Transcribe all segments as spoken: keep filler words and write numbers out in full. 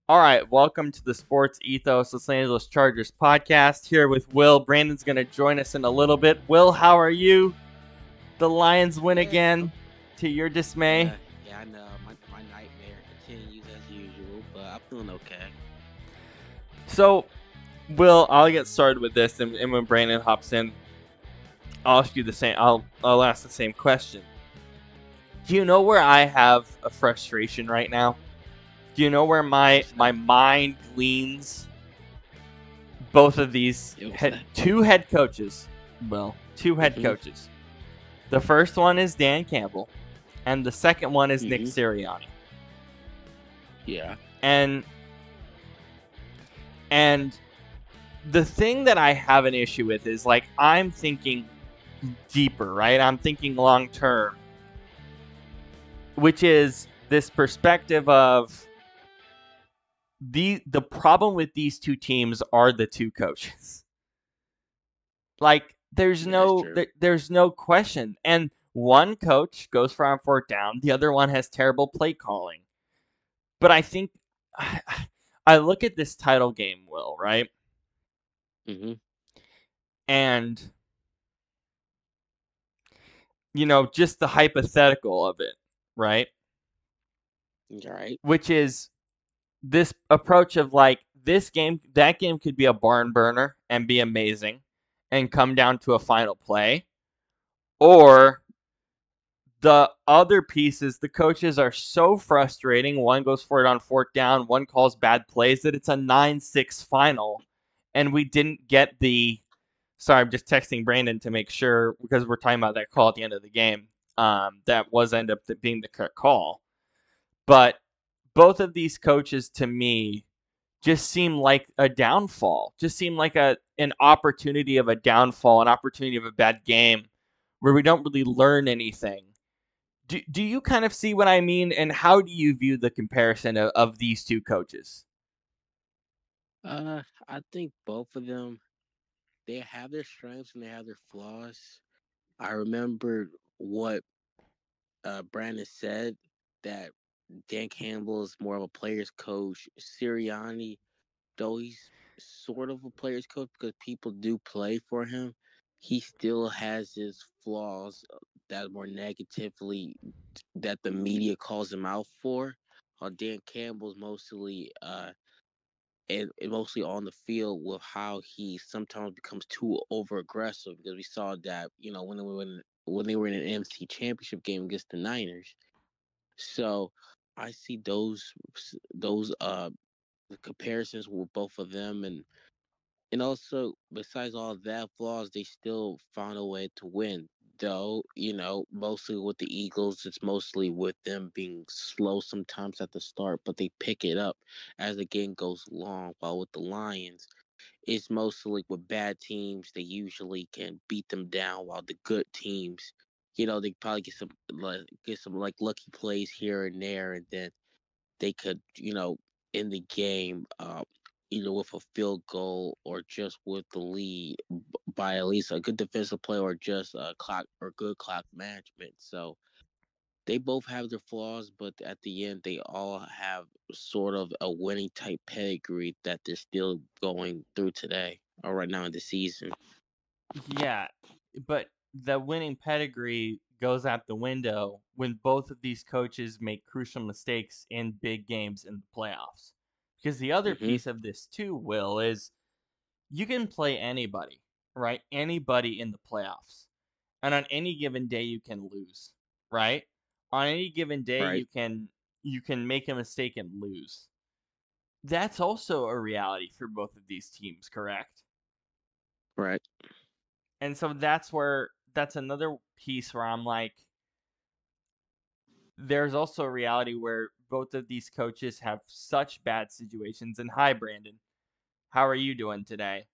All right, welcome to the Sports Ethos Los Angeles Chargers podcast. Here with Will. Brandon's going to join us in a little bit. Will, how are you? The Lions win Yeah, again, I'm, to your dismay. yeah, yeah. I know my my nightmare continues as usual, but I'm feeling okay. So, Will, I'll get started with this, and, and when Brandon hops in, I'll ask you the same. I'll I'll ask the same question. Do you know where I have a frustration right now? Do you know where my What's my that? mind leans? Both of these Yeah, what's head, that? two head coaches. Well, two head Mhm, coaches. The first one is Dan Campbell, and the second one is Nick mhm. Sirianni. Yeah. And and the thing that I have an issue with is like I'm thinking deeper, right? I'm thinking long term, which is this perspective of the the problem with these two teams are the two coaches. Like there's Yeah, that's no true. there, there's no question. And one coach goes for on fourth down, the other one has terrible play calling. But I think I look at this title game, Will, right? Mhm. And you know, just the hypothetical of it, right? All right. Which is this approach of like this game, that game could be a barn burner and be amazing and come down to a final play, or the other pieces, the coaches are so frustrating. One goes for it on fourth down, one calls bad plays that it's a nine six final. And we didn't get the. Sorry, I'm just texting Brandon to make sure because we're talking about that call at the end of the game. Um, that was end up being the correct call. But both of these coaches to me just seem like a downfall, just seem like a an opportunity of a downfall, an opportunity of a bad game where we don't really learn anything. Do, do you kind of see what I mean? And how do you view the comparison of, of these two coaches? Uh, I think both of them they have their strengths and they have their flaws. I remember what uh Brandon said that Dan Campbell is more of a player's coach. Sirianni, though he's sort of a player's coach because people do play for him, he still has his flaws uh, that more negatively that the media calls him out for. Uh, Dan Campbell's mostly uh and, and mostly on the field with how he sometimes becomes too over aggressive because we saw that you know when they were in, when they were in an N F C Championship game against the Niners. So I see those those uh comparisons with both of them, and and also, besides all that flaws, they still found a way to win. Though, you know, mostly with the Eagles, it's mostly with them being slow sometimes at the start, but they pick it up as the game goes along. While with the Lions, it's mostly with bad teams, they usually can beat them down, while the good teams, you know, they probably get some like get some like lucky plays here and there, and then they could, you know, in the game, uh, either with a field goal or just with the lead by at least a good defensive play or just a clock or good clock management. So they both have their flaws, but at the end, they all have sort of a winning type pedigree that they're still going through today or right now in the season. Yeah, but the winning pedigree goes out the window when both of these coaches make crucial mistakes in big games in the playoffs. Because the other Hmm. piece of this too, Will, is you can play anybody, right? Anybody in the playoffs. And on any given day you can lose, right? On any given day Right, you can you can make a mistake and lose. That's also a reality for both of these teams, correct? right. And so that's where that's another piece where I'm like, there's also a reality where both of these coaches have such bad situations. And hi, Brandon, how are you doing today?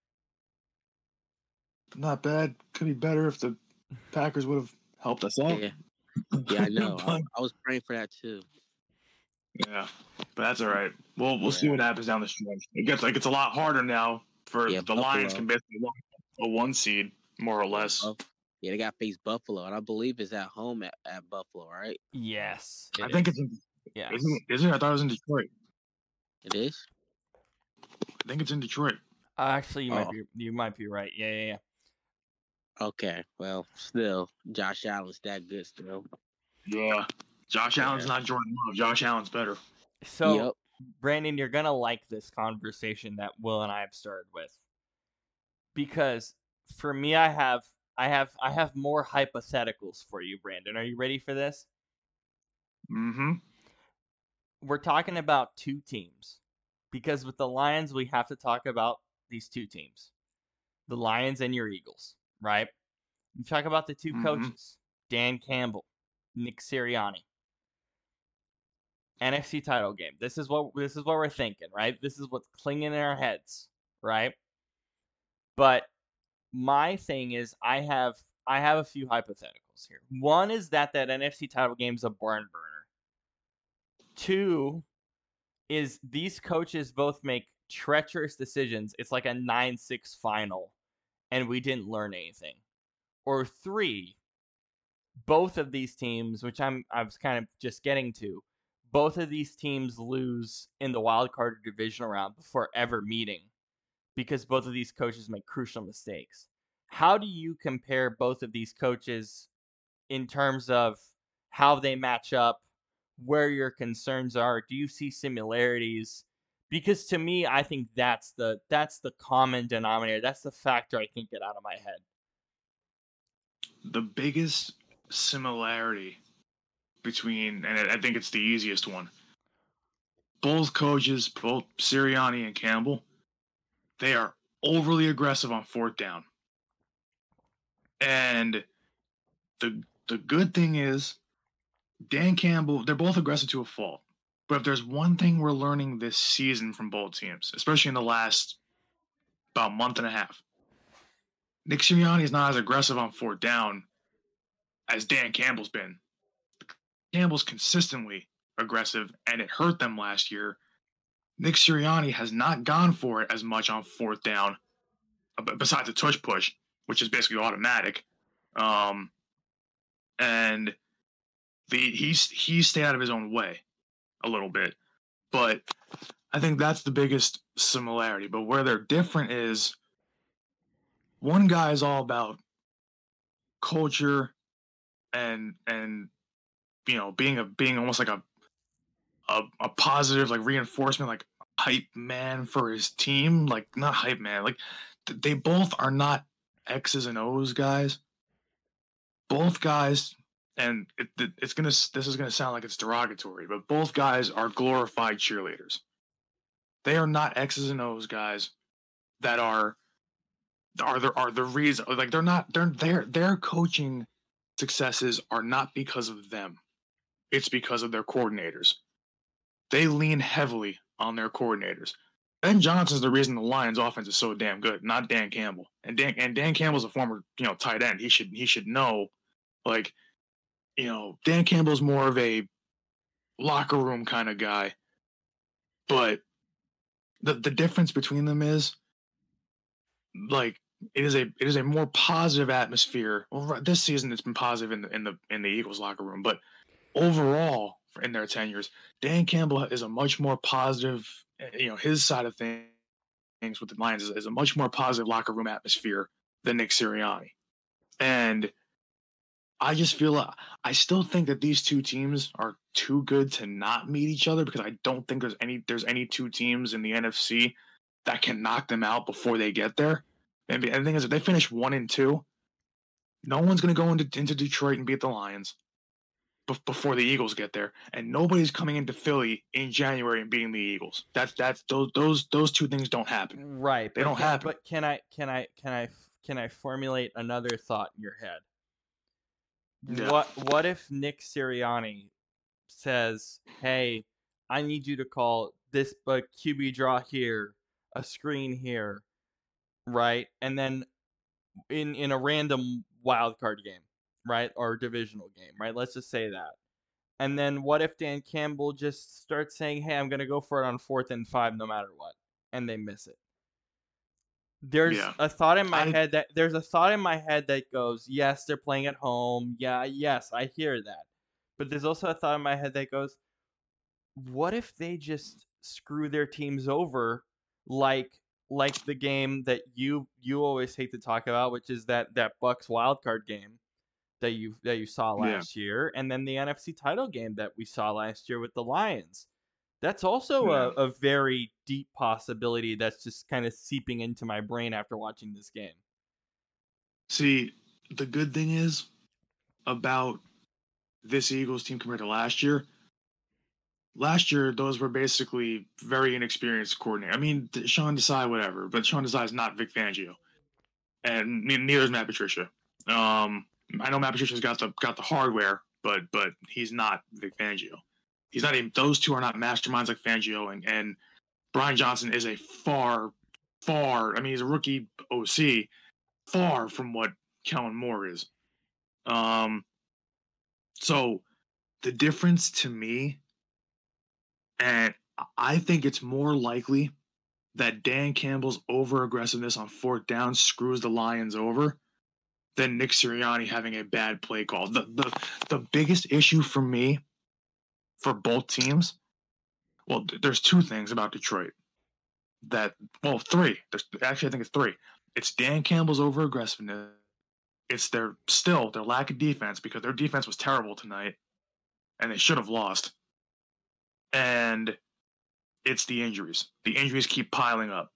Not bad. Could be better if the Packers would have helped us out. Yeah, yeah, I know. I, But I was praying for that too. yeah, but that's all right. We'll we'll see Yeah, what happens down the stretch. It gets like it's a lot harder now for yeah, the Lions Buffalo. can basically lock a one seed more or Yeah, less. Buff. Yeah, they got to face Buffalo, and I believe it's at home at, at Buffalo, right? Yes, I it think it's is. in, isn't Yes. it? Is it? I thought it was in Detroit. It is? I think it's in Detroit. Uh, actually, you might Oh, be you might be right. Yeah, yeah, yeah. okay. Well, still, Josh Allen's that good still. Yeah. Josh Allen's Yeah. not Jordan Love. Josh Allen's better. So, Yep. Brandon, you're gonna like this conversation that Will and I have started with because for me, I have I have I have more hypotheticals for you, Brandon. Are you ready for this? Mm-hmm. We're talking about two teams because with the Lions, we have to talk about these two teams, the Lions and your Eagles, right? You talk about the two Mm-hmm. coaches, Dan Campbell, Nick Sirianni. N F C title game. This is what this is what we're thinking, right? This is what's clinging in our heads, right? But my thing is, I have I have a few hypotheticals here. One is that that N F C title game is a barn burner. Two is these coaches both make treacherous decisions. It's like a nine six final, and we didn't learn anything. Or three, both of these teams, which I'm I was kind of just getting to, both of these teams lose in the wild card or divisional round before ever meeting because both of these coaches make crucial mistakes. How do you compare both of these coaches in terms of how they match up, where your concerns are? Do you see similarities? Because to me, I think that's the that's the common denominator. That's the factor I can't get out of my head. The biggest similarity between, and I think it's the easiest one, both coaches, both Sirianni and Campbell, they are overly aggressive on fourth down. And the the good thing is, Dan Campbell, they're both aggressive to a fault. But if there's one thing we're learning this season from both teams, especially in the last about month and a half, Nick Sirianni is not as aggressive on fourth down as Dan Campbell's been. Campbell's consistently aggressive, and it hurt them last year. Nick Sirianni has not gone for it as much on fourth down, besides a tush push, which is basically automatic. Um, and the he's he's stayed out of his own way a little bit. But I think that's the biggest similarity. But where they're different is one guy is all about culture and and you know being a being almost like a a, a positive like reinforcement, like hype man for his team. Like not hype man. Like they both are not X's and O's guys. Both guys, and it, it, it's gonna this is gonna sound like it's derogatory, but both guys are glorified cheerleaders. They are not X's and O's guys that are are the are the reason. Like they're not they're their their coaching successes are not because of them. It's because of their coordinators. They lean heavily on their coordinators. Ben Johnson's the reason the Lions offense is so damn good, not Dan Campbell. And Dan and Dan Campbell's a former, you know, tight end. He should he should know, like, you know, Dan Campbell's more of a locker room kind of guy. But the the difference between them is, like, it is a it is a more positive atmosphere. Well, this season it's been positive in the in the in the Eagles locker room, but overall in their tenures, Dan Campbell is a much more positive. You know, his side of things with the Lions is, is a much more positive locker room atmosphere than Nick Sirianni, and I just feel uh, I still think that these two teams are too good to not meet each other because I don't think there's any there's any two teams in the N F C that can knock them out before they get there. And the thing is, if they finish one and two, no one's going to go into, into Detroit and beat the Lions b- before the Eagles get there, and nobody's coming into Philly in January and beating the Eagles. That's that's those those those two things don't happen. Right. They but don't can, happen. But can I can I can I can I formulate another thought in your head? Yeah. What what if Nick Sirianni says, "Hey, I need you to call this a Q B draw here, a screen here, right?" And then in in a random wild card game, right, or divisional game, right? Let's just say that. And then what if Dan Campbell just starts saying, "Hey, I'm gonna go for it on fourth and five, no matter what," and they miss it? There's Yeah. a thought in my I head that there's a thought in my head that goes, "Yes, they're playing at home. Yeah, yes, I hear that." But there's also a thought in my head that goes, "What if they just screw their teams over, like like the game that you you always hate to talk about, which is that that Bucks wildcard game that you that you saw last yeah. year, and then the N F C title game that we saw last year with the Lions. That's also yeah. a, a very deep possibility that's just kind of seeping into my brain after watching this game. See, the good thing is about this Eagles team compared to last year, last year, those were basically very inexperienced coordinators. I mean, Sean Desai, whatever, but Sean Desai is not Vic Fangio. And neither is Matt Patricia. Um, I know Matt Patricia's got the got the hardware, but but he's not Vic Fangio. He's not even, those two are not masterminds like Fangio, and, and Brian Johnson is a far, far, I mean, he's a rookie O C, far from what Kellen Moore is. Um, so the difference to me, and I think it's more likely that Dan Campbell's over-aggressiveness on fourth down screws the Lions over than Nick Sirianni having a bad play call. The, the, the biggest issue for me, for both teams, well, there's two things about Detroit. That, well, three. There's, actually, I think it's three. It's Dan Campbell's over-aggressiveness. It's their, still, their lack of defense, because their defense was terrible tonight, and they should have lost. And it's the injuries. The injuries keep piling up.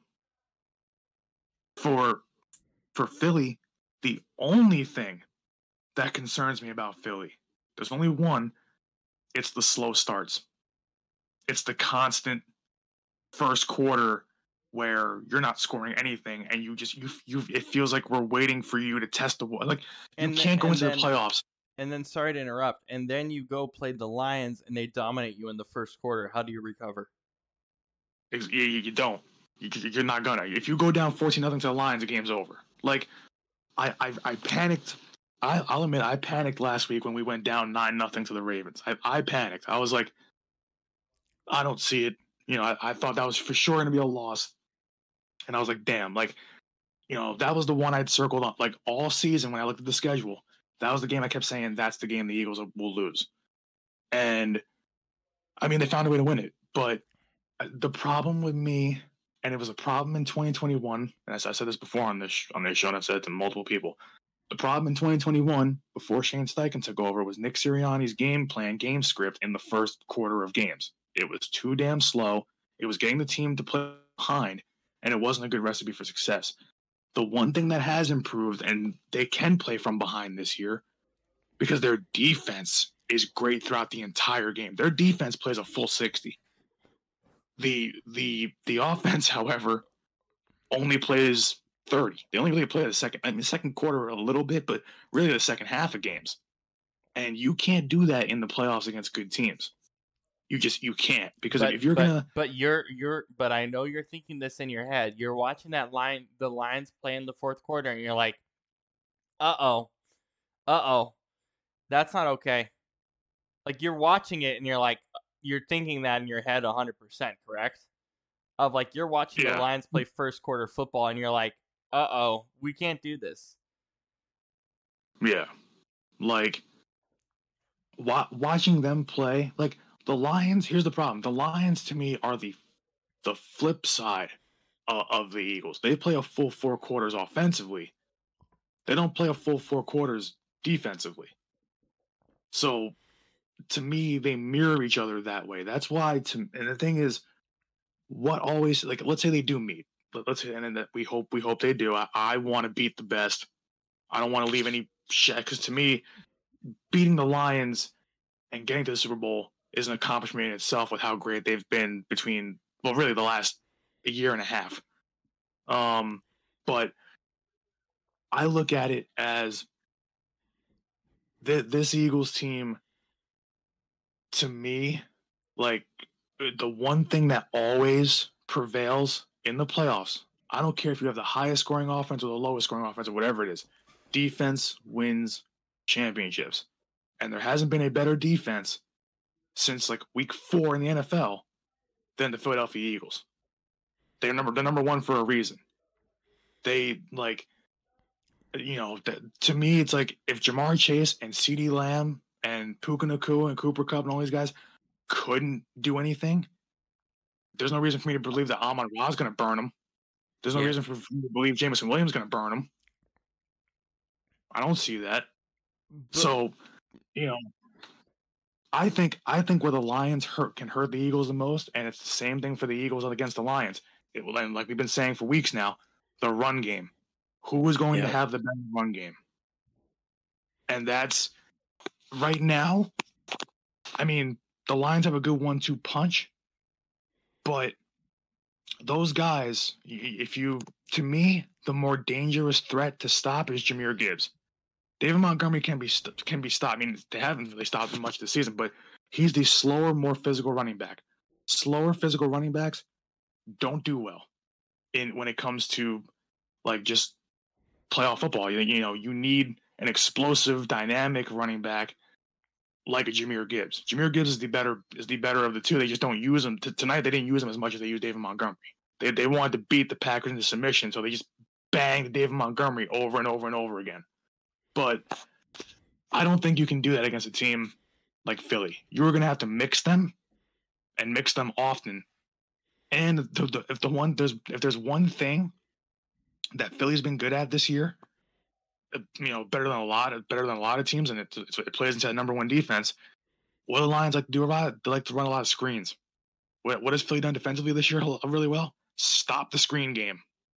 For for Philly, the only thing that concerns me about Philly, there's only one, it's the slow starts. It's the constant first quarter where you're not scoring anything, and you just you you it feels like we're waiting for you to test the like you and can't then, go into then, the playoffs. And then, sorry to interrupt, and then you go play the Lions and they dominate you in the first quarter. How do you recover? You, you don't. You, you're not gonna. If you go down fourteen nothing to the Lions, the game's over. Like, I, I, I panicked. I, I'll admit, I panicked last week when we went down nine nothing to the Ravens. I, I panicked. I was like, I don't see it. You know, I, I thought that was for sure gonna be a loss. And I was like, damn. Like, you know, that was the one I'd circled on like all season when I looked at the schedule. That was the game I kept saying that's the game the Eagles will lose. And I mean, they found a way to win it, but the problem with me, and it was a problem in twenty twenty-one, and I said this before on this on this show, and I've said it to multiple people. The problem in twenty twenty-one, before Shane Steichen took over, was Nick Sirianni's game plan, game script in the first quarter of games. It was too damn slow. It was getting the team to play behind, and it wasn't a good recipe for success. The one thing that has improved, and they can play from behind this year, because their defense is great throughout the entire game. Their defense plays a full sixty. The the the offense, however, only plays thirty. They only really play the second I mean, the second quarter a little bit, but really the second half of games. And you can't do that in the playoffs against good teams. You just you can't, because but, if you're but, gonna but you're you're but I know you're thinking this in your head. You're watching that line the Lions play in the fourth quarter, and you're like, uh oh, uh oh, that's not okay. Like, you're watching it and you're like, you're thinking that in your head one hundred percent, correct? Of like, you're watching yeah. the Lions play first quarter football and you're like, uh oh, we can't do this. Yeah. Like, wa- watching them play, like, the Lions, here's the problem. The Lions, to me, are the the flip side uh, of the Eagles. They play a full four quarters offensively. They don't play a full four quarters defensively. So, to me, they mirror each other that way. That's why, to and the thing is, what always, like, let's say they do meet. Let's say, and then that we hope we hope they do. I, I want to beat the best. I don't want to leave any shit, because to me, beating the Lions and getting to the Super Bowl is an accomplishment in itself with how great they've been between, well, really the last a year and a half. Um, but I look at it as th- this Eagles team, to me, like, the one thing that always prevails in the playoffs, I don't care if you have the highest scoring offense or the lowest scoring offense or whatever it is, defense wins championships. And there hasn't been a better defense since like week four in the N F L than the Philadelphia Eagles. They're number they're number one for a reason. They, like, you know, th- to me, it's like if Jamar Chase and CeeDee Lamb and Puka Nacua and Cooper Kupp and all these guys couldn't do anything, There's no reason for me to believe that Amon Ra is going to burn him. There's no Yeah. reason for me to believe Jameson Williams is going to burn him. I don't see that. But- so, you know, I think I think where the Lions hurt can hurt the Eagles the most, and it's the same thing for the Eagles against the Lions. It will, and like we've been saying for weeks now, the run game. Who is going Yep. to have the better run game? And that's right now. I mean, the Lions have a good one-two punch, but those guys, y- if you, to me, the more dangerous threat to stop is Jahmyr Gibbs. David Montgomery can be st- can be stopped. I mean, they haven't really stopped him much this season, but he's the slower, more physical running back. Slower physical running backs don't do well in when it comes to like just playoff football. You, you know, you need an explosive, dynamic running back like a Jahmyr Gibbs. Jahmyr Gibbs is the better is the better of the two. They just don't use him T- tonight. They didn't use him as much as they used David Montgomery. They they wanted to beat the Packers into submission, so they just banged David Montgomery over and over and over again. But I don't think you can do that against a team like Philly. You're going to have to mix them and mix them often. And the, the, if the one there's if there's one thing that Philly's been good at this year, uh, you know, better than a lot of better than a lot of teams, and it, it plays into that number one defense. What do the Lions like to do a lot? They like to run a lot of screens. What what has Philly done defensively this year really well? Stop the screen game.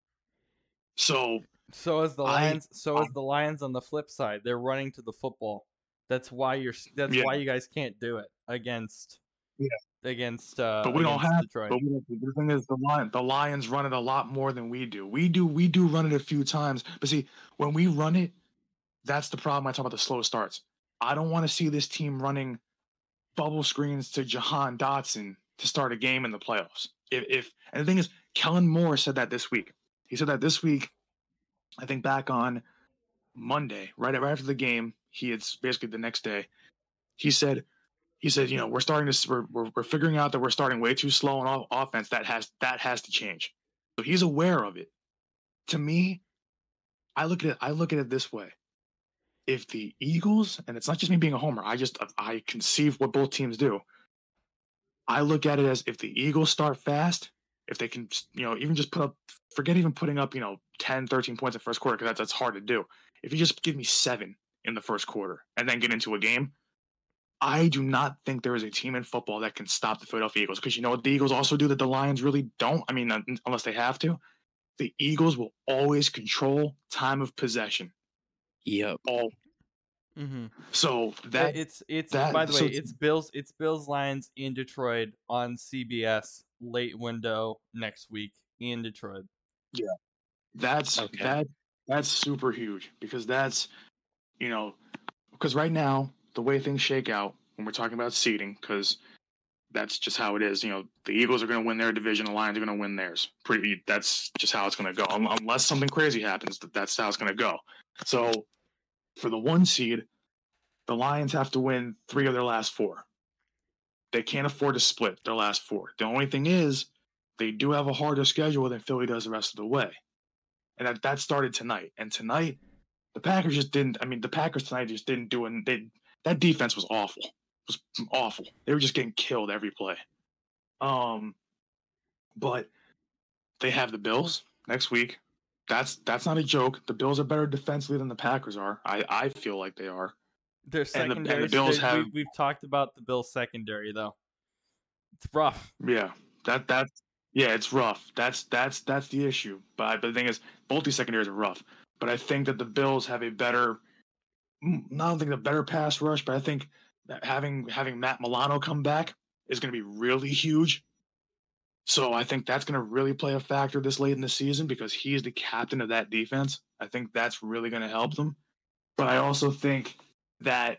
So So is the I- Lions. So is the Lions on the flip side. They're running to the football. That's why you're. That's Yeah. why you guys can't do it against. Yeah. Against. Uh, But we don't against have. Detroit. But we don't, the thing is, the Lions, the Lions run it a lot more than we do. We do, we do run it a few times. But see, when we run it, that's the problem. I talk about the slow starts. I don't want to see this team running bubble screens to Jahan Dotson to start a game in the playoffs. If, if and the thing is, Kellen Moore said that this week. He said that this week. I think back on Monday, right right after the game, he had basically the next day. He said. He said, you know, we're starting to we're, we're we're figuring out that we're starting way too slow on off- offense. That has that has to change. So he's aware of it. To me, I look at it. I look at it this way: if the Eagles, and it's not just me being a homer, I just I conceive what both teams do. I look at it as if the Eagles start fast, if they can, you know, even just put up, forget even putting up, you know, ten, thirteen points in the first quarter because that's that's hard to do. If you just give me seven in the first quarter and then get into a game. I do not think there is a team in football that can stop the Philadelphia Eagles because you know what the Eagles also do that the Lions really don't? I mean, unless they have to. The Eagles will always control time of possession. Yep. All. Mm-hmm. So that it's it's that- by the so way, it's- it's Bills. It's Bills Lions in Detroit on C B S late window next week in Detroit. that's Okay. that that's super huge because that's you know because right now the way things shake out when we're talking about seeding because that's just how it is. You know, the Eagles are going to win their division, the Lions are going to win theirs. Pretty. That's just how it's going to go. Un- Unless something crazy happens, that that's how it's going to go. So, for the one seed, the Lions have to win three of their last four. They can't afford to split their last four. The only thing is, they do have a harder schedule than Philly does the rest of the way, and that that started tonight. And tonight, the Packers just didn't. I mean, the Packers tonight just didn't do it. They that defense was awful. Was awful. They were just getting killed every play. Um, but they have the Bills next week. That's that's not a joke. The Bills are better defensively than the Packers are. I, I feel like they are. Their And the- and the secondary. Bills have- we, we've talked about the Bills secondary though. It's rough. Yeah, that that's yeah, it's rough. That's that's that's the issue. But, but the thing is, both these secondaries are rough. But I think that the Bills have a better, I don't think a better pass rush, but I think that having having Matt Milano come back is going to be really huge. So I think that's going to really play a factor this late in the season because he is the captain of that defense. I think that's really going to help them. But I also think that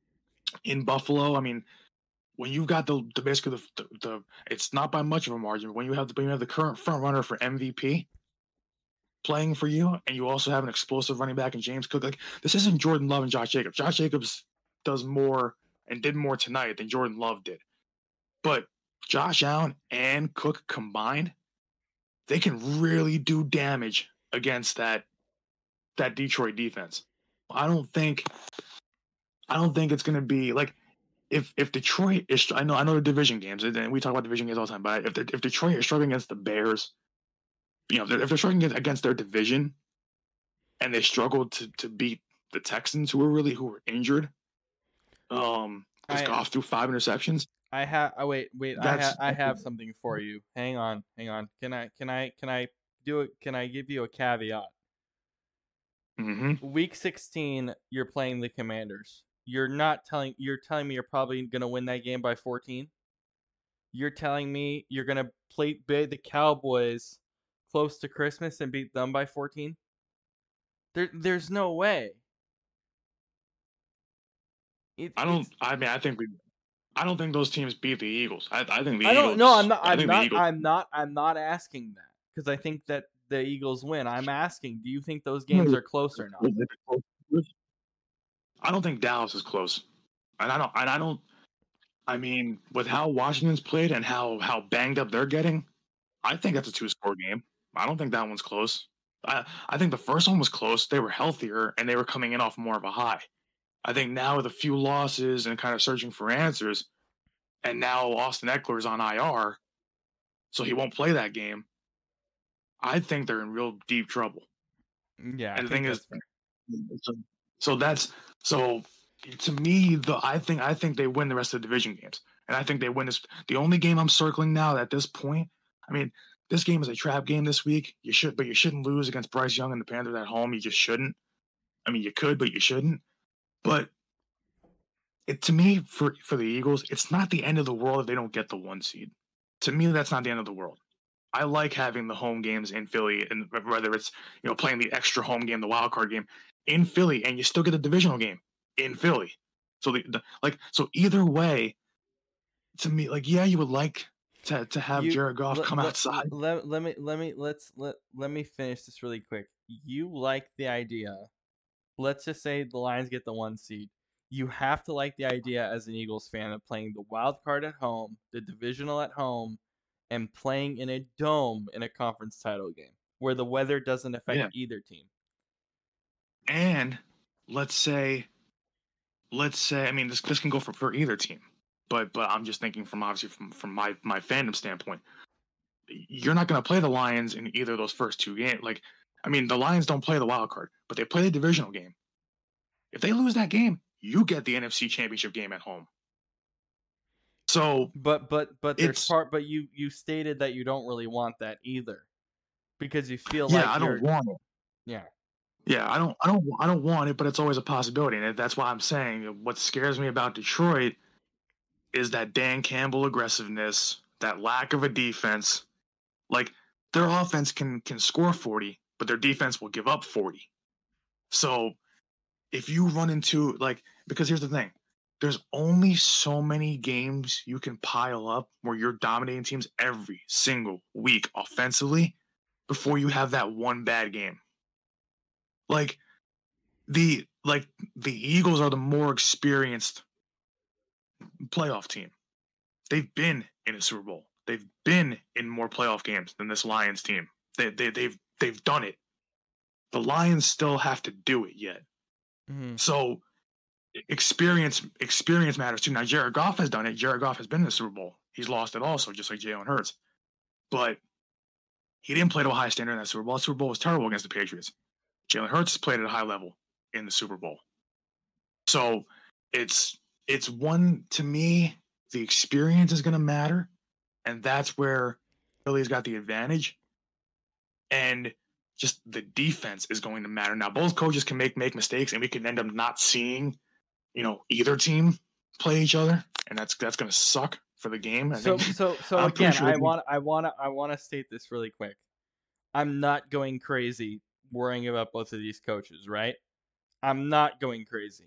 in Buffalo, I mean, when you've got the, the basically the, the, the it's not by much of a margin. But when you have the when you have the current front runner for M V P playing for you, and you also have an explosive running back in James Cook, like this isn't Jordan Love and Josh Jacobs. Josh Jacobs does more and did more tonight than Jordan Love did. But Josh Allen and Cook combined, they can really do damage against that that Detroit defense. I don't think I don't think it's going to be like if if Detroit is, I know I know they're division games, and we talk about division games all the time, but if if Detroit is struggling against the Bears, you know, if they're struggling against their division, and they struggled to to beat the Texans, who were really who were injured, um, because I- Goff threw five interceptions. I have. Oh wait, wait. I That's- have. I have something for you. Hang on, hang on. Can I? Can I? Can I do it? Can I give you a caveat? Mm-hmm. Week sixteen, you're playing the Commanders. You're not telling. You're telling me you're probably gonna win that game by fourteen. You're telling me you're gonna play beat the Cowboys close to Christmas and beat them by fourteen? There, there's no way. It, I don't. it's- I mean, I think we. I don't think those teams beat the Eagles. I, I think the I Eagles. don't. No, I'm not. I I'm think the not. Eagles- I'm not. I'm not asking that because I think that the Eagles win. I'm asking, do you think those games are close or not? I don't think Dallas is close, and I don't. And I don't. I mean, with how Washington's played and how how banged up they're getting, I think that's a two score game. I don't think that one's close. I I think the first one was close. They were healthier and they were coming in off more of a high. I think now with a few losses and kind of searching for answers, and now Austin Eckler's on I R, so he won't play that game. I think they're in real deep trouble. Yeah. I And the think thing is, that's so, so that's so to me. The I think I think they win the rest of the division games, and I think they win this. The only game I'm circling now at this point, I mean, this game is a trap game this week. You should, but you shouldn't lose against Bryce Young and the Panthers at home. You just shouldn't. I mean, you could, but you shouldn't. But it to me, for for the Eagles, it's not the end of the world if they don't get the one seed. To me, that's not the end of the world. I like having the home games in Philly, and whether it's you know playing the extra home game, the wild card game in Philly, and you still get a divisional game in Philly. So the, the like so either way, to me, like yeah, you would like to to have You- Jared Goff let- come let- outside. Let, let me let me let's let let me finish this really quick. You like the idea. Let's just say the Lions get the one seed. You have to like the idea as an Eagles fan of playing the wild card at home, the divisional at home, and playing in a dome in a conference title game where the weather doesn't affect Yeah. either team. And let's say, let's say, I mean, this this can go for, for either team, but but I'm just thinking from obviously from from my my fandom standpoint, you're not going to play the Lions in either of those first two games. Like, I mean, the Lions don't play the wild card, but they play the divisional game. If they lose that game, you get the N F C Championship game at home. So But but but there's It's- part. But you you stated that you don't really want that either, because you feel yeah, like I you're don't want it. yeah. Yeah, I don't, I don't, I don't want it, but it's always a possibility, and that's why I'm saying what scares me about Detroit is that Dan Campbell aggressiveness, that lack of a defense. Like their offense can can score forty, but their defense will give up forty. So if you run into like, because here's the thing, there's only so many games you can pile up where you're dominating teams every single week offensively before you have that one bad game. Like the like the Eagles are the more experienced playoff team. They've been in a Super Bowl. They've been in more playoff games than this Lions team. They, they they've they've done it. The Lions still have to do it yet. Mhm. So experience experience matters too. Now Jared Goff has done it. Jared Goff has been in the Super Bowl. He's lost it also, just like Jalen Hurts. But he didn't play to a high standard in that Super Bowl. The Super Bowl was terrible against the Patriots. Jalen Hurts has played at a high level in the Super Bowl. So it's it's one to me, the experience is gonna matter, and that's where Philly's got the advantage. And just the defense is going to matter. Now both coaches can make make mistakes, and we can end up not seeing, you know, either team play each other, and that's that's gonna suck for the game. I So think so so I'm pretty again, sure I they- want I want to I want to state this really quick. I'm not going crazy worrying about both of these coaches, right? I'm not going crazy.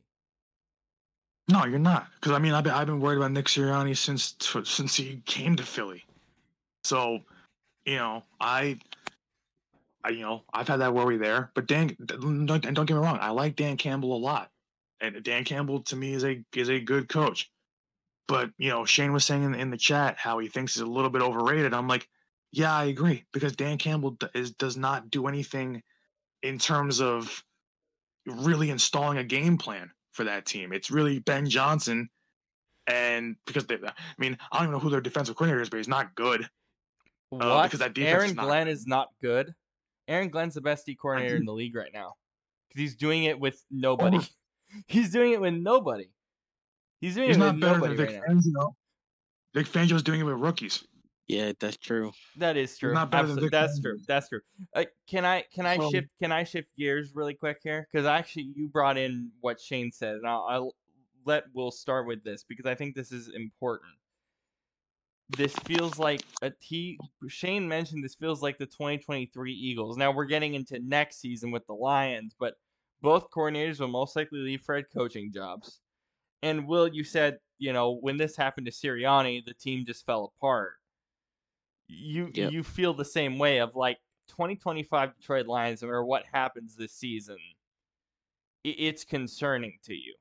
No, you're not. Because I mean, I've been I've been worried about Nick Sirianni since since he came to Philly. So, you know, I, I you know, I've had that worry there. But Dan, don't, and don't get me wrong, I like Dan Campbell a lot, and Dan Campbell to me is a is a good coach. But you know, Shane was saying in, in the chat how he thinks he's a little bit overrated. I'm like, yeah, I agree, because Dan Campbell d- is does not do anything in terms of really installing a game plan for that team. It's really Ben Johnson And because they, I mean, I don't even know who their defensive coordinator is, but he's not good. What? Uh, because that defense Aaron is not Glenn good. is not good. Aaron Glenn's the best D coordinator in the league right now because he's doing it with nobody. Over- he's doing it with nobody. He's doing He's it not with better nobody than Vic right now. Fangio. Vic Fangio's doing it with rookies. Yeah, that's true. That is true. not better than Absol- Vic that's Fangio. true. That's true. Uh, can I can I So- shift can I shift gears really quick here? Because actually you brought in what Shane said, and I'll, I'll let we'll start with this because I think this is important. This feels like a he Shane mentioned this feels like the twenty twenty-three Eagles. Now we're getting into next season with the Lions, but both coordinators will most likely leave for head coaching jobs. And Will, you said, you know, when this happened to Sirianni, the team just fell apart. You Yep. you feel the same way of like twenty twenty-five Detroit Lions, no matter what happens this season, i- it's concerning to you.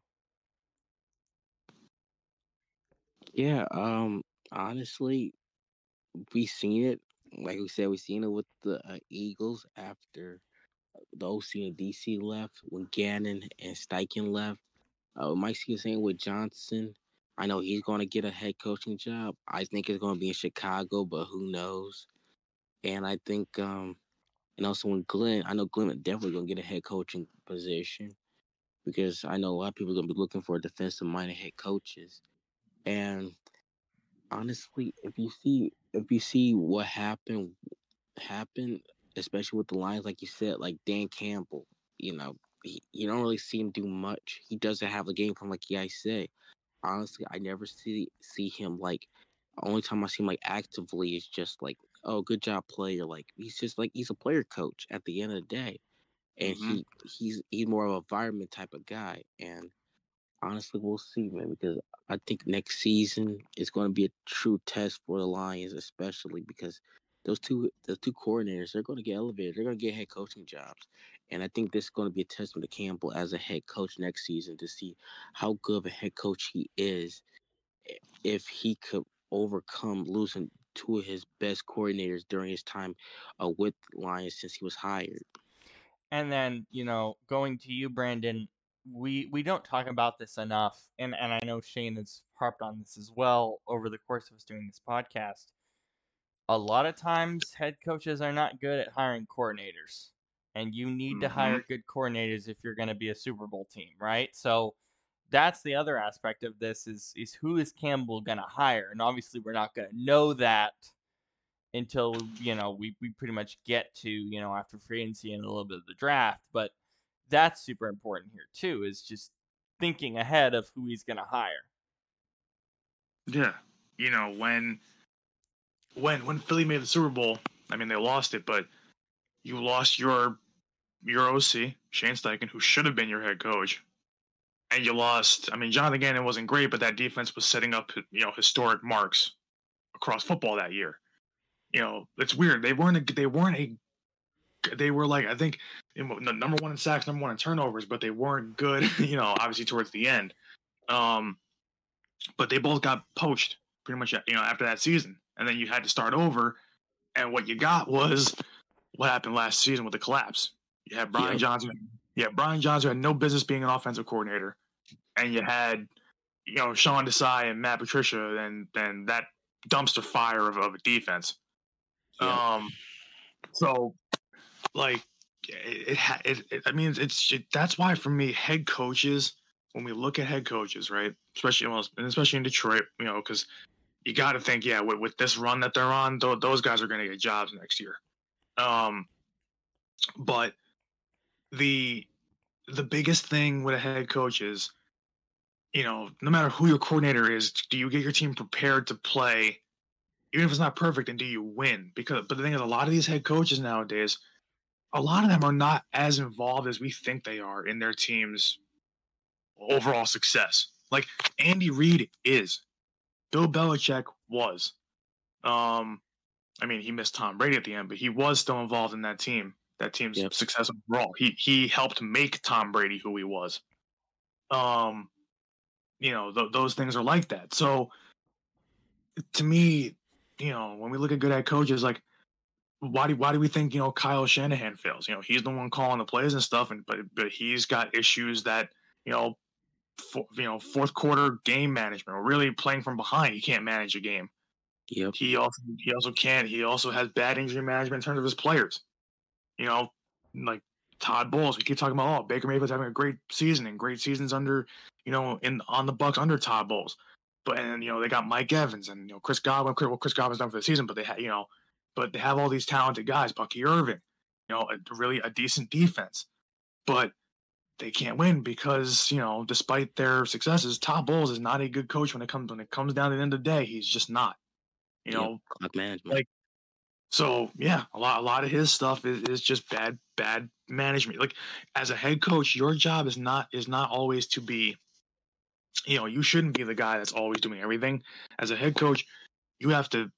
Yeah, um, honestly, we seen it. Like we said, we seen it with the uh, Eagles after the O C and D C left, when Gannon and Steichen left. Uh, we might see the same with Johnson. I know he's going to get a head coaching job. I think it's going to be in Chicago, but who knows? And I think, um, and also when Glenn, I know Glenn is definitely going to get a head coaching position because I know a lot of people are going to be looking for defensive-minded head coaches. And honestly, if you see if you see what happened happened, especially with the Lions, like you said, like Dan Campbell, you know, he, you don't really see him do much. He doesn't have a game plan, like you guys say. Honestly, I never see see him like. Only time I see him like actively is just like, oh, good job, player. Like he's just like he's a player coach at the end of the day, and Mhm. he he's he's more of a environment type of guy. And honestly, we'll see, man, because I think next season is going to be a true test for the Lions, especially because those two the two coordinators, they're going to get elevated. They're going to get head coaching jobs. And I think this is going to be a testament to Campbell as a head coach next season to see how good of a head coach he is if he could overcome losing two of his best coordinators during his time uh, with Lions since he was hired. And then, you know, going to you, Brandon, we we don't talk about this enough, and, and I know Shane has harped on this as well over the course of us doing this podcast. A lot of times, head coaches are not good at hiring coordinators, and you need to Mhm. hire good coordinators if you're going to be a Super Bowl team, right? So that's the other aspect of this is is who is Campbell going to hire, and obviously we're not going to know that until, you know, we, we pretty much get to, you know, after free agency and a little bit of the draft. But that's super important here too, is just thinking ahead of who he's going to hire. Yeah, you know when when when Philly made the Super Bowl, I mean they lost it, but you lost your your O C Shane Steichen, who should have been your head coach, and you lost. I mean Jonathan Gannon wasn't great, but that defense was setting up you know historic marks across football that year. You know it's weird. They weren't a, they weren't a they were like I think number one in sacks, number one in turnovers, but they weren't good. You know obviously towards the end. Um, but they both got poached pretty much you know after that season, and then you had to start over. And what you got was what happened last season with the collapse. You had Brian Yep. Johnson. Yeah, Brian Johnson had no business being an offensive coordinator, and you had you know Sean Desai and Matt Patricia, and then that dumpster fire of, of a defense. Yep. Um, so like it, it, it, it I mean it's it, that's why for me head coaches, when we look at head coaches, right, especially well, and especially in Detroit, you know, because you got to think, yeah, with, with this run that they're on, th- those guys are going to get jobs next year. Um, but the the biggest thing with a head coach is, you know, no matter who your coordinator is, do you get your team prepared to play, even if it's not perfect, and do you win? Because, but the thing is, a lot of these head coaches nowadays, a lot of them are not as involved as we think they are in their team's overall success. Like Andy Reid is, Bill Belichick was. Um, I mean, he missed Tom Brady at the end, but he was still involved in that team, that team's Yep. success overall. He he helped make Tom Brady who he was. Um, you know, th- those things are like that. So, to me, you know, when we look at good head coaches, like why do why do we think you know Kyle Shanahan fails? You know, he's the one calling the plays and stuff, and but but he's got issues that you know for, you know, fourth quarter game management, or really playing from behind. He can't manage a game. Yep. He also he also can't. He also has bad injury management in terms of his players. You know, like Todd Bowles. We keep talking about, oh, Baker Mayfield's having a great season and great seasons under, you know, in on the Bucks under Todd Bowles. But and you know they got Mike Evans and you know Chris Godwin. Well, Chris Godwin's done for the season, but they have you know, but they have all these talented guys. Bucky Irving, you know, a, really a decent defense, but they can't win because you know despite their successes, Todd Bowles is not a good coach when it comes when it comes down to the end of the day. He's just not. You Yep. know, Clock management. like so yeah, a lot a lot of his stuff is, is just bad bad management. Like as a head coach, your job is not is not always to be. You know, you shouldn't be the guy that's always doing everything. As a head coach, you have to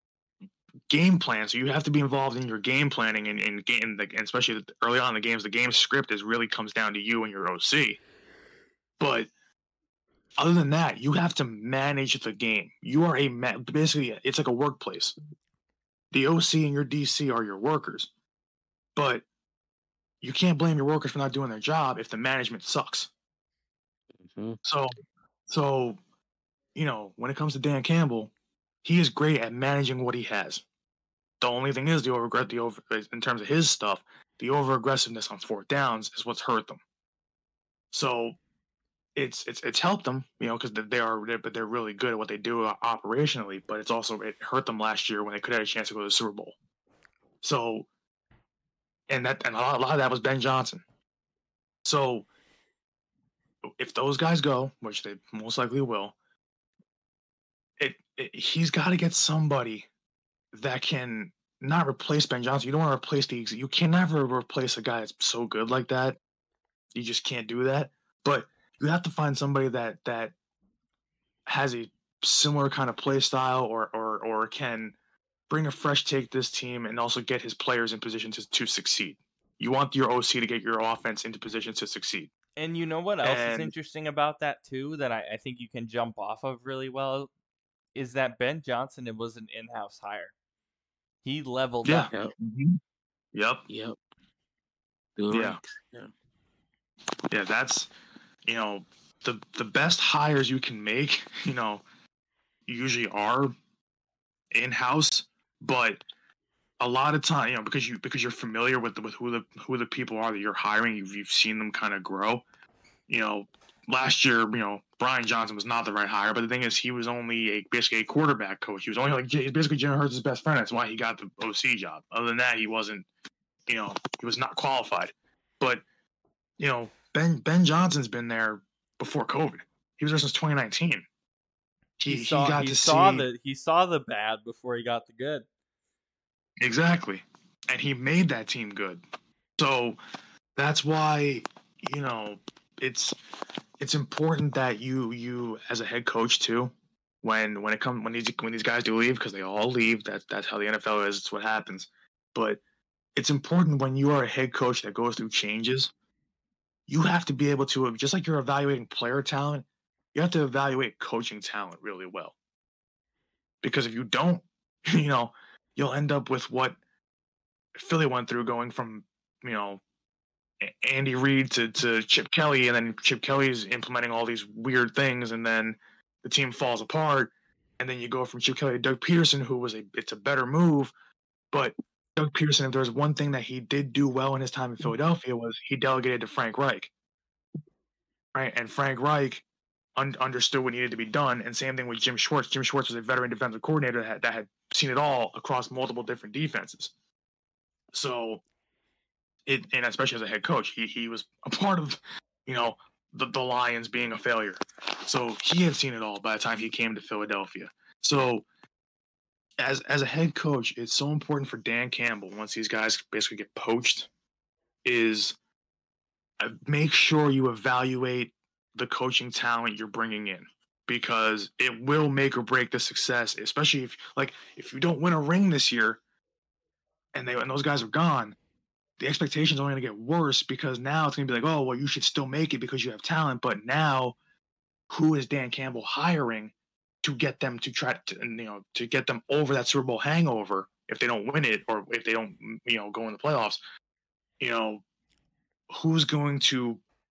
game plan. So you have to be involved in your game planning and, and game, like, and especially early on in the games, the game script is really comes down to you and your O C. But other than that, you have to manage the game. You are a ma- basically it's like a workplace. The O C and your D C are your workers, but you can't blame your workers for not doing their job if the management sucks. Mm-hmm. So, so, you know, when it comes to Dan Campbell, he is great at managing what he has. The only thing is the over, the over in terms of his stuff, the over aggressiveness on fourth downs is what's hurt them. So, it's it's it's helped them, you know, because they are, but they're really good at what they do operationally. But it's also it hurt them last year when they could have a chance to go to the Super Bowl. So, and that and a lot, a lot of that was Ben Johnson. So, if those guys go, which they most likely will, it, it he's got to get somebody that can not replace Ben Johnson. You don't want to replace the you can never replace a guy that's so good like that. You just can't do that. But you have to find somebody that that has a similar kind of play style or or or can bring a fresh take to this team and also get his players in position to, to succeed. You want your O C to get your offense into position to succeed. And you know what else And, is interesting about that too that I, I think you can jump off of really well is that Ben Johnson it was an in-house hire. He leveled yeah. up. Yep. Mm-hmm. Yep. Yep. Doing Yeah. ranks. Yeah. Yeah, that's you know the the best hires you can make. You know, usually are in house, but a lot of time, you know, because you because you're familiar with the, with who the who the people are that you're hiring, you've you've seen them kind of grow. You know, last year, you know, Brian Johnson was not the right hire, but the thing is, he was only a basically a quarterback coach. He was only like he's basically Jalen Hurts' best friend. That's why he got the O C job. Other than that, he wasn't. You know, he was not qualified. But you know, Ben Ben Johnson's been there before COVID. He was there since twenty nineteen. He, He, saw he got he to saw see the he saw the bad before he got the good. exactly, and he made that team good. So that's why you know it's it's important that you you as a head coach too. When when it comes when these when these guys do leave, because they all leave, that's that's how the N F L is. It's what happens. But it's important when you are a head coach that goes through changes. You have to be able to, just like you're evaluating player talent, you have to evaluate coaching talent really well. Because if you don't, you know, you'll end up with what Philly went through, going from, you know, Andy Reid to, to Chip Kelly, and then Chip Kelly's implementing all these weird things, and then the team falls apart, and then you go from Chip Kelly to Doug Peterson, who was a it's a better move, but Doug Peterson, if there was one thing that he did do well in his time in Philadelphia, was he delegated to Frank Reich, right? And Frank Reich un- understood what needed to be done, and same thing with Jim Schwartz. Jim Schwartz was a veteran defensive coordinator that had, that had seen it all across multiple different defenses. So, it and especially as a head coach, he he was a part of, you know, the, the Lions being a failure. So he had seen it all by the time he came to Philadelphia. So as as a head coach, it's so important for Dan Campbell, once these guys basically get poached, is uh, make sure you evaluate the coaching talent you're bringing in, because it will make or break the success, especially if like if you don't win a ring this year and they and those guys are gone, the expectations are only going to get worse, because now it's going to be like, oh, well, you should still make it because you have talent. But now, who is Dan Campbell hiring to get them to try to, you know, to get them over that Super Bowl hangover if they don't win it, or if they don't, you know, go in the playoffs? You know, who's going to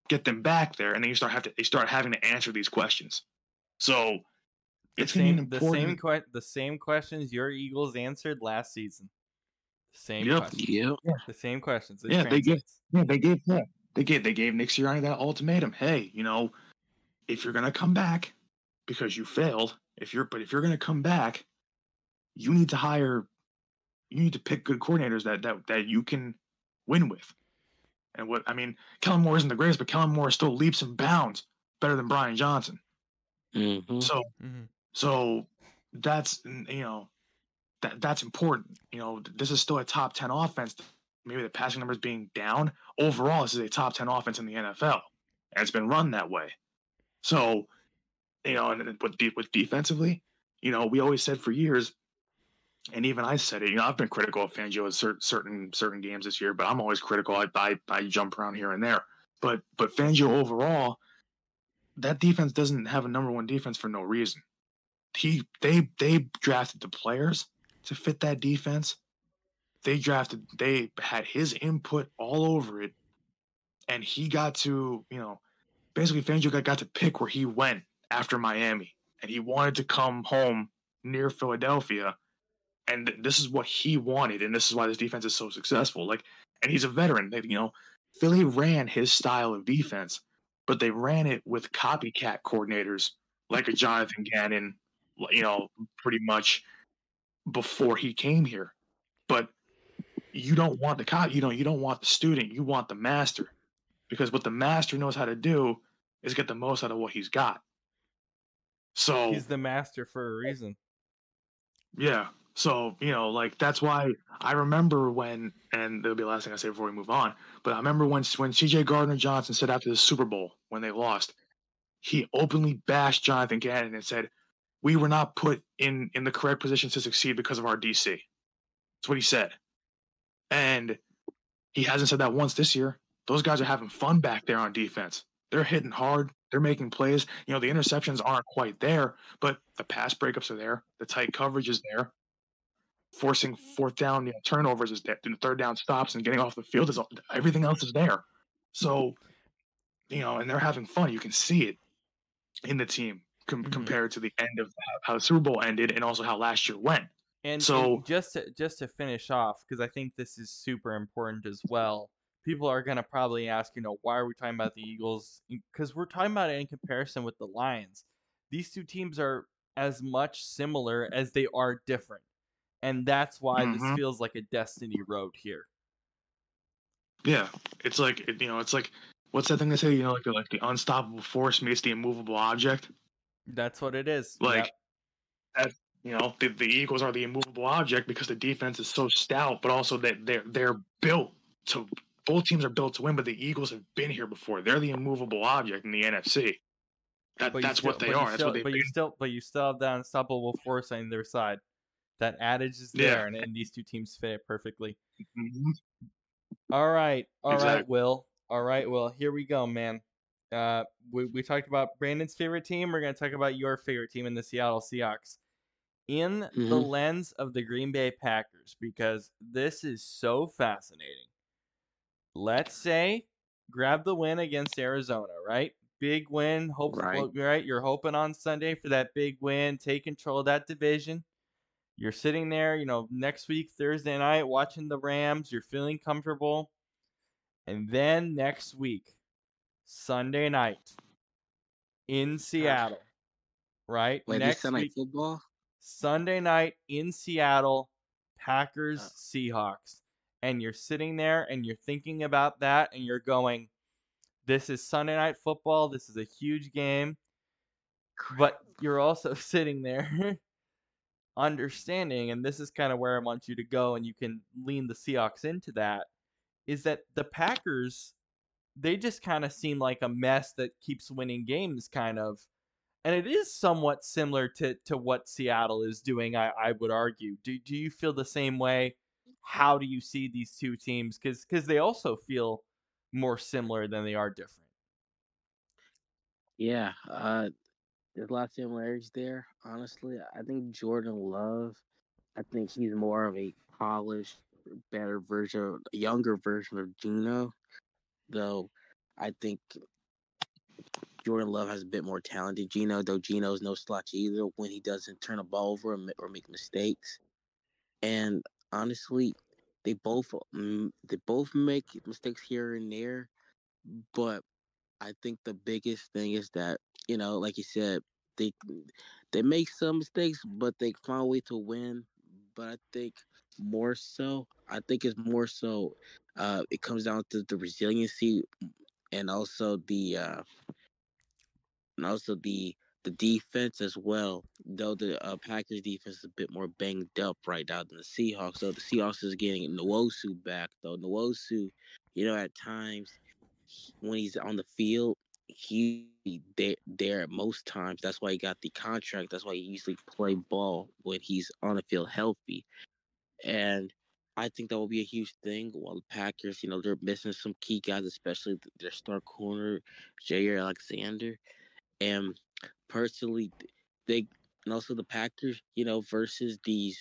get them back there, and then you start have to they start having to answer these questions. So The it's going to be an same, the same, important. que- the same questions your Eagles answered last season. The same Yep. questions. Yep. The same questions. It Yeah, they gave. translates. Yeah, they gave. Yeah, they gave. They gave Nick Sirianni that ultimatum. Hey, you know, if you're gonna come back because you failed, if you're but if you're gonna come back, you need to hire. You need to pick good coordinators that that that you can win with. And what I mean, Kellen Moore isn't the greatest, but Kellen Moore is still leaps and bounds better than Brian Johnson. Mm-hmm. So, Mm-hmm. so that's you know that that's important. You know, this is still a top ten offense. Maybe the passing numbers being down. Overall, this is a top ten offense in the N F L, and it's been run that way. So, you know, and with de- with defensively, you know, we always said for years, and even I said it. You know, I've been critical of Fangio in cer- certain certain games this year, but I'm always critical. I, I I jump around here and there, but but Fangio overall, that defense doesn't have a number one defense for no reason. He they they drafted the players to fit that defense. They drafted, they had his input all over it, and he got to, you know, basically Fangio got, got to pick where he went after Miami, and he wanted to come home near Philadelphia, and th- this is what he wanted, and this is why this defense is so successful. Like, and he's a veteran. They, you know, Philly ran his style of defense, but they ran it with copycat coordinators like a Jonathan Gannon, you know, pretty much before he came here. But you don't want the cop, you know, you don't want the student, you want the master. Because what the master knows how to do is get the most out of what he's got. So He's the master for a reason. yeah. So, you know, like that's why I remember when, and it'll be the last thing I say before we move on, but I remember when when C J Gardner Johnson said after the Super Bowl when they lost, he openly bashed Jonathan Gannon and said, "We were not put in in the correct position to succeed because of our D C." That's what he said. And he hasn't said that once this year. Those guys are having fun back there on defense. They're hitting hard. They're making plays. You know, the interceptions aren't quite there, but the pass breakups are there. The tight coverage is there. Forcing fourth down, you know, turnovers is there. And third down stops and getting off the field is everything else is there. So, you know, and they're having fun. You can see it in the team com- Mhm. compared to the end of how, how the Super Bowl ended and also how last year went. And, So- and just to, just to finish off, because I think this is super important as well. People are gonna probably ask, you know, why are we talking about the Eagles? Because we're talking about it in comparison with the Lions. These two teams are as much similar as they are different, and that's why this Mhm. feels like a destiny road here. Yeah, it's like it, you know, it's like what's that thing they say? You know, like the, like the unstoppable force meets the immovable object. That's what it is. Like Yep. that, you know, the, the Eagles are the immovable object because the defense is so stout, but also that they're they're built to. Both teams are built to win, but the Eagles have been here before. They're the immovable object in the N F C. That But you that's still, what they but you are. That's still, what they've but been. you still, but you still have that unstoppable force on their side. That adage is Yeah. there, and, and these two teams fit it perfectly. Mhm. All right, all right, Exactly. Will. All right, Will. Here we go, man. Uh, we we talked about Brandon's favorite team. We're gonna talk about your favorite team in the Seattle Seahawks. In the Mhm. lens of the Green Bay Packers, because this is so fascinating. Let's say grab the win against Arizona, right? Big win. Hope Right. right. You're hoping on Sunday for that big win, take control of that division. You're sitting there, you know, next week, Thursday night, watching the Rams. You're feeling comfortable. And then next week, Sunday night in Seattle, right? Wait, this Next Sunday week, football? Sunday night in Seattle, Packers, Uh. Seahawks. And you're sitting there and you're thinking about that and you're going, this is Sunday night football. This is a huge game. But you're also sitting there understanding, and this is kind of where I want you to go, and you can lean the Seahawks into that, is that the Packers, they just kind of seem like a mess that keeps winning games, kind of. And it is somewhat similar to, to what Seattle is doing, I, I would argue. Do, do you feel the same way? How do you see these two teams? Because because they also feel more similar than they are different. Yeah, uh, there's a lot of similarities there. Honestly, I think Jordan Love. I think he's more of a polished, better version, a younger version of Gino. Though, I think Jordan Love has a bit more talent than Geno, though Geno's no slouch either when he doesn't turn a ball over or, or make mistakes. And honestly, they both mm, they both make mistakes here and there, but I think the biggest thing is that, you know, like you said, they they make some mistakes, but they find a way to win. But I think more so, I think it's more so, uh, it comes down to the resiliency and also the uh, and also the the defense as well. Though the uh, Packers defense is a bit more banged up right now than the Seahawks. So the Seahawks is getting Nwosu back though. Nwosu, you know, at times when he's on the field, he there there at most times. That's why he got the contract. That's why he usually play ball when he's on the field healthy. And I think that will be a huge thing. While the Packers, you know, they're missing some key guys, especially their star corner, Jair Alexander. And personally, they and also the Packers, you know, versus these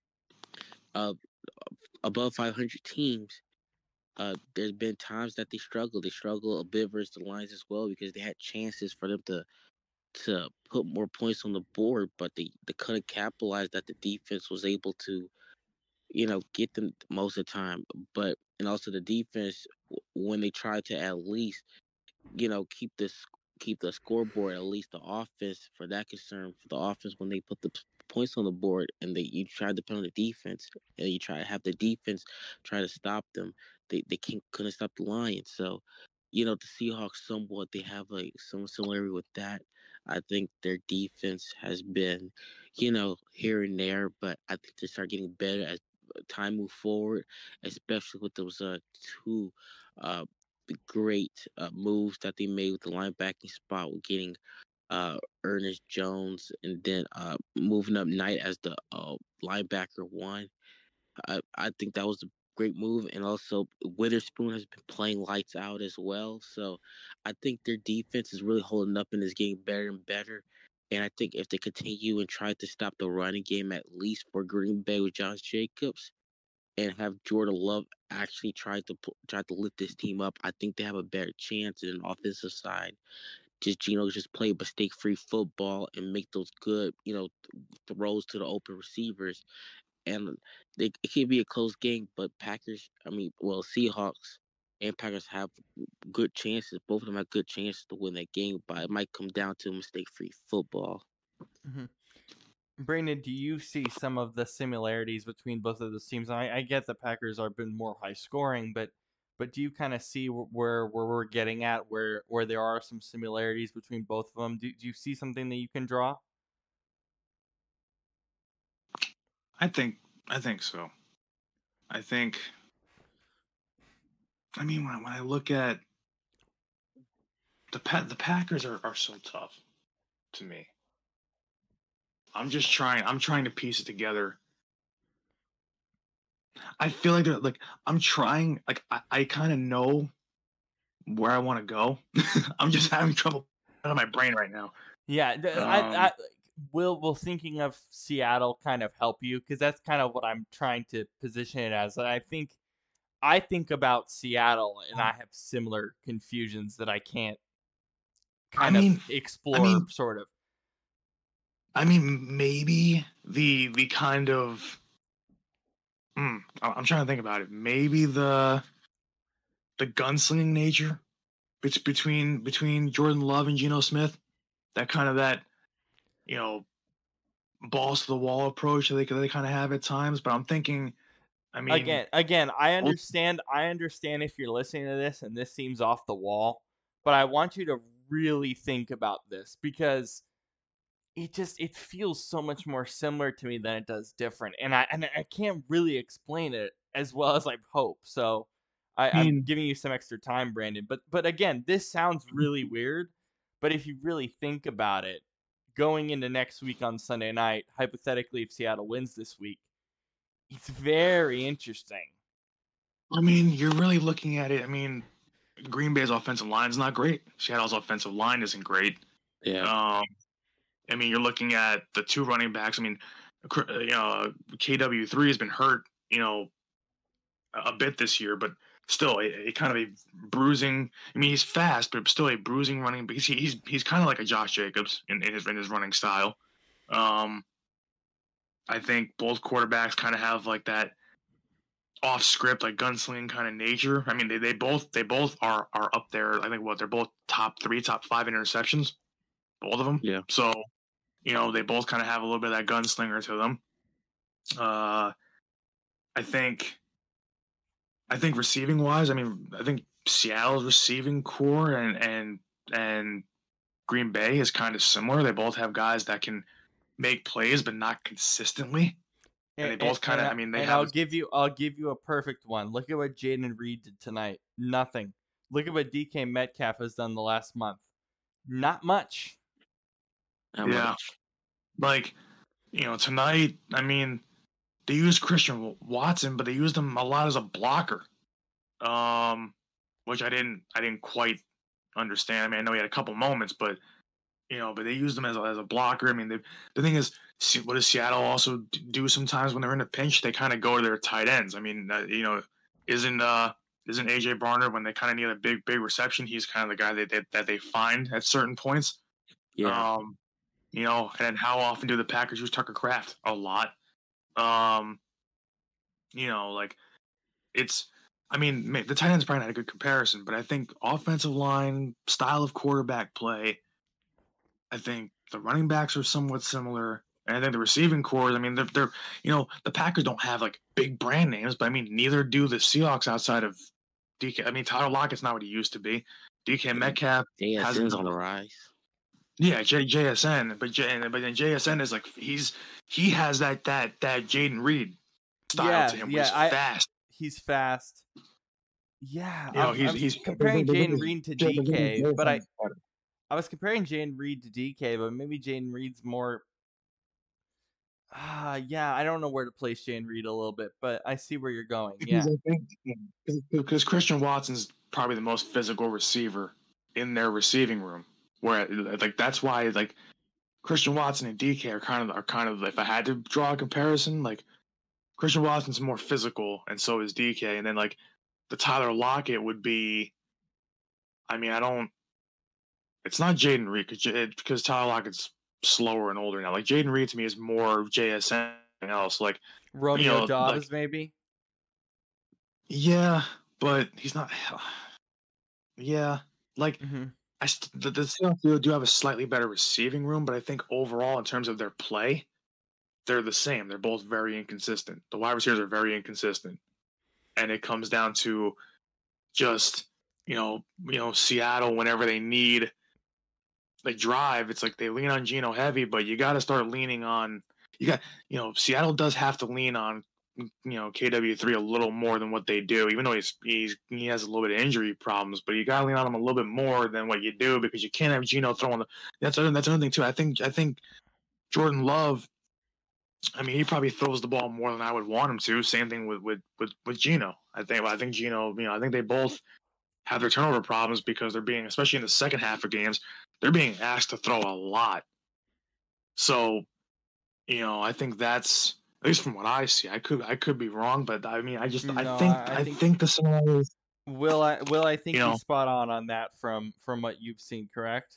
uh above five hundred teams. Uh, there's been times that they struggle. They struggle a bit versus the Lions as well because they had chances for them to to put more points on the board, but they, they couldn't capitalize that the defense was able to, you know, get them most of the time. But and also the defense when they tried to at least, you know, keep this keep the scoreboard, at least the offense for that concern for the offense when they put the p- points on the board and they you try to depend on the defense and you try to have the defense try to stop them. They they can't couldn't stop the Lions. So, you know, the Seahawks somewhat they have like some similarity with that. I think their defense has been, you know, here and there, but I think they start getting better as time move forward, especially with those uh two uh the great uh, moves that they made with the linebacking spot with getting uh, Ernest Jones and then uh, moving up Knight as the uh, linebacker one. I, I think that was a great move. And also, Witherspoon has been playing lights out as well. So I think their defense is really holding up and is getting better and better. And I think if they continue and try to stop the running game, at least for Green Bay with Josh Jacobs, and have Jordan Love actually try to try to lift this team up, I think they have a better chance in an offensive side. Just Geno just play mistake free football and make those good, you know, throws to the open receivers. And they, it could be a close game, but Packers, I mean, well, Seahawks and Packers have good chances. Both of them have good chances to win that game, but it might come down to mistake free football. Mm-hmm. Brandon, do you see some of the similarities between both of those teams? I, I get the Packers are been more high scoring, but but do you kind of see where where we're getting at, where where there are some similarities between both of them? Do, do you see something that you can draw? I think I think so. I think. I mean, when I, when I look at the pa- the Packers are, are so tough to me. I'm just trying. I'm trying to piece it together. I feel like they're like I'm trying. Like I, I kind of know where I want to go. I'm just having trouble out of my brain right now. Yeah, th- I, Um, I will will thinking of Seattle kind of help you because that's kind of what I'm trying to position it as. I think I think about Seattle and I have similar confusions that I can't I kind of mean, I explore, mean, sort of. I mean, maybe the the kind of. Hmm, I- I'm trying to think about it. Maybe the the gunslinging nature bet- between between Jordan Love and Geno Smith. That kind of that you know balls to the wall approach that they they kind of have at times. But I'm thinking, I mean, Again, again, I ult- understand. I understand if you're listening to this and this seems off the wall, but I want you to really think about this because it just it feels so much more similar to me than it does different, and I and I can't really explain it as well as I hope. So I, I I'm mean, giving you some extra time, Brandon. But but again, this sounds really weird. But if you really think about it, going into next week on Sunday night, hypothetically, if Seattle wins this week, it's very interesting. I mean, you're really looking at it. I mean, Green Bay's offensive line is not great. Seattle's offensive line isn't great. Yeah. Um, I mean, you're looking at the two running backs. I mean, cr- uh, you know, K W three has been hurt, you know, a a bit this year, but still a, a kind of a bruising. I mean, he's fast, but still a bruising running. Because he, he's he's kind of like a Josh Jacobs in, in his in his running style. Um, I think both quarterbacks kind of have like that off script, like gunsling kind of nature. I mean, they, they both they both are are up there. I think what they're both top three, top five interceptions, both of them. Yeah. So, you know, they both kind of have a little bit of that gunslinger to them. Uh, I think, I think receiving wise, I mean, I think Seattle's receiving core and and and Green Bay is kind of similar. They both have guys that can make plays, but not consistently. And, and they both kind of, I mean, they and have. I'll give you, I'll give you a perfect one. Look at what Jayden Reed did tonight. Nothing. Look at what D K Metcalf has done the last month. Not much. Not yeah. much. Like, you know, tonight, I mean, they used Christian Watson, but they used him a lot as a blocker, um, which I didn't, I didn't quite understand. I mean, I know he had a couple moments, but you know, but they used him as a, as a blocker. I mean, they, the thing is, what does Seattle also do sometimes when they're in a pinch? They kind of go to their tight ends. I mean, uh, you know, isn't uh, isn't A J Barner when they kind of need a big big reception? He's kind of the guy that they, that they find at certain points. Yeah. Um, you know, and how often do the Packers use Tucker Kraft? A lot. Um, you know, like it's. I mean, the tight end's probably not a good comparison, but I think offensive line, style of quarterback play, I think the running backs are somewhat similar. And I think the receiving core, I mean, they're, they're, you know, the Packers don't have like big brand names, but I mean, neither do the Seahawks outside of D K. I mean, Tyler Lockett's not what he used to be. D K Metcalf J S N's hasn't on the rise. Yeah, J, JSN, but J, but then J S N is like he's he has that that that Jayden Reed style yeah, to him. Yeah, he's I, fast. He's fast. Yeah, you know, I'm, he's I'm he's comparing Jayden Reed to D K, but I I was comparing Jayden Reed to D K, but maybe Jayden Reed's more. Ah, uh, yeah, I don't know where to place Jayden Reed a little bit, but I see where you're going. Yeah, because Christian Watson's probably the most physical receiver in their receiving room. Where like that's why like Christian Watson and D K are kind of are kind of if I had to draw a comparison, like Christian Watson's more physical and so is D K, and then like the Tyler Lockett would be. I mean, I don't. It's not Jayden Reed because Tyler Lockett's slower and older now. Like Jayden Reed to me is more J S N than else. Like Romeo you know, Dobbs like, maybe. Yeah, but he's not. Yeah, like mm-hmm. I st- the, the Seahawks do have a slightly better receiving room, but I think overall in terms of their play, they're the same. They're both very inconsistent. The wide receivers are very inconsistent, and it comes down to just you know you know Seattle whenever they need. They drive, it's like they lean on Geno heavy, but you got to start leaning on you got you know Seattle does have to lean on you know K W three a little more than what they do, even though he's he's he has a little bit of injury problems, but you got to lean on him a little bit more than what you do because you can't have Geno throwing the that's other that's another thing too. I think I think Jordan Love, I mean, he probably throws the ball more than I would want him to. Same thing with with with, with Geno. I think I think Geno, you know, I think they both have their turnover problems because they're being, especially in the second half of games, they're being asked to throw a lot. So, you know, I think that's at least from what I see. I could I could be wrong, but I mean, I just no, I think I, I think, think the scenario is. Will I will I think you know, he's spot on on that from from what you've seen, correct?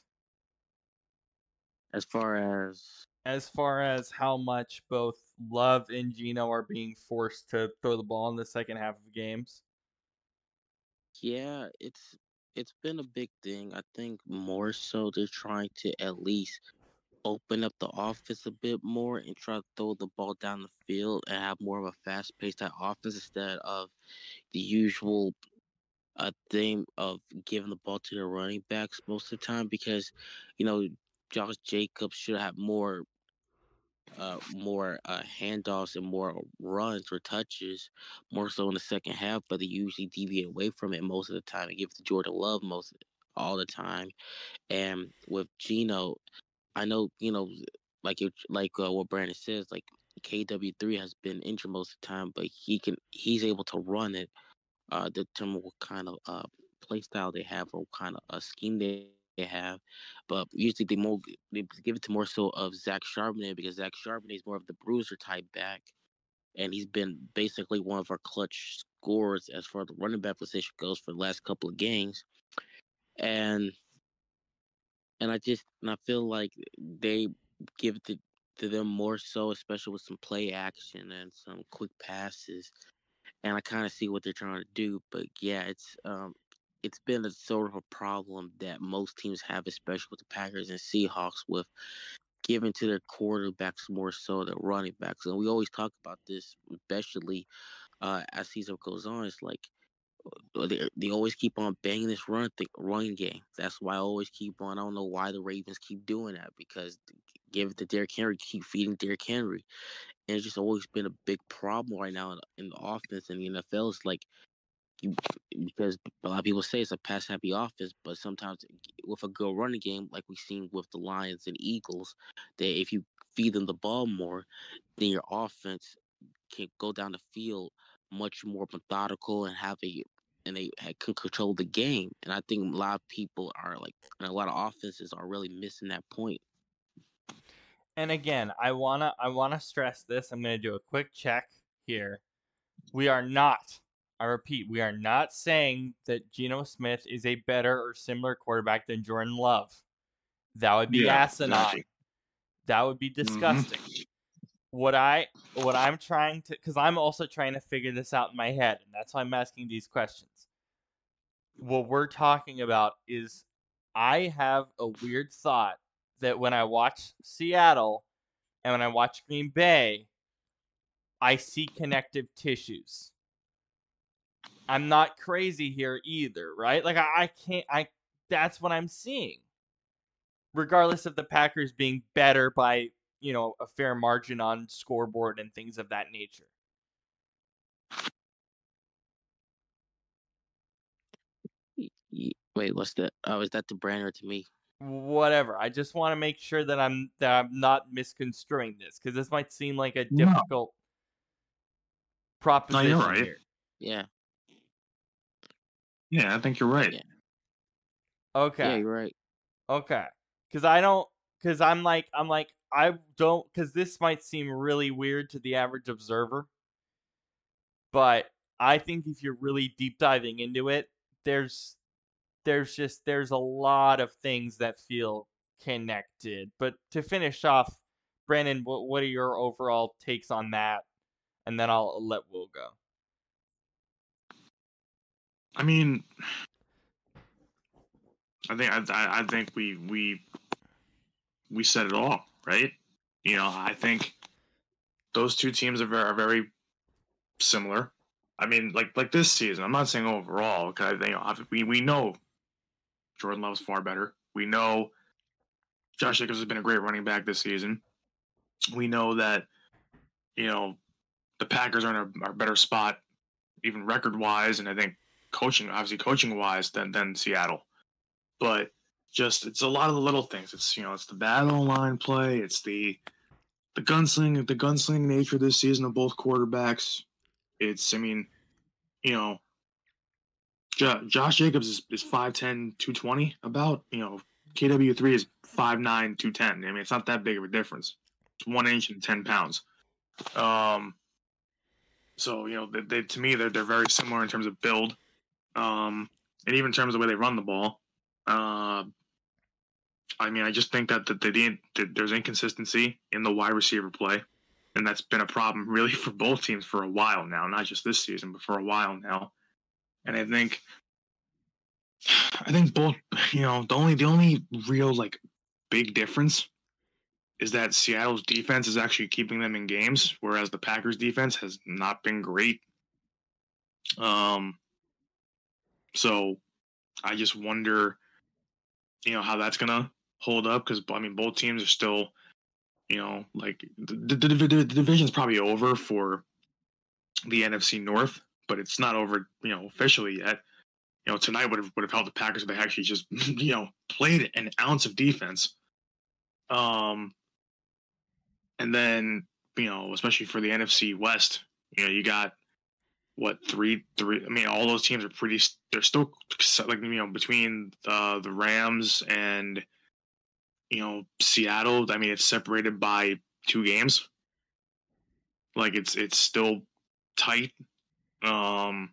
As far as as far as how much both Love and Geno are being forced to throw the ball in the second half of games. Yeah, it's it's been a big thing. I think more so they're trying to at least open up the offense a bit more and try to throw the ball down the field and have more of a fast-paced type offense instead of the usual uh, thing of giving the ball to the running backs most of the time because, you know, Josh Jacobs should have more uh, more uh, handoffs and more runs or touches, more so in the second half, but they usually deviate away from it most of the time and give it to Jordan Love most all the time. And with Geno, I know you know, like it, like uh, what Brandon says, like K W three has been injured most of the time, but he can he's able to run it, uh, determine what kind of uh play style they have or what kind of a uh, scheme they they have, but usually they more they give it to more so of Zach Charbonnet because Zach Charbonnet is more of the bruiser type back, and he's been basically one of our clutch scorers as far as the running back position goes for the last couple of games. And and I just and I feel like they give it to, to them more so, especially with some play action and some quick passes. And I kind of see what they're trying to do, but yeah, it's um, it's been a sort of a problem that most teams have, especially with the Packers and Seahawks, with giving to their quarterbacks more so than running backs. And we always talk about this, especially uh, as season goes on. It's like uh, they, they always keep on banging this run th- run game. That's why I always keep on. I don't know why the Ravens keep doing that, because give it to Derrick Henry, keep feeding Derrick Henry, and it's just always been a big problem right now in, in the offense in the N F L. It's like you, because a lot of people say it's a pass happy offense, but sometimes with a good running game, like we've seen with the Lions and Eagles, that if you feed them the ball more, then your offense can go down the field much more methodical and have a and they can control the game. And I think a lot of people are like, and a lot of offenses are really missing that point. And again, I wanna I wanna stress this. I'm gonna do a quick check here. We are not, I repeat, we are not saying that Geno Smith is a better or similar quarterback than Jordan Love. That would be Yeah, asinine. exactly. That would be disgusting. Mm-hmm. What I what I'm trying to, because I'm also trying to figure this out in my head, and that's why I'm asking these questions. What we're talking about is, I have a weird thought that when I watch Seattle and when I watch Green Bay, I see connective tissues. I'm not crazy here either, right? Like I, I can't I that's what I'm seeing. Regardless of the Packers being better by, you know, a fair margin on scoreboard and things of that nature. Wait, what's that? Oh, is that the Brand or to me? Whatever. I just want to make sure that I'm that I'm not misconstruing this, because this might seem like a difficult no. proposition no, you're right. here. Yeah. Yeah, I think you're right. Yeah. Okay. Yeah, you're right. Okay. Because I don't. Because I'm like I'm like I don't. Because this might seem really weird to the average observer, but I think if you're really deep diving into it, there's there's just there's a lot of things that feel connected. But to finish off, Brandon, what what are your overall takes on that? And then I'll let Will go. I mean, I think I I think we we we said it all, right? You know, I think those two teams are very, are very similar. I mean, like like this season, I'm not saying overall, because you know, we we know Jordan Love's far better. We know Josh Jacobs has been a great running back this season. We know that, you know, the Packers are in a, a better spot, even record wise, and I think coaching, obviously coaching wise, than than Seattle. But just it's a lot of the little things. It's you know, it's the battle line play. It's the the gunsling, the gunsling nature this season of both quarterbacks. It's I mean, you know, J- Josh Jacobs is, is five ten, two twenty about, you know, K W three is five nine, two ten. I mean, it's not that big of a difference. It's one inch and ten pounds. Um, so, you know, they, they, to me, they're, they're very similar in terms of build, um, and even in terms of the way they run the ball. Uh, I mean, I just think that, that, the, that there's inconsistency in the wide receiver play, and that's been a problem really for both teams for a while now, not just this season, but for a while now. And I think I think both, you know, the only the only real like big difference is that Seattle's defense is actually keeping them in games, whereas the Packers defense has not been great. Um, so I just wonder, you know, how that's gonna hold up, because I mean, both teams are still, you know, like the, the, the, the division's probably over for the N F C North, but it's not over, you know, officially yet. You know, tonight would have would have helped the Packers if they actually just, you know, played an ounce of defense. Um, and then, you know, especially for the N F C West, you know, you got what three, three. I mean, all those teams are pretty. They're still like, you know, between uh, the Rams and, you know, Seattle. I mean, it's separated by two games. Like it's it's still tight. Um,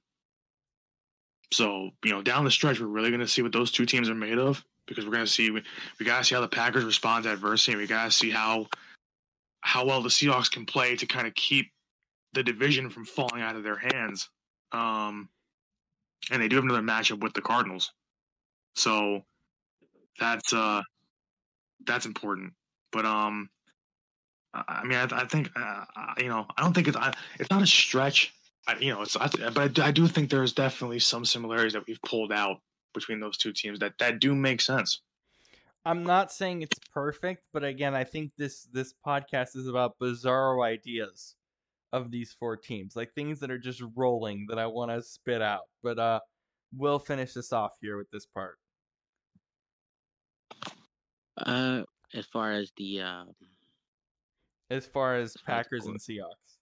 so you know, down the stretch, we're really going to see what those two teams are made of because we're going to see we, we got to see how the Packers respond to adversity. And we got to see how how well the Seahawks can play to kind of keep the division from falling out of their hands. Um, and they do have another matchup with the Cardinals, so that's uh that's important. But um, I mean, I, I think uh, you know, I don't think it's I, it's not a stretch. I, you know, it's I, but I, I do think there's definitely some similarities that we've pulled out between those two teams that that do make sense. I'm not saying it's perfect, but again, I think this this podcast is about bizarro ideas of these four teams, like things that are just rolling that I want to spit out. But uh, we'll finish this off here with this part. Uh, as far as the um, as far as as far as Packers the- and Seahawks.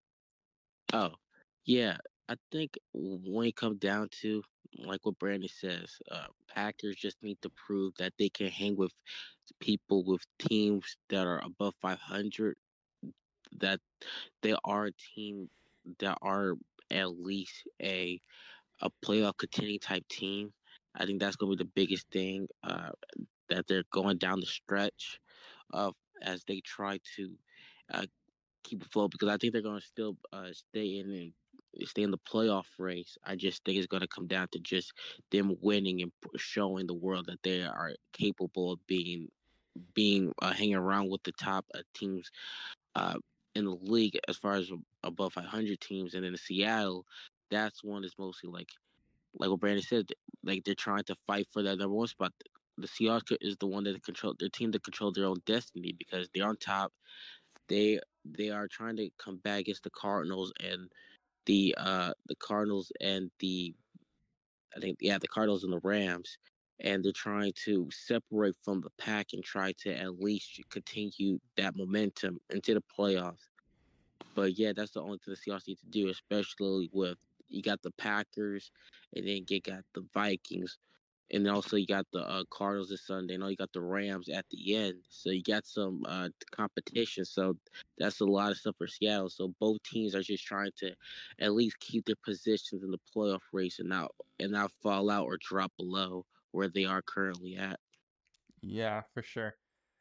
Oh, yeah. I think when it comes down to, like what Brandon says, uh, Packers just need to prove that they can hang with people with teams that are above five hundred. That they are a team that are at least a a playoff contending type team. I think that's going to be the biggest thing uh, that they're going down the stretch of as they try to uh, keep afloat because I think they're going to still uh, stay in and stay in the playoff race. I just think it's going to come down to just them winning and p- showing the world that they are capable of being being uh, hanging around with the top uh, teams uh, in the league as far as above five hundred teams, and then Seattle, that's one is mostly like like what Brandon said, like they're trying to fight for that number one spot. The Seahawks is the one that control their team to control their own destiny because they're on top. They they are trying to come back against the Cardinals and the uh the Cardinals and the I think yeah the Cardinals and the Rams, and they're trying to separate from the pack and try to at least continue that momentum into the playoffs. But yeah, that's the only thing the Seahawks need to do, especially with you got the Packers and then you got the Vikings. And then also you got the uh, Cardinals this Sunday. And you got the Rams at the end. So you got some uh, competition. So that's a lot of stuff for Seattle. So both teams are just trying to at least keep their positions in the playoff race and not and not fall out or drop below where they are currently at. Yeah, for sure.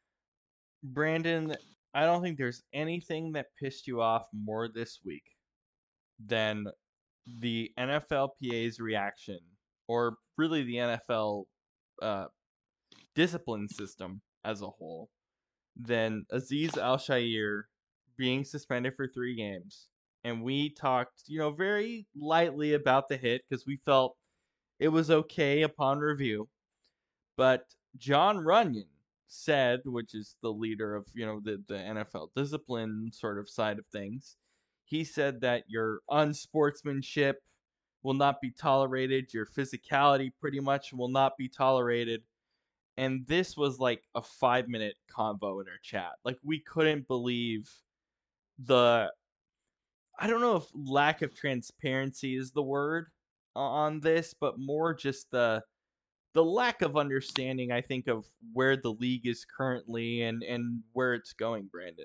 Brandon, I don't think there's anything that pissed you off more this week than the N F L P A's reaction, or really the N F L uh, discipline system as a whole, than Azeez Al-Shaair being suspended for three games. And we talked, you know, very lightly about the hit because we felt it was okay upon review. But John Runyon said, which is the leader of, you know, the, the N F L discipline sort of side of things, he said that your unsportsmanship will not be tolerated, your physicality pretty much will not be tolerated. And this was like a five minute convo in our chat. Like, we couldn't believe the, I don't know if lack of transparency is the word on this, but more just the the lack of understanding, I think, of where the league is currently and and where it's going, Brandon.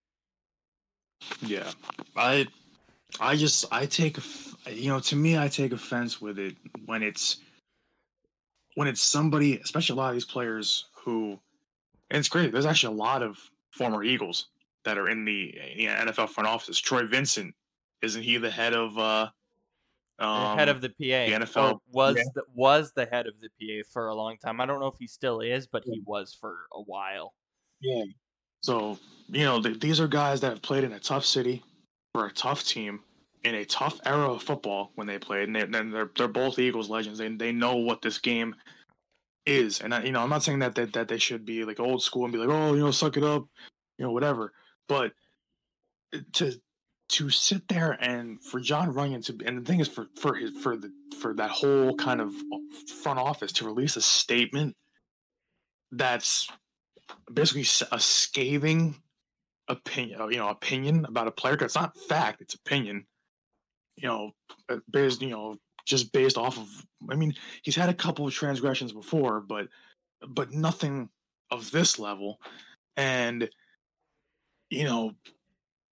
Yeah, I I just I take you know to me I take offense with it when it's when it's somebody, especially a lot of these players who, and it's great. There's actually a lot of former Eagles that are in the, you know, N F L front offices. Troy Vincent, isn't he the head of uh, um, the head of the P A, the N F L? or was Yeah. the, was the head of the P A for a long time. I don't know if he still is, but he was for a while. Yeah. So you know th- these are guys that have played in a tough city for a tough team in a tough era of football when they played, and they, then they're they're both Eagles legends. They they know what this game is, and I, you know I'm not saying that, that that they should be like old school and be like, oh, you know, suck it up, you know, whatever. But to to sit there and for John Runyon to, and the thing is for for his for the for that whole kind of front office to release a statement that's basically a scathing opinion, you know, opinion about a player. 'Cause it's not fact; it's opinion. You know, based, you know, just based off of. I mean, he's had a couple of transgressions before, but but nothing of this level. And you know,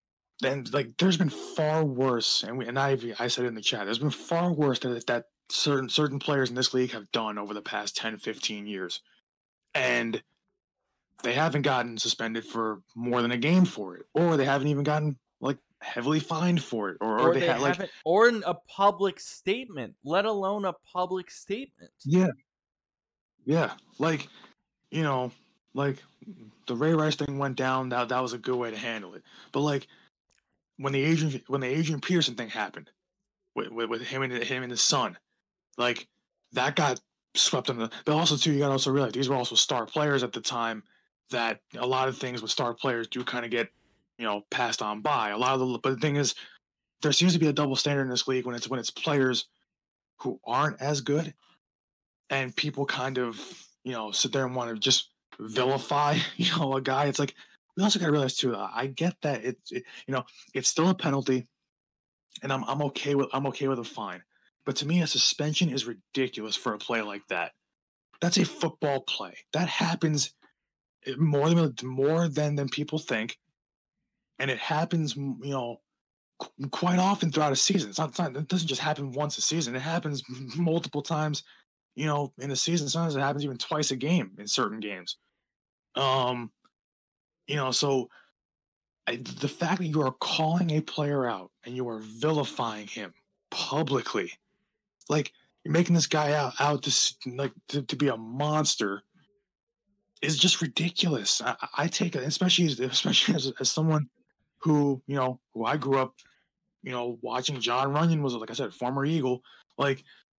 then like there's been far worse, and we and I I said it in the chat. There's been far worse that that certain certain players in this league have done over the past ten, fifteen years, and they haven't gotten suspended for more than a game for it, or they haven't even gotten like heavily fined for it, or, or, Or they, they had like haven't, or in a public statement, let alone a public statement. yeah, yeah, like you know, like the Ray Rice thing went down. That that was a good way to handle it, but like when the Adrian when the Adrian Peterson thing happened with with, with him and him and his son, like that got swept under. But also too, you got to also realize these were also star players at the time. That a lot of things with star players do kind of get, you know, passed on by. A lot of the, but the thing is, there seems to be a double standard in this league when it's when it's players who aren't as good, and people kind of, you know, sit there and want to just vilify, you know, a guy. It's like we also got to realize too. I get that it's it, you know, it's still a penalty, and I'm I'm okay with I'm okay with a fine. But to me, a suspension is ridiculous for a play like that. That's a football play. That happens more than more than than people think, and it happens, you know, qu- quite often throughout a season. It's not, it's not it doesn't just happen once a season. It happens multiple times, you know, in a season. Sometimes it happens even twice a game in certain games. Um, you know, so I, the fact that you are calling a player out and you are vilifying him publicly, like you're making this guy out out to s- like to, to be a monster, is just ridiculous. I, I take it, especially as, especially as, as someone who you know who I grew up, you know, watching. John Runyon was, like I said, former Eagle. Like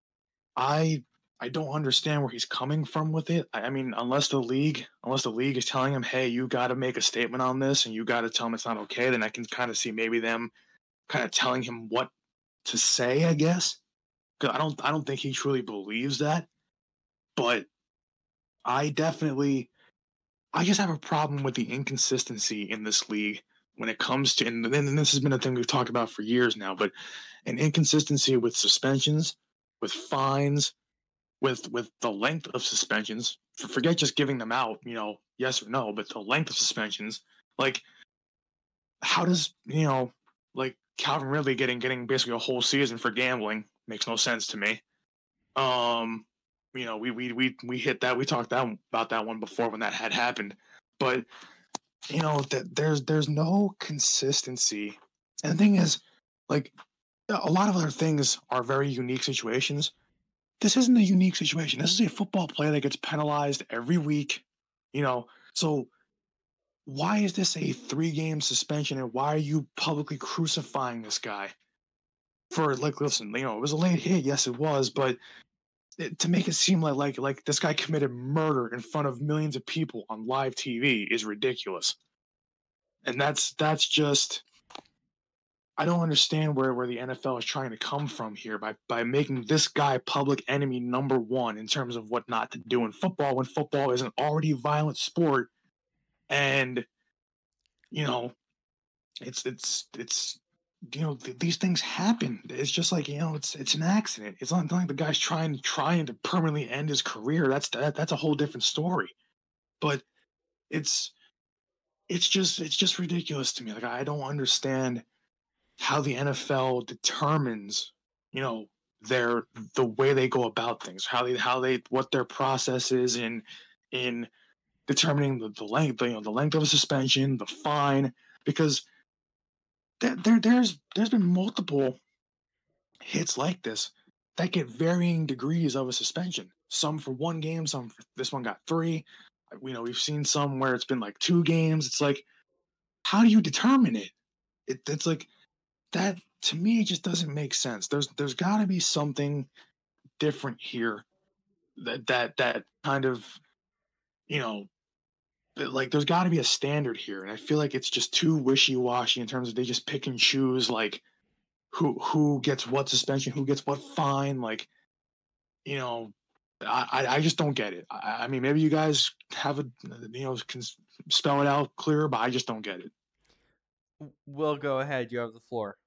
I I don't understand where he's coming from with it. I, I mean, unless the league unless the league is telling him, hey, you got to make a statement on this and you got to tell him it's not okay, then I can kind of see maybe them kind of telling him what to say, I guess. Because I don't I don't think he truly believes that. But I definitely I just have a problem with the inconsistency in this league when it comes to, and, and this has been a thing we've talked about for years now, but an inconsistency with suspensions, with fines, with with the length of suspensions. Forget just giving them out, you know, yes or no, but the length of suspensions. Like, how does you know, like Calvin Ridley getting getting basically a whole season for gambling makes no sense to me. Um, you know, we we we we hit that. We talked that about that one before when that had happened, but you know that there's there's no consistency. And the thing is, like a lot of other things are very unique situations. This isn't a unique situation. This is a football player that gets penalized every week. You know, so why is this a three game suspension, and why are you publicly crucifying this guy for, like, listen, you know, it was a late hit, yes it was, but it, to make it seem like like like this guy committed murder in front of millions of people on live T V is ridiculous. And that's that's just, I don't understand where, where the N F L is trying to come from here by by making this guy public enemy number one in terms of what not to do in football, when football is an already violent sport. And you know it's it's it's you know th- these things happen. It's just like, you know it's it's an accident. It's not like the guy's trying trying to permanently end his career. That's that, that's a whole different story. But it's it's just it's just ridiculous to me. Like, I don't understand how the N F L determines, you know, their the way they go about things, how they how they what their process is in in determining the, the length, you know, the length of a suspension, the fine, because there, there there's there's been multiple hits like this that get varying degrees of a suspension. Some for one game, some for, this one got three. You know, we've seen some where it's been like two games. It's like, how do you determine it? it it's like that to me just doesn't make sense. There's there's got to be something different here that that that kind of, you know like there's got to be a standard here, and I feel like it's just too wishy washy in terms of they just pick and choose, like who who gets what suspension, who gets what fine, like you know. I, I I just don't get it. I, I mean, maybe you guys have a, you know can spell it out clearer, but I just don't get it. Will, go ahead. You have the floor.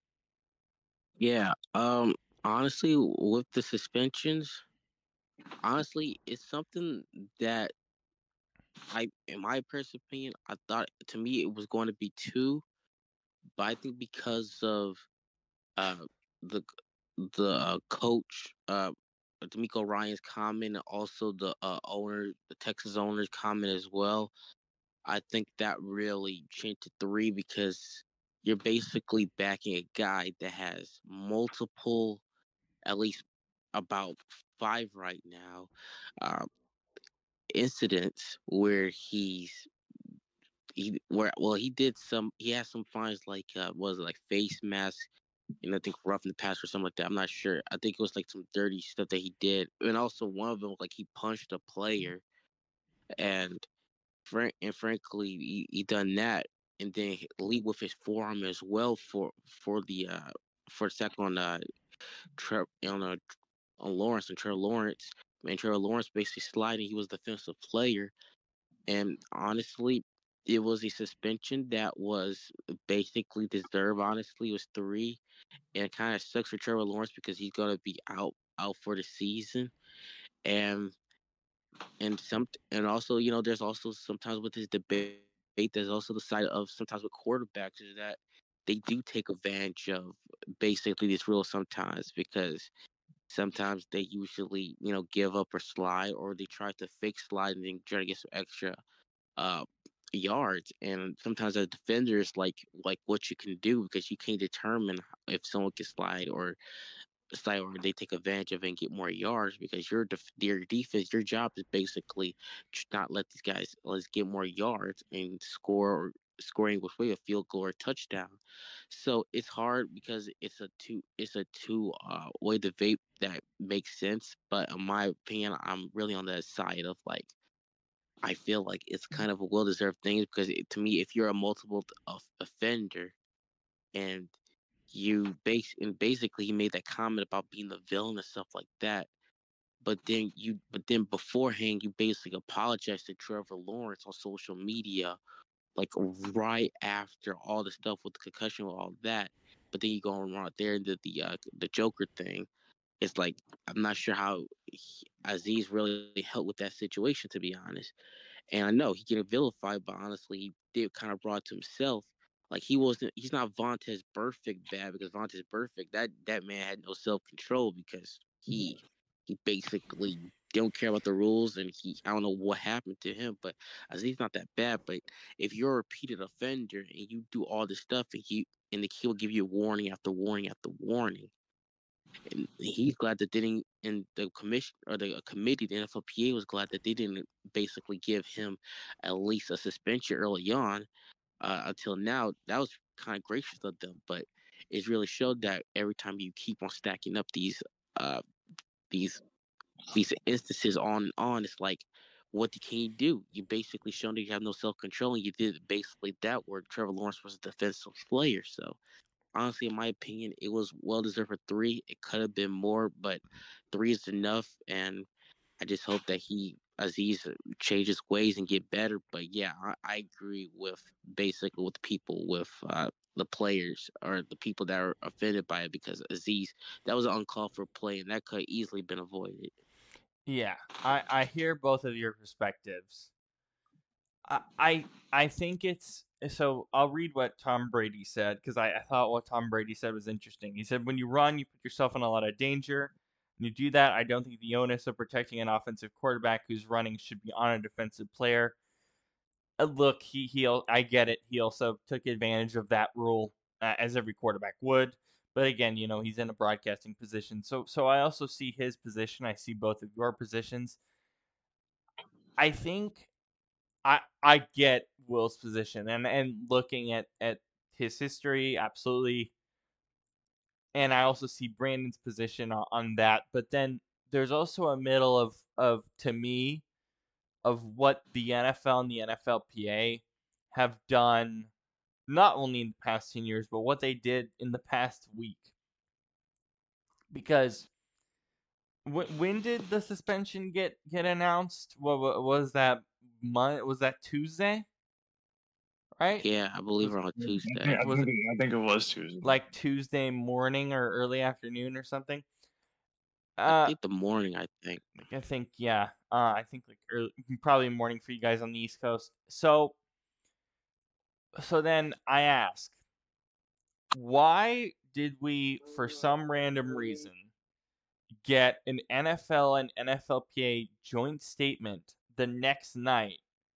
Yeah. Um. Honestly, with the suspensions, honestly, it's something that I, in my personal opinion, I thought to me it was going to be two, but I think because of uh the the uh, coach uh D'Amico Ryan's comment, and also the uh, owner, the Texas owner's comment as well, I think that really changed to three because you're basically backing a guy that has multiple, at least about five right now, uh, incidents where he's he where well he did some he has some fines like uh was it like face mask and I think rough in the past or something like that. I'm not sure. I think it was like some dirty stuff that he did, and also one of them was like he punched a player, and frank and frankly he, he done that, and then he lead with his forearm as well for for the uh for a second on uh Tre- on uh, on Lawrence and Trevor Lawrence. Man, Trevor Lawrence basically sliding. He was a defensive player, and honestly, it was a suspension that was basically deserved. Honestly, it was three, and it kind of sucks for Trevor Lawrence because he's gonna be out out for the season, and and some and also you know there's also sometimes with this debate there's also the side of sometimes with quarterbacks is that they do take advantage of basically these rules sometimes because sometimes they usually you know give up or slide or they try to fake slide and then try to get some extra uh yards, and sometimes as defenders like like what you can do because you can't determine if someone can slide or slide or they take advantage of it and get more yards because your def- your defense, your job is basically to not let these guys let's get more yards and score or scoring with way a field goal or touchdown. So it's hard because it's a two it's a two uh way debate that makes sense, but in my opinion I'm really on the side of like I feel like it's kind of a well deserved thing because it, to me if you're a multiple of offender and you base and basically he made that comment about being the villain and stuff like that. But then you but then beforehand you basically apologized to Trevor Lawrence on social media, like right after all the stuff with the concussion and all that. But then you go on right there into the uh, the Joker thing. It's like I'm not sure how he, Aziz really helped with that situation, to be honest. And I know he getting vilified, but honestly, he did kind of brought to himself. Like he wasn't, he's not Vontez Perfect bad because Vontez Perfect that that man had no self control because he he basically don't care about the rules and he I don't know what happened to him, but I think he's not that bad. But if you're a repeated offender and you do all this stuff and he and the kid will give you warning after warning after warning, and he's glad that they didn't, and the commission or the committee, the N F L P A was glad that they didn't basically give him at least a suspension early on. Uh, until now, that was kind of gracious of them, but it really showed that every time you keep on stacking up these uh these these instances on and on, it's like, what can you do? You basically shown that you have no self control, and you did basically that where Trevor Lawrence was a defensive player. So honestly, in my opinion, it was well deserved for three. It could have been more, but three is enough. And I just hope that he, Aziz, changes ways and get better. But yeah, I, I agree with basically with people, with uh, the players or the people that are offended by it because Aziz, that was an uncalled for play and that could easily been avoided. Yeah, I I hear both of your perspectives. I I, I think it's so. I'll read what Tom Brady said because I, I thought what Tom Brady said was interesting. He said, "When you run, you put yourself in a lot of danger. When you do that, I don't think the onus of protecting an offensive quarterback who's running should be on a defensive player." Uh, look, he he. I get it. He also took advantage of that rule uh, as every quarterback would. But again, you know, he's in a broadcasting position. So so I also see his position. I see both of your positions. I think I I get Will's position and and looking at at his history, absolutely. And I also see Brandon's position on, on that. But then there's also a middle of of to me of what the N F L and the N F L P A have done not only in the past ten years, but what they did in the past week. Because w- when did the suspension get get announced? What, what was that month? Was that Tuesday? Right? Yeah, I believe Was we're on I Tuesday. think, I was think it it, I think it was Tuesday. like Tuesday morning or early afternoon or something? I Uh, think the morning, I think. I think yeah. Uh, I think like early, probably morning for you guys on the East Coast. So so then I ask, why did we, for some random reason, get an N F L and N F L P A joint statement the next night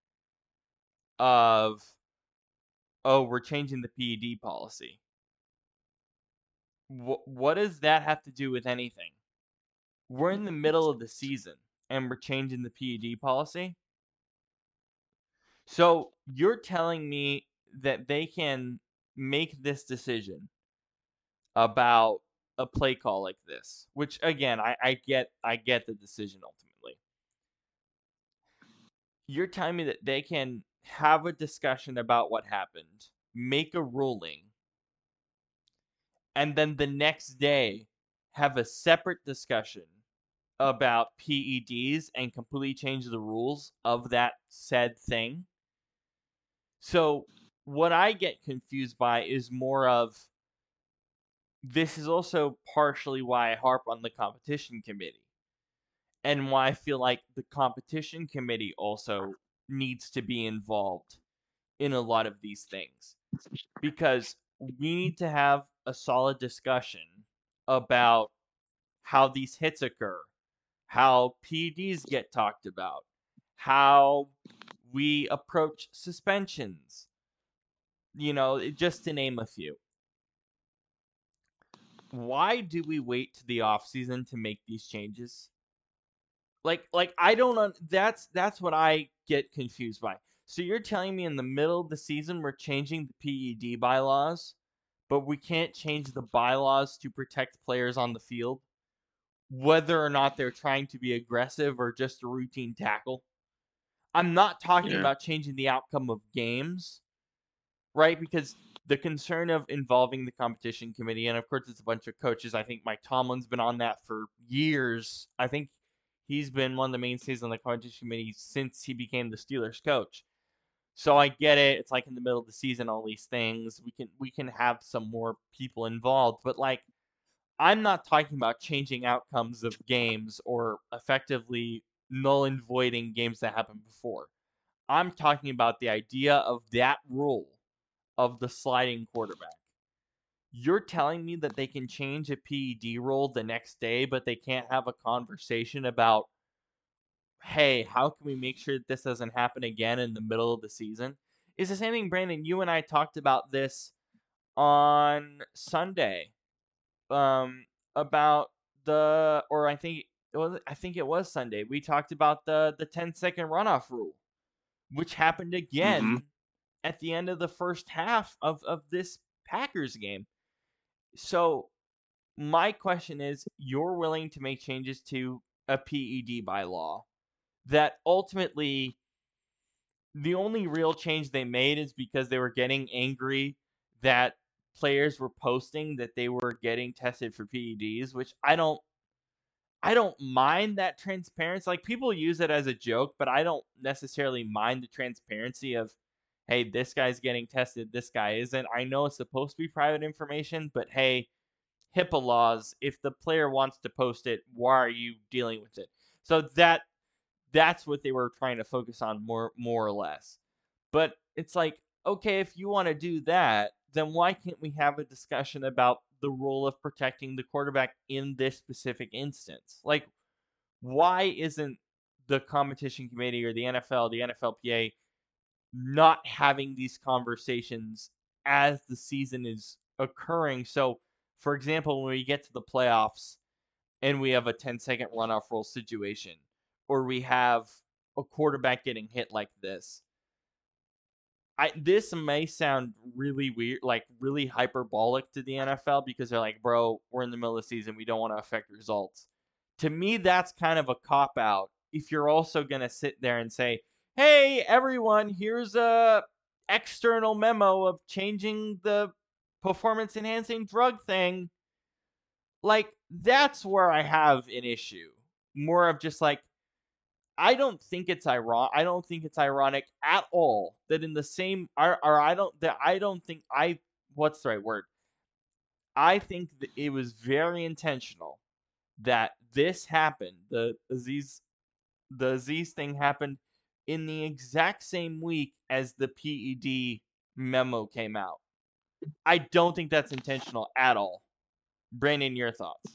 of, oh, we're changing the P E D policy? Wh- what does that have to do with anything? We're in the middle of the season and we're changing the P E D policy. So you're telling me that they can make this decision about a play call like this, which again, I, I get I get the decision ultimately. You're telling me that they can have a discussion about what happened, make a ruling, and then the next day have a separate discussion about P E Ds and completely change the rules of that said thing. So what I get confused by is more of, this is also partially why I harp on the competition committee and why I feel like the competition committee also needs to be involved in a lot of these things, because we need to have a solid discussion about how these hits occur, how P E Ds get talked about, how we approach suspensions, you know, just to name a few. Why do we wait to the off season to make these changes? Like like I don't un- that's that's what I get confused by. So you're telling me in the middle of the season we're changing the P E D bylaws, but we can't change the bylaws to protect players on the field, whether or not they're trying to be aggressive or just a routine tackle? I'm not talking Yeah. about changing the outcome of games, right? Because the concern of involving the competition committee, and of course it's a bunch of coaches. I think Mike Tomlin's been on that for years. I think he's been one of the mainstays on the competition committee since he became the Steelers coach. So I get it. It's like in the middle of the season, all these things. We can we can have some more people involved, but like, I'm not talking about changing outcomes of games or effectively null and voiding games that happened before. I'm talking about the idea of that rule of the sliding quarterback. You're telling me that they can change a P E D rule the next day, but they can't have a conversation about, hey, how can we make sure that this doesn't happen again in the middle of the season? It's the same thing, Brandon. You and I talked about this on Sunday. Um, about the, or I think it was, I think it was Sunday. We talked about the the ten second runoff rule, which happened again Mm-hmm. at the end of the first half of of this Packers game. So my question is, you're willing to make changes to a P E D by law that ultimately the only real change they made is because they were getting angry that players were posting that they were getting tested for P E Ds, which I don't I don't mind that transparency. Like, people use it as a joke, but I don't necessarily mind the transparency of, hey, this guy's getting tested, this guy isn't. I know it's supposed to be private information, but hey, HIPAA laws, if the player wants to post it, why are you dealing with it? So that that's what they were trying to focus on more more or less. But it's like, okay, if you want to do that, then why can't we have a discussion about the role of protecting the quarterback in this specific instance? Like, why isn't the competition committee or the N F L, the N F L P A not having these conversations as the season is occurring? So, for example, when we get to the playoffs and we have a ten second runoff roll situation, or we have a quarterback getting hit like this, I this may sound really weird, like really hyperbolic to the N F L, because they're like, bro, we're in the middle of the season, we don't want to affect results. To me, that's kind of a cop out if you're also gonna sit there and say, hey, everyone, here's a external memo of changing the performance enhancing drug thing. Like, that's where I have an issue. More of just like, I don't think it's ironic. I don't think it's ironic at all that in the same, or, or I don't that I don't think I what's the right word? I think that it was very intentional that this happened. The Aziz the Aziz thing happened in the exact same week as the P E D memo came out. I don't think that's intentional at all. Brandon, your thoughts?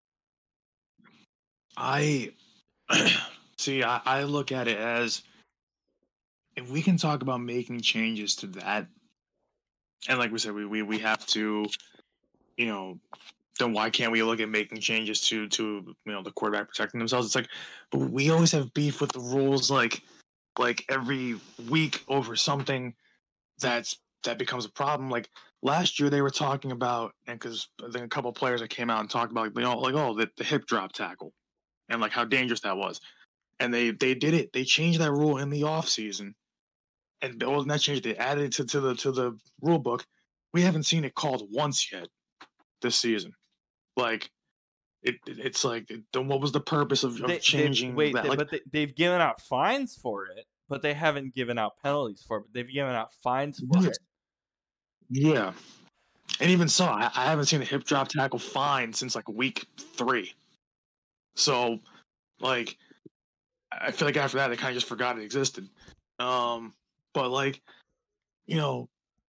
I see. I, I look at it as if we can talk about making changes to that, and like we said, we we, we have to, you know, then why can't we look at making changes to to you know the quarterback protecting themselves? It's like, but we always have beef with the rules, like like every week over something that's that becomes a problem. Like last year, they were talking about, and because then a couple of players that came out and talked about, you know, like oh the, the hip drop tackle, and like how dangerous that was, and they they did it. They changed that rule in the off season, and well, not changed. They added it to, to the to the rule book. We haven't seen it called once yet this season. Like it, it it's like then what was the purpose of, of They, changing wait, that? they, Like, but they, they've given out fines for it, but they haven't given out penalties for it. But they've given out fines for yeah, it. yeah. And even so, I, I haven't seen a hip drop tackle fine since like week three. So, like, I feel like after that, they kind of just forgot it existed. Um, but like, you know,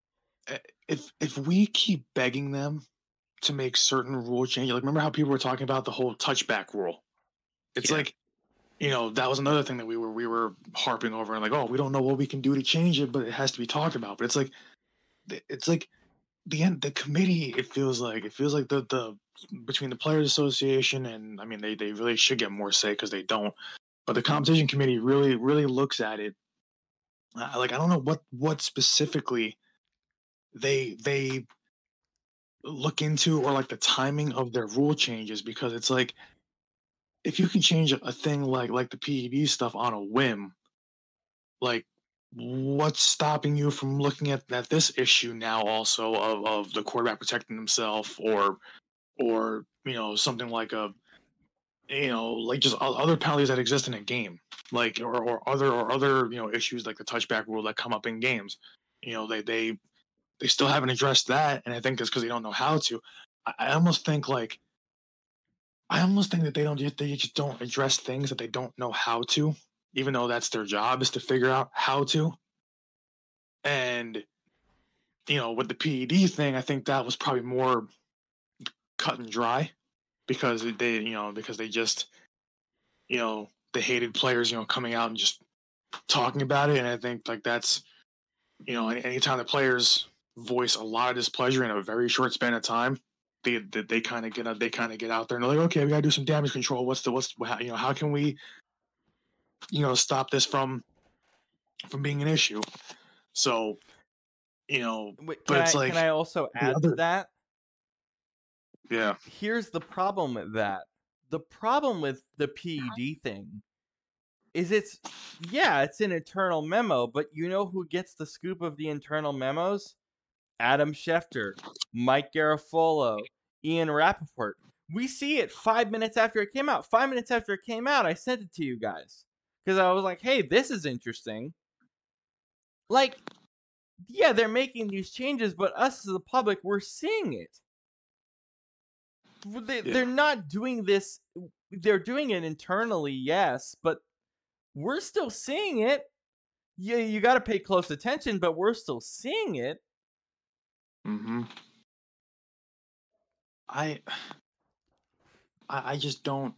if if we keep begging them to make certain rule changes, like remember how people were talking about the whole touchback rule? It's Yeah. like, you know, that was another thing that we were we were harping over and like, oh, we don't know what we can do to change it, but it has to be talked about. But it's like, it's like the end. The committee. It feels like it feels like the the between the Players Association and I mean they they really should get more say because they don't. But the competition committee really really looks at it. Uh, like I don't know what what specifically they they look into or like the timing of their rule changes because it's like if you can change a thing like like the P E D stuff on a whim, like what's stopping you from looking at, at this issue now also of, of the quarterback protecting himself or or you know something like a you know like just other penalties that exist in a game like or, or other or other you know issues like the touchback rule that come up in games you know they they they still haven't addressed that and I think it's because they don't know how to. I, I almost think like I almost think that they don't they just don't address things that they don't know how to, even though that's their job is to figure out how to. And you know, with the P E D thing, I think that was probably more cut and dry because they, you know, because they just, you know, they hated players, you know, coming out and just talking about it. And I think like that's, you know, any, anytime the players voice a lot of displeasure in a very short span of time, they they, they kind of get out, they kind of get out there and they're like, okay, we gotta do some damage control. What's the what's how, you know how can we, you know, stop this from from being an issue? So, you know, Wait, but can it's I like can I also add other, to that? yeah, Here's the problem with that. The problem with the P E D thing is it's yeah, it's an internal memo, but you know who gets the scoop of the internal memos? Adam Schefter, Mike Garafolo, Ian Rappaport. We see it five minutes after it came out. Five minutes after it came out, I sent it to you guys because I was like, "Hey, this is interesting." Like, yeah, they're making these changes, but us as the public, we're seeing it. They, yeah. They're not doing this. They're doing it internally, yes, but we're still seeing it. Yeah, you got to pay close attention, but we're still seeing it. Mm-hmm. I, I, I just don't.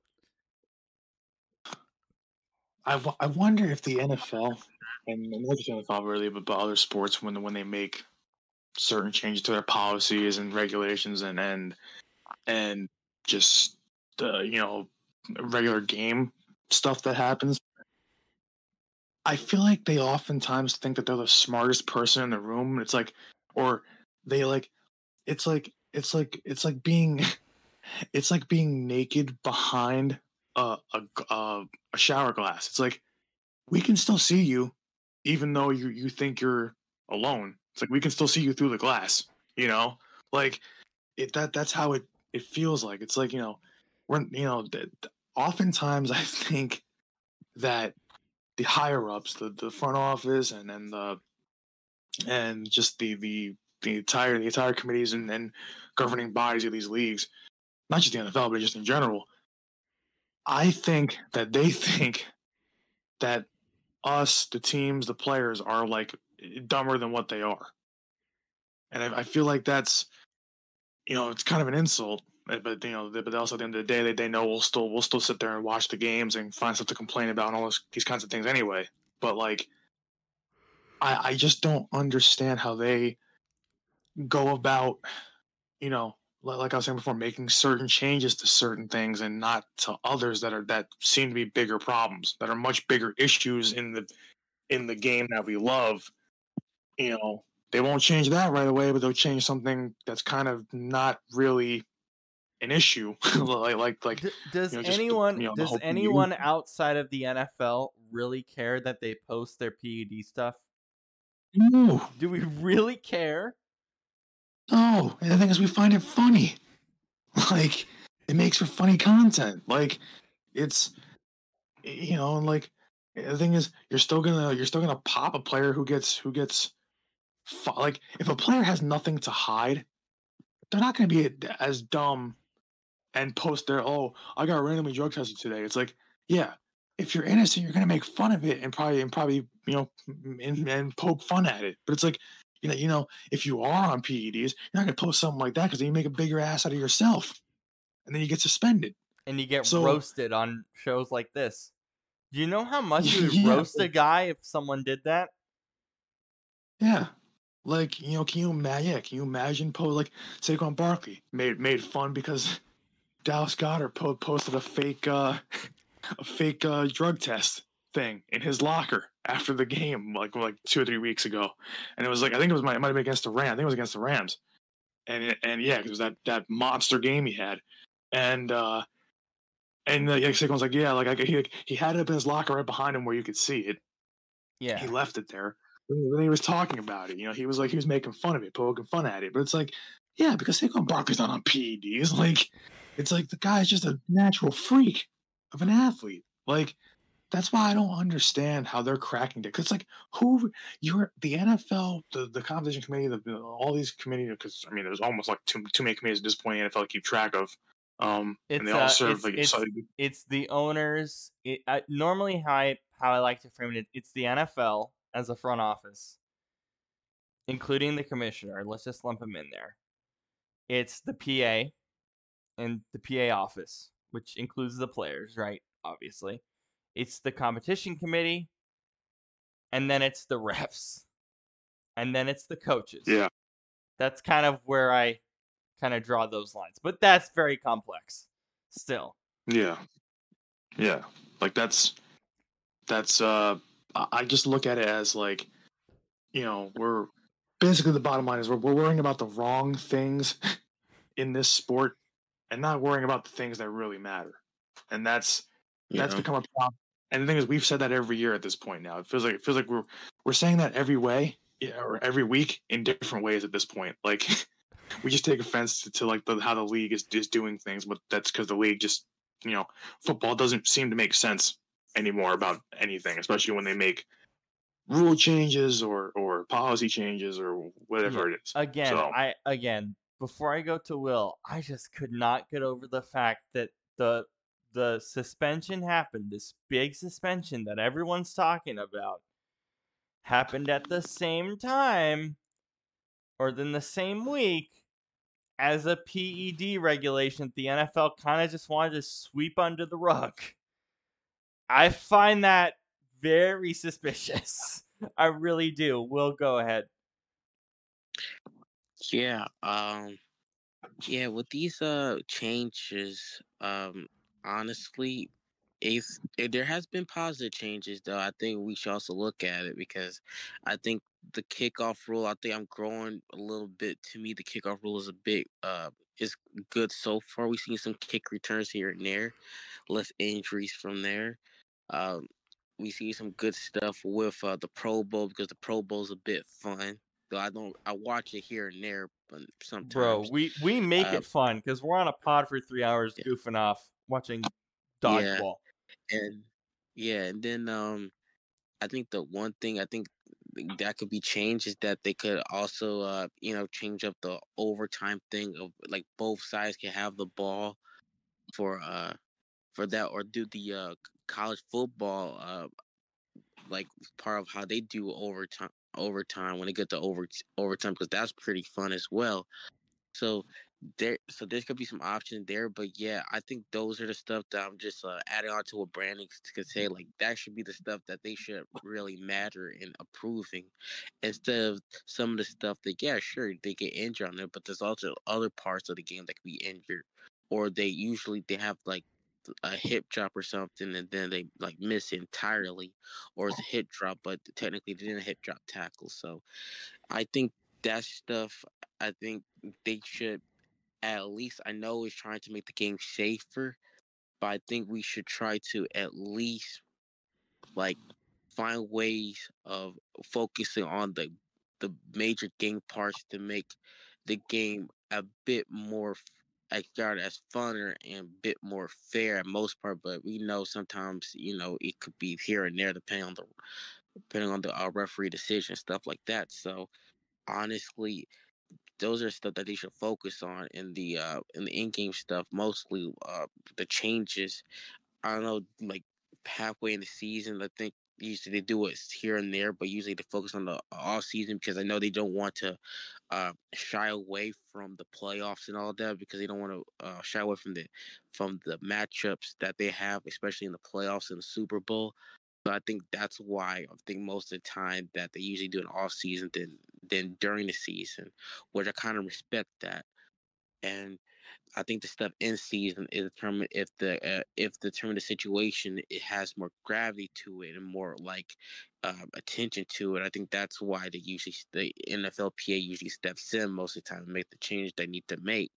I, w- I wonder if the N F L and and not just N F L really, but, but other sports when when they make certain changes to their policies and regulations and and and just the you know regular game stuff that happens. I feel like they oftentimes think that they're the smartest person in the room. It's like, or they like, it's like, it's like, it's like being, it's like being naked behind a a, a, a shower glass. It's like we can still see you, even though you you think you're alone. It's like we can still see you through the glass. You know, like it that that's how it it feels like. It's like you know, we're you know, th- th- oftentimes I think that the higher ups, the, the front office, and then the and just the the the entire the entire committees and, and governing bodies of these leagues, not just the N F L, but just in general. I think that they think that us, the teams, the players, are like dumber than what they are. and I, I feel like that's, you know, it's kind of an insult. But, but you know, but also at the end of the day, they, they know we'll still we'll still sit there and watch the games and find stuff to complain about and all this, these kinds of things anyway. But like, I I just don't understand how they go about, you know, like I was saying before, making certain changes to certain things and not to others that are that seem to be bigger problems, that are much bigger issues in the in the game that we love. You know, they won't change that right away, but they'll change something that's kind of not really an issue, like like like D- does you know, just the, anyone you know the does whole anyone outside of the N F L really care that they post their P E D stuff? No, Do we really care? no, and the thing is, we find it funny. Like, it makes for funny content. Like, it's you know, and like the thing is, you're still gonna you're still gonna pop a player who gets who gets fu- like if a player has nothing to hide, they're not gonna be as dumb and post their oh I got randomly drug tested today. It's like yeah, if you're innocent, you're gonna make fun of it and probably and probably you know and, and poke fun at it. But it's like you know you know if you are on P E Ds, you're not gonna post something like that because then you make a bigger ass out of yourself, and then you get suspended. And you get So roasted on shows like this. Do you know how much you would yeah, roast a guy if someone did that? yeah. Like, you know, can you imagine? Yeah, can you imagine? Po- like Saquon Barkley made made fun because Dallas Goddard po- posted a fake uh, a fake uh, drug test thing in his locker after the game, like like two or three weeks ago, and it was like I think it was my, it might have been against the Rams. I think it was against the Rams, and it, and yeah, it was that that monster game he had, and uh, and uh, yeah, Saquon's like yeah, like I, he he had it up in his locker right behind him where you could see it. Yeah. He left it there. When he was talking about it, you know, he was like he was making fun of it, poking fun at it. But it's like, yeah, because Saquon Barkley's not on P E Ds. Like, it's like the guy's just a natural freak of an athlete. Like, that's why I don't understand how they're cracking it. Because like, who you're the N F L, the the competition committee, the all these committees. Because I mean, there's almost like too too many committees at this point in the N F L to keep track of. Um, and It's they all uh serve it's like it's so- it's the owners. It, I, normally how I how I like to frame it, it's the N F L as a front office, including the commissioner. Let's just lump him in there. It's the P A and the P A office, which includes the players, right? Obviously. It's the competition committee, and then it's the refs, and then it's the coaches. yeah. That's kind of where I kind of draw those lines. But that's very complex still. Yeah. Yeah. Like that's that's uh I I just look at it as like, you know, we're basically the bottom line is we're, we're worrying about the wrong things in this sport and not worrying about the things that really matter. And that's that's Yeah. become a problem. And the thing is we've said that every year at this point now. It feels like it feels like we're we're saying that every way, yeah, or every week in different ways at this point. Like we just take offense to, to like the, how the league is, is doing things, but that's because the league just, you know, football doesn't seem to make sense anymore about anything, especially when they make rule changes or or policy changes or whatever Yeah. it is. Again, So I again before I go to Will, I just could not get over the fact that the the suspension happened, this big suspension that everyone's talking about, happened at the same time or then the same week as a P E D regulation that the N F L kind of just wanted to sweep under the rug. I find that very suspicious. I really do. Will, go ahead. Yeah. Um. Yeah. With these uh changes, um, honestly, if, if there has been positive changes, though, I think we should also look at it because I think the kickoff rule. I think I'm growing a little bit. To me, the kickoff rule is a bit uh is good so far. We've seen some kick returns here and there, less injuries from there. Um, we see some good stuff with uh, the Pro Bowl because the Pro Bowl is a bit fun. Though I don't, I watch it here and there, but Bro, sometimes. we we make Uh, it fun because we're on a pod for three hours yeah, goofing off watching yeah, dodgeball. and yeah, and then um, I think the one thing I think that could be changed is that they could also uh, you know, change up the overtime thing of like both sides can have the ball for uh for that or do the uh college football uh like part of how they do overtime overtime when they get to over overtime because that's pretty fun as well. So there, so there could be some options there, but yeah, I think those are the stuff that I'm just uh, adding on to what Brandon could say. Like that should be the stuff that they should really matter in approving, instead of some of the stuff that yeah, sure they get injured on it, but there's also other parts of the game that can be injured, or they usually they have like a hip drop or something, and then they like miss entirely, or it's a hip drop, but technically they didn't hip drop tackle. So I think that stuff. I think they should at least. I know is trying to make the game safer, but I think we should try to at least like find ways of focusing on the the major game parts to make the game a bit more I start as funner and a bit more fair at most part, but we know sometimes you know it could be here and there depending on the depending on the uh, referee decision, stuff like that. So honestly, those are stuff that they should focus on in the uh in the in-game stuff. Mostly, uh, the changes. I don't know, like halfway in the season, I think usually they do it here and there, but usually they focus on the off season because I know they don't want to uh, shy away from the playoffs and all that because they don't want to uh, shy away from the from the matchups that they have, especially in the playoffs and the Super Bowl. So I think that's why I think most of the time that they usually do an off season than than during the season, which I kind of respect that. And I think the stuff in season is determined if the uh, if determine the situation it has more gravity to it and more like um, attention to it. I think that's why they usually the N F L P A usually steps in most of the time and make the change they need to make.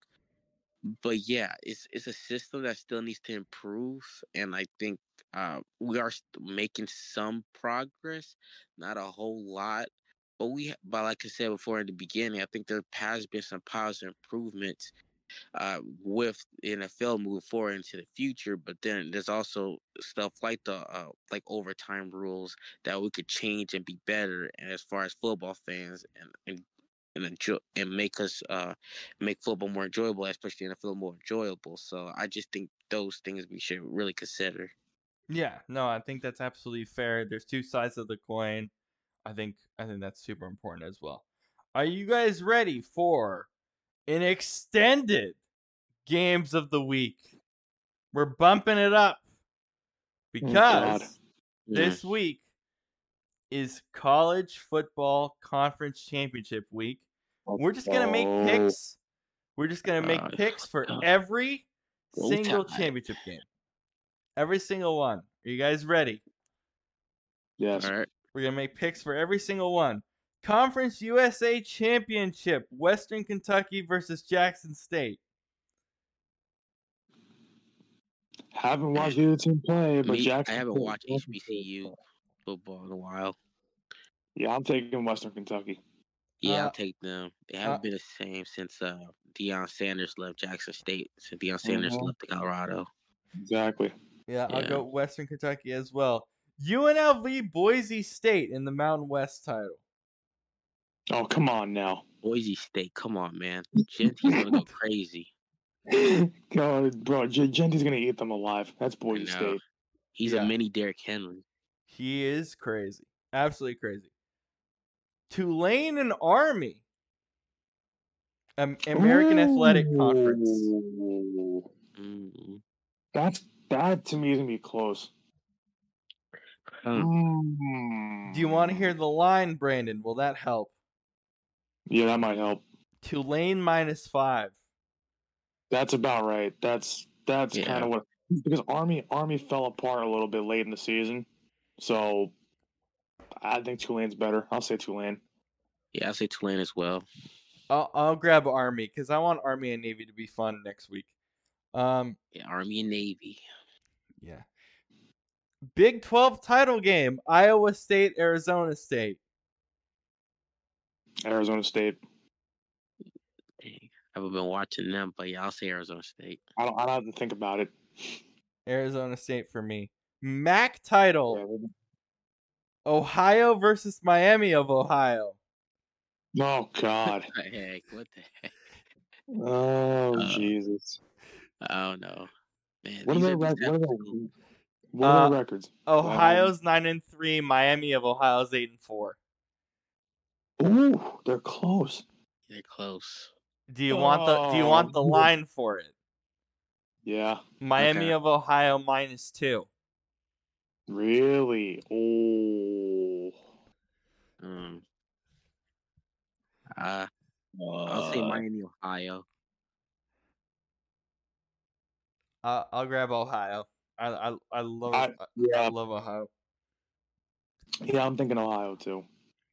But yeah, it's it's a system that still needs to improve, and I think uh, we are making some progress, not a whole lot. But we, but like I said before in the beginning, I think there has been some positive improvements uh, with the N F L moving forward into the future. But then there's also stuff like the uh, like overtime rules that we could change and be better. And as far as football fans and and and enjoy and make us uh make football more enjoyable, especially N F L more enjoyable. So I just think those things we should really consider. Yeah, no, I think that's absolutely fair. There's two sides of the coin. I think I think that's super important as well. Are you guys ready for an extended games of the week? We're bumping it up because God. this week is college football conference championship week. We're just gonna make Oh. picks. We're just gonna make Uh, picks for every Roll single Tide. championship game. Every single one. Are you guys ready? Yes. All right. We're gonna make picks for every single one. Conference U S A Championship, Western Kentucky versus Jackson State. Haven't watched either team play, but Me, Jackson. I haven't State- watched H B C U football in a while. Yeah, I'm taking Western Kentucky. Yeah, Uh, I'll take them. They haven't uh, been the same since uh Deion Sanders left Jackson State. Since Deion Sanders Mhm. left to Colorado. Exactly. Yeah, I'll Yeah. go Western Kentucky as well. U N L V Boise State in the Mountain West title. Oh, come on now. Boise State, come on, man. Genty's gonna go crazy. God, bro, G- Genty's gonna eat them alive. That's Boise know. State. He's Yeah. a mini Derrick Henry. He is crazy. Absolutely crazy. Tulane and Army. Um, American Athletic Conference. Ooh. Mm. That's that to me is gonna be close. Huh. Mm. Do you want to hear the line, Brandon? Will that help? Yeah, that might help. Tulane minus five. That's about right. That's that's Yeah. kind of what because Army Army fell apart a little bit late in the season, so I think Tulane's better. I'll say Tulane. Yeah, I'll say Tulane as well. I'll I'll grab Army because I want Army and Navy to be fun next week. Um, Yeah, Army and Navy. yeah. Big twelve title game: Iowa State, Arizona State. Arizona State. Dang, I haven't been watching them, but yeah, I'll say Arizona State. I don't. I don't have to think about it. Arizona State for me. M A C title: Yeah, we'll- Ohio versus Miami of Ohio. Oh God. What the heck? What the heck? Oh Uh, Jesus. I don't know. Man, What are these their are rec- these what are have- their, what are Uh, their records? Ohio's nine and three. Miami of Ohio's eight and four. Ooh, they're close. They're close. Do you want the Do you want the Oh. line for it? Yeah. Miami Okay. of Ohio minus two. Really? Oh. Um. Uh, I'll say Uh, Miami, Ohio. Uh, I'll grab Ohio. I I, I love I, I, I yeah, love Ohio. yeah, I'm thinking Ohio too.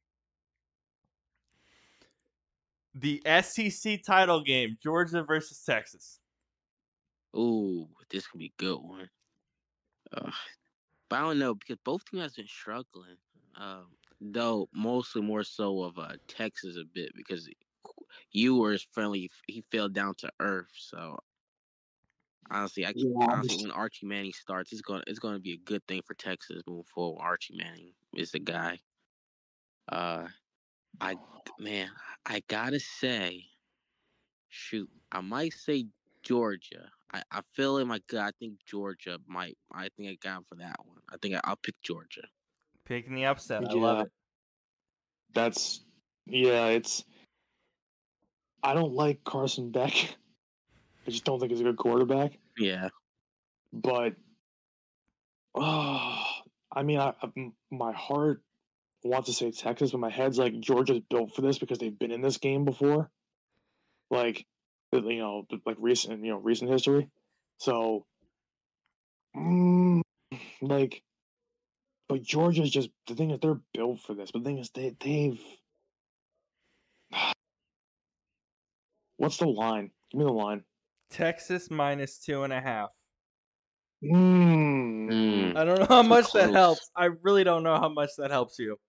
The S E C title game: Georgia versus Texas. Ooh, this could be a good one. Uh, but I don't know because both teams have been struggling. Um, though mostly more so of uh, Texas a bit because Ewers friendly. He fell down to earth. So honestly, I Yeah, I'm honestly just- when Archie Manning starts, it's gonna it's gonna be a good thing for Texas moving forward. Archie Manning is the guy. Uh, I man, I gotta say, shoot, I might say Georgia. I, I feel in my gut. I think Georgia might. I think I got him for that one. I think I, I'll pick Georgia. Picking the upset. I Yeah. love it. That's yeah. It's I don't like Carson Beck. I just don't think he's a good quarterback. Yeah. But oh, I mean, I, I- my heart wants to say Texas, but my head's like Georgia's built for this because they've been in this game before. Like, you know, like recent, you know, recent history. So, mm, like, but Georgia's just the thing is they're built for this. But the thing is they they've. What's the line? Give me the line. Texas minus two and a half. Mm. Mm, I don't know how too much that close. helps. I really don't know how much that helps you.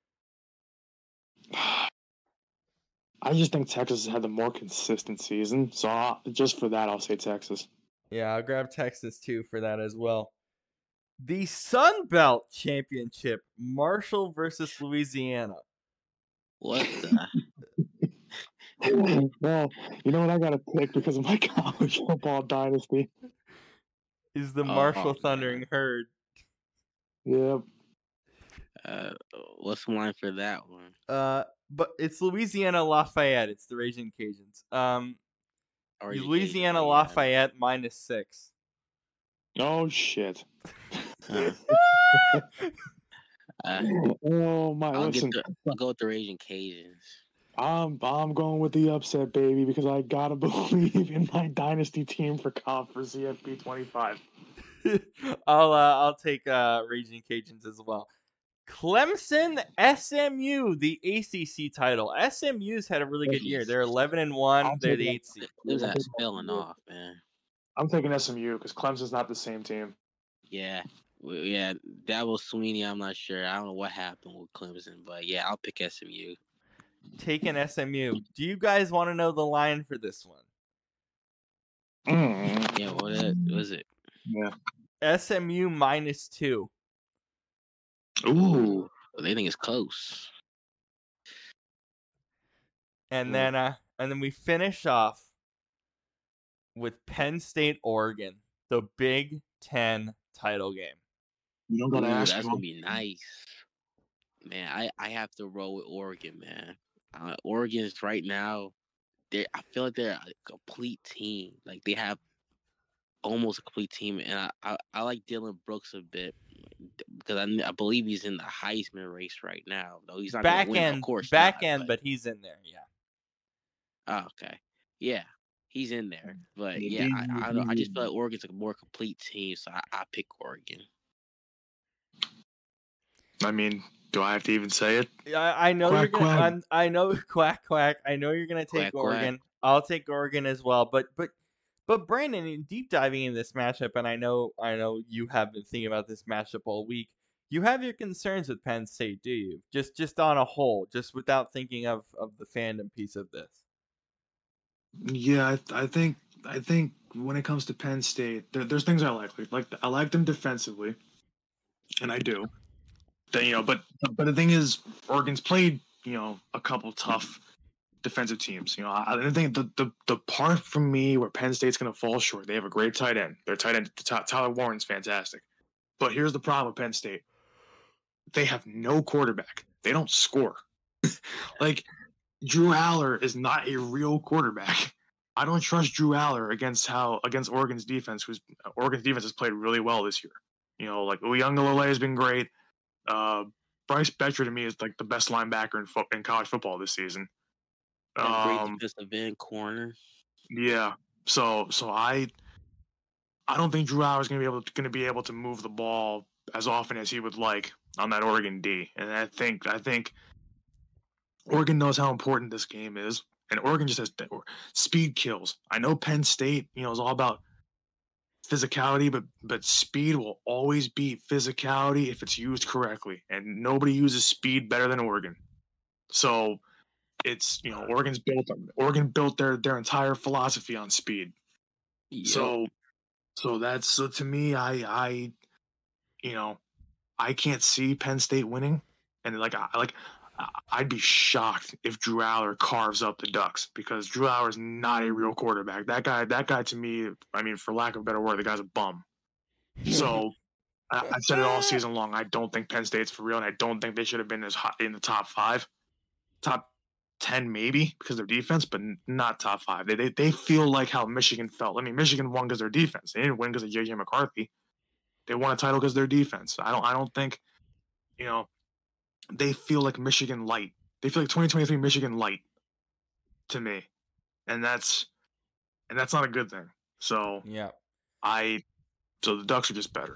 I just think Texas has had the more consistent season, so I'll, just for that, I'll say Texas. Yeah, I'll grab Texas too for that as well. The Sun Belt Championship: Marshall versus Louisiana. What the? Well, you know what I got to pick because of my college football dynasty. Is the Oh, Marshall man. Thundering Herd? Yep. Uh, what's the line for that one? Uh, but it's Louisiana Lafayette. It's the Raging Cajuns. Um, Or you Louisiana Cajuns, yeah. Lafayette minus six. Oh shit. Huh. Uh, Oh my! I'll Listen, get the, I'll go with the Raging Cajuns. I'm I'm going with the upset, baby, because I gotta believe in my dynasty team for comp for C F P twenty-five. I'll uh, I'll take uh, Raging Cajuns as well. Clemson S M U, the A C C title. S M U's had a really good year. They're eleven and one. I'm They're the taking- eighth seed. Those I'm guys taking falling S M U. off, man. I'm taking S M U because Clemson's not the same team. Yeah. Well, yeah, that was Sweeney. I'm not sure. I don't know what happened with Clemson, but yeah, I'll pick S M U. Taking S M U. Do you guys want to know the line for this one? Mm. Yeah, what it, was it? Yeah. S M U minus two. Ooh. Well, they think it's close. And Hmm. then uh and then we finish off with Penn State Oregon, the Big Ten title game. You don't Ooh, gotta ask. that's me. gonna be nice, man. I, I have to roll with Oregon, man. Uh, Oregon's right now. They I feel like they're a complete team. Like they have almost a complete team, and I I, I like Dylan Brooks a bit because I, I believe he's in the Heisman race right now. Though he's not Back gonna win, end, of course. back not, end, but, but he's in there. Yeah. oh, okay, yeah, he's in there. But Yeah, yeah, I, I don't know. I just he- feel like Oregon's a more complete team, so I, I pick Oregon. I mean, do I have to even say it? I, I know Quack, you're gonna. quack. I'm, I know quack quack. I know you're gonna take Quack, quack. Oregon. I'll take Oregon as well. But but but Brandon, in deep diving in this matchup, and I know I know you have been thinking about this matchup all week. You have your concerns with Penn State, do you? Just just on a whole, just without thinking of of the fandom piece of this. Yeah, I, I think I think when it comes to Penn State, there, there's things I like. Like, like I like them defensively, and I do. Then, you know, but but the thing is, Oregon's played you know a couple tough defensive teams. You know, I, I think the, the the part for me where Penn State's going to fall short, they have a great tight end. Their tight end, Tyler Warren's fantastic. But here's the problem with Penn State: they have no quarterback. They don't score. like Drew Aller is not a real quarterback. I don't trust Drew Aller against how against Oregon's defense, who's Oregon's defense has played really well this year. You know, like Uiagalelei has been great. Uh, Bryce Betcher to me is like the best linebacker in, fo- in college football this season. That great Um, defensive end corner. yeah. So so I I don't think Drew Aller is going to be able to, going to be able to move the ball as often as he would like on that Oregon D. And I think I think Oregon knows how important this game is, and Oregon just has speed kills. I know Penn State, you know, is all about physicality, but but speed will always beat physicality if it's used correctly, and nobody uses speed better than Oregon. So it's you know Oregon's built Oregon built their their entire philosophy on speed. Yep. So so that's so to me, I I you know I can't see Penn State winning, and like I like. I'd be shocked if Drew Aller carves up the Ducks because Drew Aller is not a real quarterback. That guy, that guy to me, I mean, for lack of a better word, the guy's a bum. So I, I've said it all season long. I don't think Penn State's for real, and I don't think they should have been as hot in the top five, top ten maybe because of their defense, but not top five. They they, they feel like how Michigan felt. I mean, Michigan won because of their defense. They didn't win because of J J McCarthy. They won a title because of their defense. I don't I don't think, you know. They feel like Michigan light. They feel like twenty twenty-three Michigan light to me, and that's and that's not a good thing. So yeah, I so the Ducks are just better.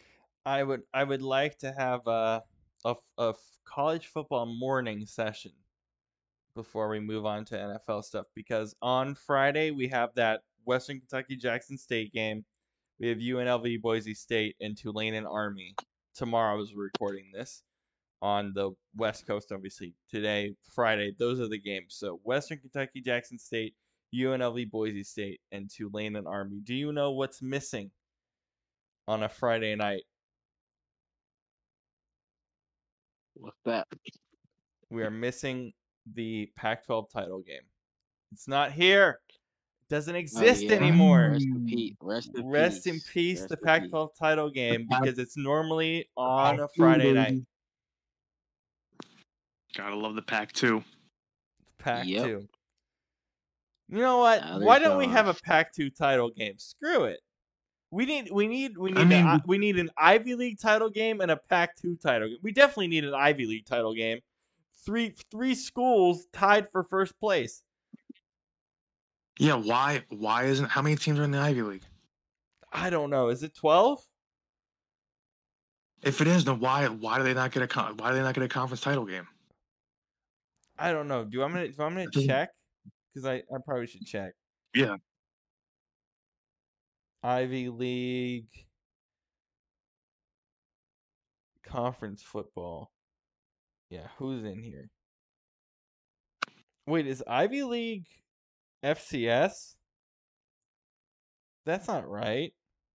I would I would like to have a a, a college football morning session before we move on to N F L stuff because on Friday we have that Western Kentucky Jackson State game. We have U N L V Boise State and Tulane and Army tomorrow as we're recording this. On the West Coast, obviously, today, Friday, those are the games. So, Western Kentucky, Jackson State, U N L V, Boise State, and Tulane and Army. Do you know what's missing on a Friday night? What's that? We are missing the Pac twelve title game. It's not here. It doesn't exist oh, yeah. anymore. Rest in peace. Rest in Rest peace. in peace, Rest the in Pac twelve peace. title game, because it's normally on a Friday night. Gotta love the Pac two. Pac two. Yep. You know what? Now Why they're don't we have a gone. Pac two title game? Screw it. We need we need we I need mean, a, we need an Ivy League title game and a Pac two title game. We definitely need an Ivy League title game. Three three schools tied for first place. Yeah, why why isn't how many teams are in the Ivy League? I don't know. Is it twelve? If it is, then why why do they not get a con- why do they not get a conference title game? I don't know. Do I'm gonna do I'm gonna check? Because I, I probably should check. Yeah. Ivy League conference football. Yeah, who's in here? Wait, is Ivy League F C S? That's not right.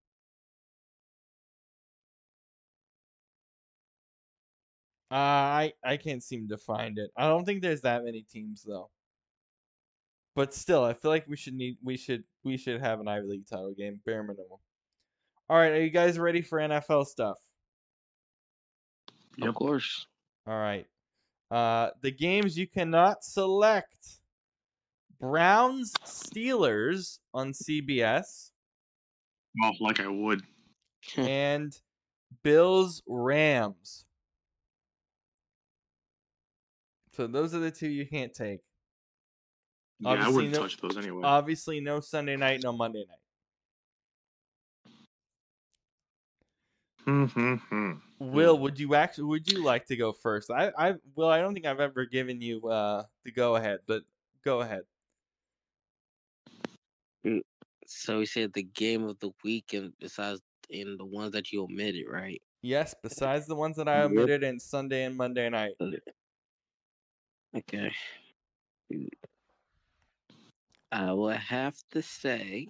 Uh, I I can't seem to find it. I don't think there's that many teams though. But still, I feel like we should need we should we should have an Ivy League title game, bare minimum. All right, are you guys ready for N F L stuff? Yep. Of course. All right. Uh, the games you cannot select: Browns Steelers on C B S. Well, like I would. And Bills Rams. So those are the two you can't take. Yeah, Obviously, I wouldn't no, touch those anyway. Obviously, no Sunday night, no Monday night. Mm-hmm. Will, would you actually would you like to go first? I, I Will, I don't think I've ever given you uh the go ahead, but go ahead. So you said the game of the week, and besides in the ones that you omitted, right? Yes, besides the ones that I omitted in Sunday and Monday night. Okay. I will have to say,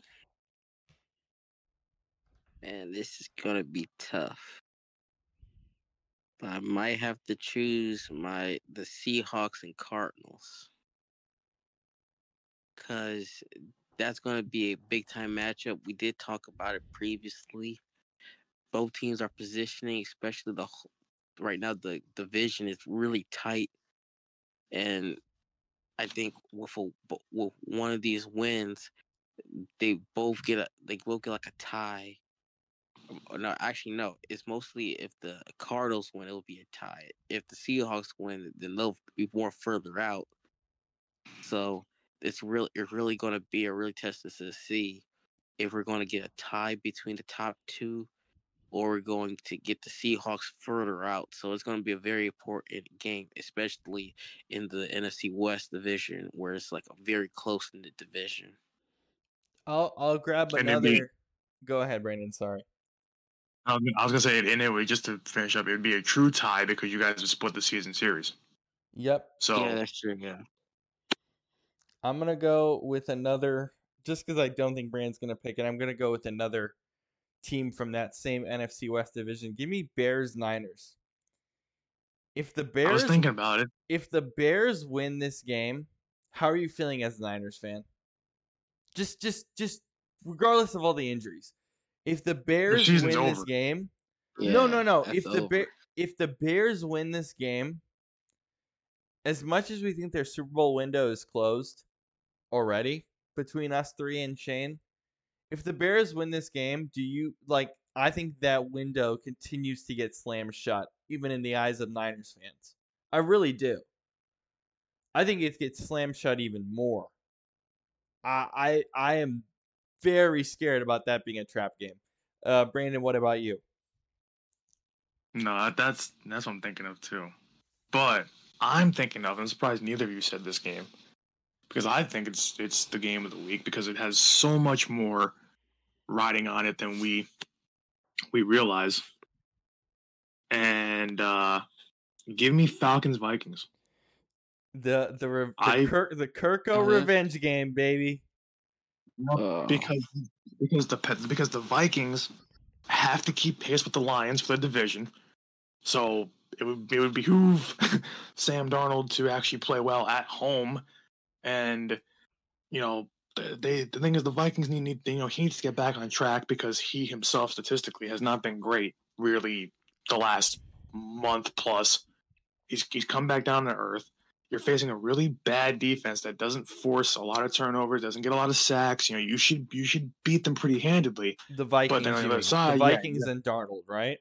man, this is gonna be tough. But I might have to choose my the Seahawks and Cardinals, cause that's gonna be a big time matchup. We did talk about it previously. Both teams are positioning, especially the right now. The division is really tight. and I think with a, with one of these wins, they both get a they both get like a tie. Or no, actually no. It's mostly if the Cardinals win, it'll be a tie. If the Seahawks win, then they'll be more further out. So it's real. It's really going to be a really test to see if we're going to get a tie between the top two, or we're going to get the Seahawks further out. So it's going to be a very important game, especially in the N F C West division, where it's like a very close in the division. I'll I'll grab And it'd be- another. Go ahead, Brandon. Sorry. I was I was gonna say, and it would, just to finish up, it would be a true tie because you guys would split the season series. Yep. So Yeah, that's true. Yeah. I'm gonna go with another, just because I don't think Brandon's gonna pick it. I'm gonna go with another team from that same N F C West division. Give me Bears Niners. If the Bears, I was thinking about it. if the Bears win this game, how are you feeling as a Niners fan? Just, just, just, regardless of all the injuries, if the Bears win season's this over. game, Yeah, no, no, no. that's If the over. Bear, if the Bears win this game, as much as we think their Super Bowl window is closed already between us three and Shane, if the Bears win this game, do you like? I think that window continues to get slammed shut, even in the eyes of Niners fans. I really do. I think it gets slammed shut even more. I I, I am very scared about that being a trap game. Uh, Brandon, what about you? No, that- that's that's what I'm thinking of too. But I'm thinking of, I'm surprised neither of you said this game, because I think it's it's the game of the week because it has so much more riding on it than we we realize. And uh give me Falcons Vikings. The the re- the, I- Kirk, the Kirko Uh-huh. revenge game, baby. Oh. Because because the because the Vikings have to keep pace with the Lions for the division. So it would it would behoove Sam Darnold to actually play well at home, and you know they the thing is the Vikings need, need you know he needs to get back on track because he himself statistically has not been great really the last month plus. He's he's come back down to earth. You're facing a really bad defense that doesn't force a lot of turnovers, doesn't get a lot of sacks. You know you should you should beat them pretty handedly. The Vikings, then on the you other mean. side, the yeah, Vikings and Darnold, right?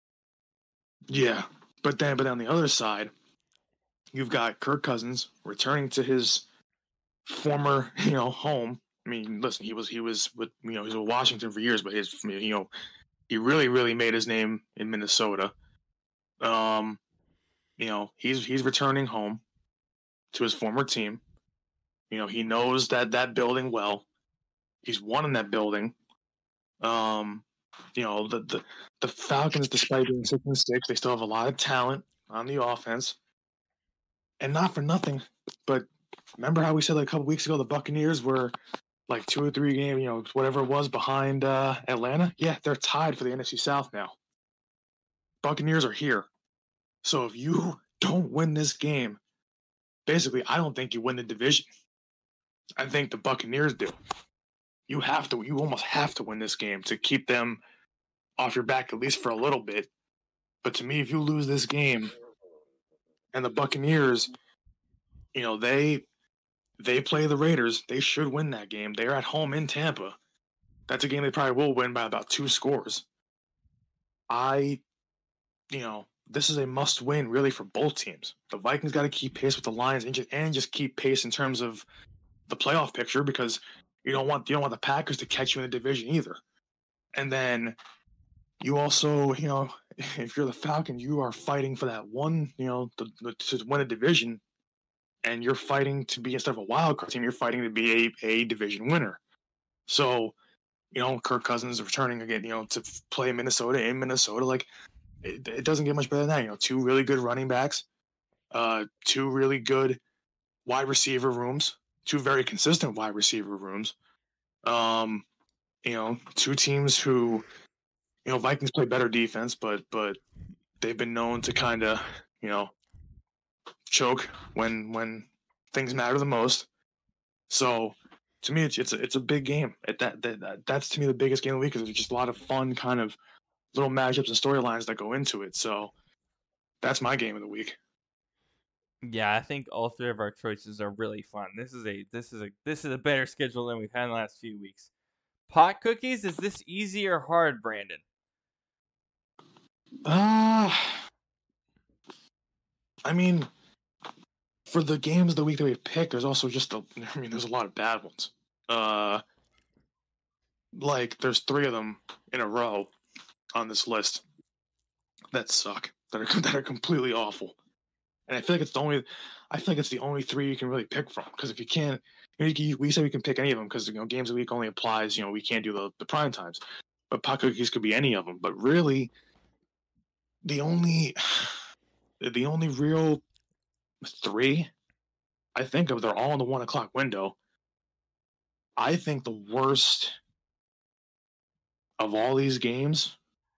Yeah, but then but on the other side, you've got Kirk Cousins returning to his former, you know, home. I mean, listen, he was he was with you know he was with Washington for years, but his you know he really really made his name in Minnesota. Um, you know he's he's returning home to his former team. You know he knows that that building well. He's won in that building. Um, you know the the the Falcons, despite being six and six, they still have a lot of talent on the offense. And not for nothing, but remember how we said like a couple weeks ago the Buccaneers were like two or three games, you know, whatever it was behind uh, Atlanta? Yeah, they're tied for the N F C South now. Buccaneers are here. So if you don't win this game, basically, I don't think you win the division. I think the Buccaneers do. You have to, you almost have to win this game to keep them off your back at least for a little bit. But to me, if you lose this game and the Buccaneers, you know, they they play the Raiders, they should win that game. They're at home in Tampa. That's a game they probably will win by about two scores. I, you know, this is a must-win really for both teams. The Vikings got to keep pace with the Lions and just, and just keep pace in terms of the playoff picture because you don't want you don't want the Packers to catch you in the division either. And then you also, you know, if you're the Falcons, you are fighting for that one, you know, the, the, to win a division, and you're fighting to be instead of a wild card team, you're fighting to be a, a division winner. So, you know, Kirk Cousins returning again, you know, to play Minnesota in Minnesota, like it, it doesn't get much better than that. You know, two really good running backs, uh, two really good wide receiver rooms, two very consistent wide receiver rooms. Um, you know, two teams who, you know, Vikings play better defense, but but they've been known to kind of, you know, choke when when things matter the most. So to me, it's it's a, it's a big game. It, that, that that's to me the biggest game of the week because there's just a lot of fun kind of little matchups and storylines that go into it. So that's my game of the week. Yeah, I think all three of our choices are really fun. This is a this is a this is a better schedule than we've had in the last few weeks. Pot cookies, is this easy or hard, Brandon? Uh, I mean, for the games of the week that we picked, there's also just a, I mean, there's a lot of bad ones. Uh, like there's three of them in a row on this list that suck, that are that are completely awful. And I feel like it's the only, I feel like it's the only three you can really pick from. Because if you can't, you know, you can, we say we can pick any of them because you know games of the week only applies. You know, we can't do the the prime times, but pot cookies could be any of them. But really, the only, the only real three I think of, they're all in the one o'clock window. I think the worst of all these games,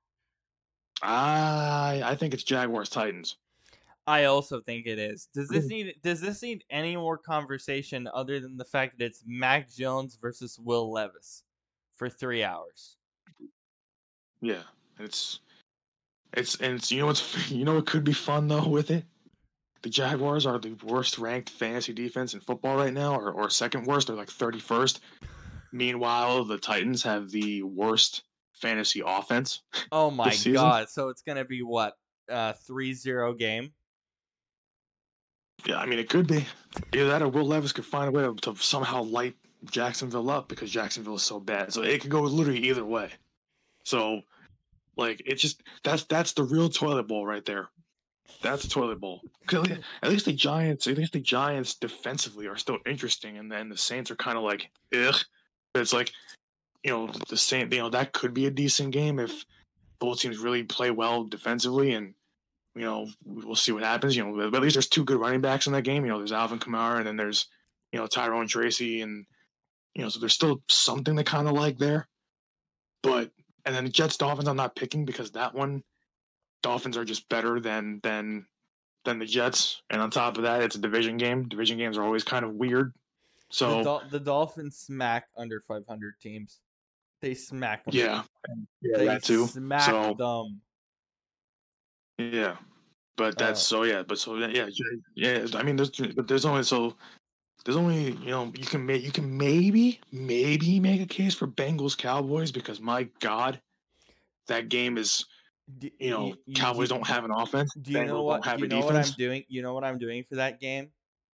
I I think it's Jaguars Titans. I also think it is. Does this need does this need any more conversation other than the fact that it's Mac Jones versus Will Levis for three hours? Yeah, it's it's and it's you know what's you know what could be fun though with it. The Jaguars are the worst ranked fantasy defense in football right now, or, or second worst. They're like thirty-first. Meanwhile, the Titans have the worst fantasy offense. Oh my this season. god! So it's gonna be what uh three zero game. Yeah, I mean it could be. Either that or Will Levis could find a way to, to somehow light Jacksonville up because Jacksonville is so bad. So it could go literally either way. So, like, it's just that's that's the real toilet bowl right there. That's a toilet bowl. At least the Giants, at least the Giants defensively are still interesting, and then the Saints are kind of like, ugh. But it's like, you know, the Saint, you know, that could be a decent game if both teams really play well defensively, and you know, we'll see what happens. You know, but at least there's two good running backs in that game. You know, there's Alvin Kamara, and then there's you know Tyrone Tracy, and you know, so there's still something to kind of like there. But and then the Jets Dolphins, I'm not picking because that one. Dolphins are just better than than than the Jets, and on top of that, it's a division game. Division games are always kind of weird. So the, Dol- the Dolphins smack under five hundred teams. They smack them. Yeah, yeah, they that too. Smack so, them. Yeah, but that's uh, so yeah, but so yeah, yeah. I mean, there's but there's only so there's only you know you can make you can maybe maybe make a case for Bengals Cowboys because my God, that game is. Do, you know, you, Cowboys do, don't have an offense. Do you Bengals know what? Don't have do you a know defense. what I'm doing? You know what I'm doing for that game?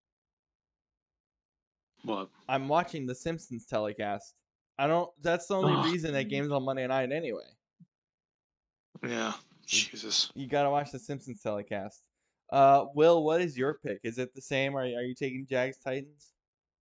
What? I'm watching the Simpsons telecast. I don't. That's the only oh. reason that game's on Monday night anyway. Yeah, Jesus. You, you gotta watch the Simpsons telecast. Uh, Will, what is your pick? Is it the same? Are are you taking Jags Titans?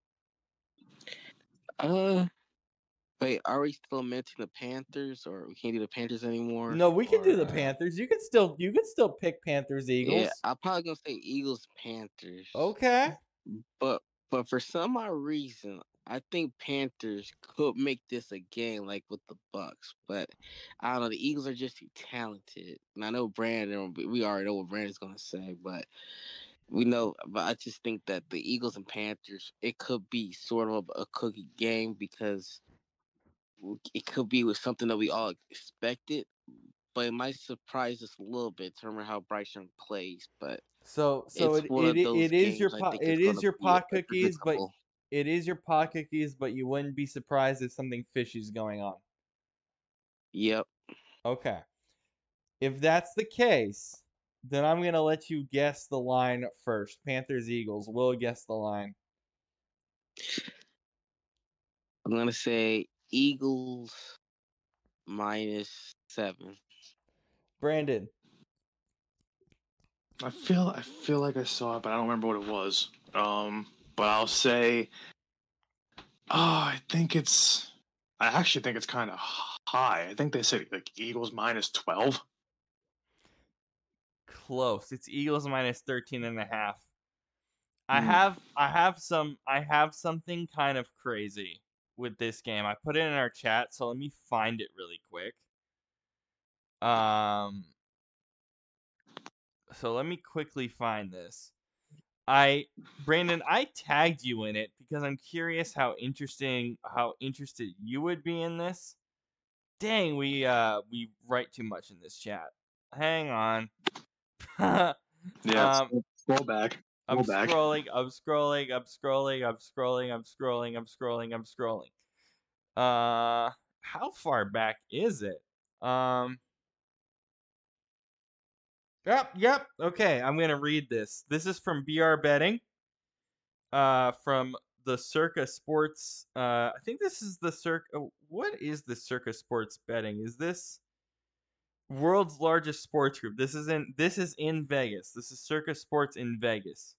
Uh. Wait, are we still mentioning the Panthers, or we can't do the Panthers anymore? No, we can or, do the Panthers. You can still, you can still pick Panthers, Eagles. Yeah, I'm probably gonna say Eagles, Panthers. Okay. But but for some odd reason, I think Panthers could make this a game like with the Bucks. But I don't know. The Eagles are just too talented, and I know Brandon. We already know what Brandon's gonna say, but. We know, but I just think that the Eagles and Panthers, it could be sort of a cookie game because it could be with something that we all expected, but it might surprise us a little bit in terms of how Bryce Young plays. But so, so it it, it is your po- it is your pot cookies, but it is your pot cookies, but you wouldn't be surprised if something fishy is going on. Yep. Okay. If that's the case, then I'm gonna let you guess the line first. Panthers, Eagles. We'll guess the line. I'm gonna say Eagles minus seven. Brandon. I feel I feel like I saw it, but I don't remember what it was. Um, but I'll say, oh, I think it's. I actually think it's kind of high. I think they said like Eagles minus twelve. Close. It's Eagles minus thirteen and a half. I have I have some I have something kind of crazy with this game. I put it in our chat, so let me find it really quick. Um so let me quickly find this. I Brandon, I tagged you in it because I'm curious how interesting how interested you would be in this. Dang, we uh we write too much in this chat. Hang on. yeah, um, scroll back. I'm back. scrolling, I'm scrolling, I'm scrolling, I'm scrolling, I'm scrolling, I'm scrolling, I'm scrolling. Uh, how far back is it? Um, yep, yep. Okay, I'm gonna read this. This is from B R Betting. Uh, from the Circa Sports. Uh, I think this is the Circa. What is the Circa Sports Betting? Is this world's largest sports group? This is in. This is in Vegas. This is Circa Sports in Vegas.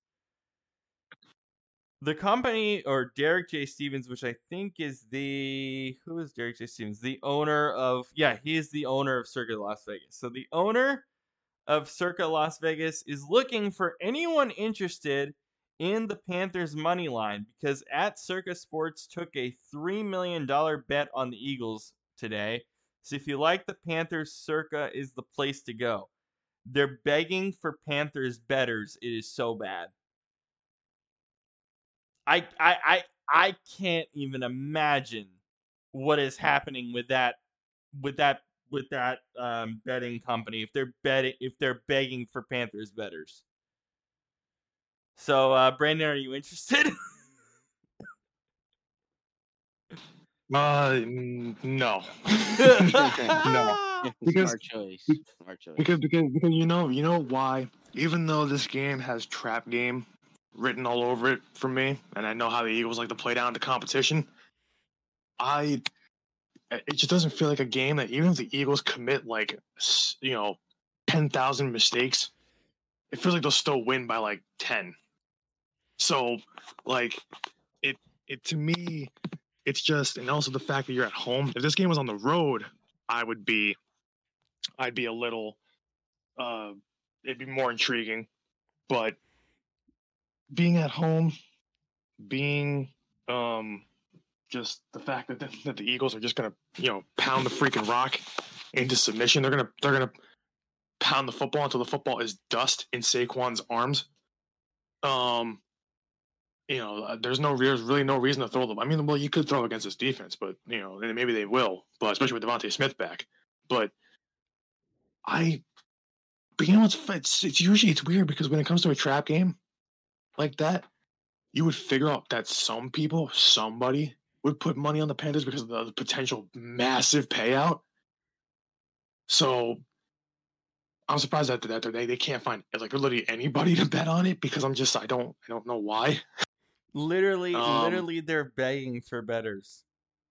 The company, or Derek J. Stevens, which I think is the who is Derek J. Stevens? The owner of yeah, he is the owner of Circa Las Vegas. So the owner of Circa Las Vegas is looking for anyone interested in the Panthers money line, because at Circa Sports took a three million dollars bet on the Eagles today. So if you like the Panthers, Circa is the place to go. They're begging for Panthers bettors. It is so bad. I I I I can't even imagine what is happening with that with that with that um, betting company if they're betting if they're begging for Panthers bettors. So, uh, Brandon, are you interested? Uh, n- no. no. Because- Smart choice. Smart choice. Because, because because you know you know why? Even though this game has trap game written all over it for me, and I know how the Eagles like to play down the competition, I it just doesn't feel like a game that even if the Eagles commit like s- you know ten thousand mistakes, it feels like they'll still win by like ten. So like it it to me it's just, and also the fact that you're at home. If this game was on the road, I would be I'd be a little uh it'd be more intriguing. But being at home, being um just the fact that the, that the Eagles are just gonna you know pound the freaking rock into submission. They're gonna they're gonna pound the football until the football is dust in Saquon's arms. Um, you know, uh, there's no there's really no reason to throw them. I mean, well, you could throw against this defense, but you know, and maybe they will, but especially with Devontae Smith back. But I, but you know, it's it's, it's usually it's weird because when it comes to a trap game like that, you would figure out that some people, somebody would put money on the Panthers because of the, the potential massive payout. So I'm surprised that that they they can't find like literally anybody to bet on it, because I'm just I don't I don't know why. literally, Um, literally, they're begging for bettors.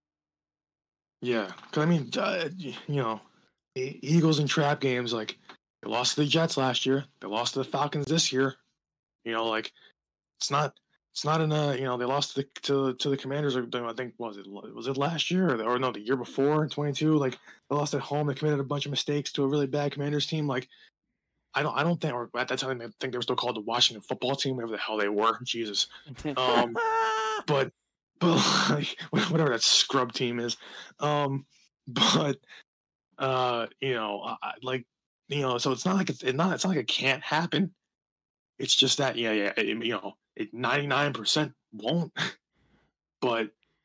Yeah, because I mean, uh, y- you know, E- Eagles in trap games, like they lost to the Jets last year, they lost to the Falcons this year. You know, like it's not it's not in a you know they lost to the to, to the Commanders. Or I think was it was it last year or, the, or no the year before twenty-two. Like they lost at home, they committed a bunch of mistakes to a really bad Commanders team. Like I don't I don't think or at that time I think they were still called the Washington Football Team, whatever the hell they were. Jesus. Um, but but like whatever that scrub team is, um, but uh, you know, I, like you know, so it's not like it's, it's not it's not like it can't happen. It's just that yeah, yeah, it, you know, it ninety-nine percent won't. But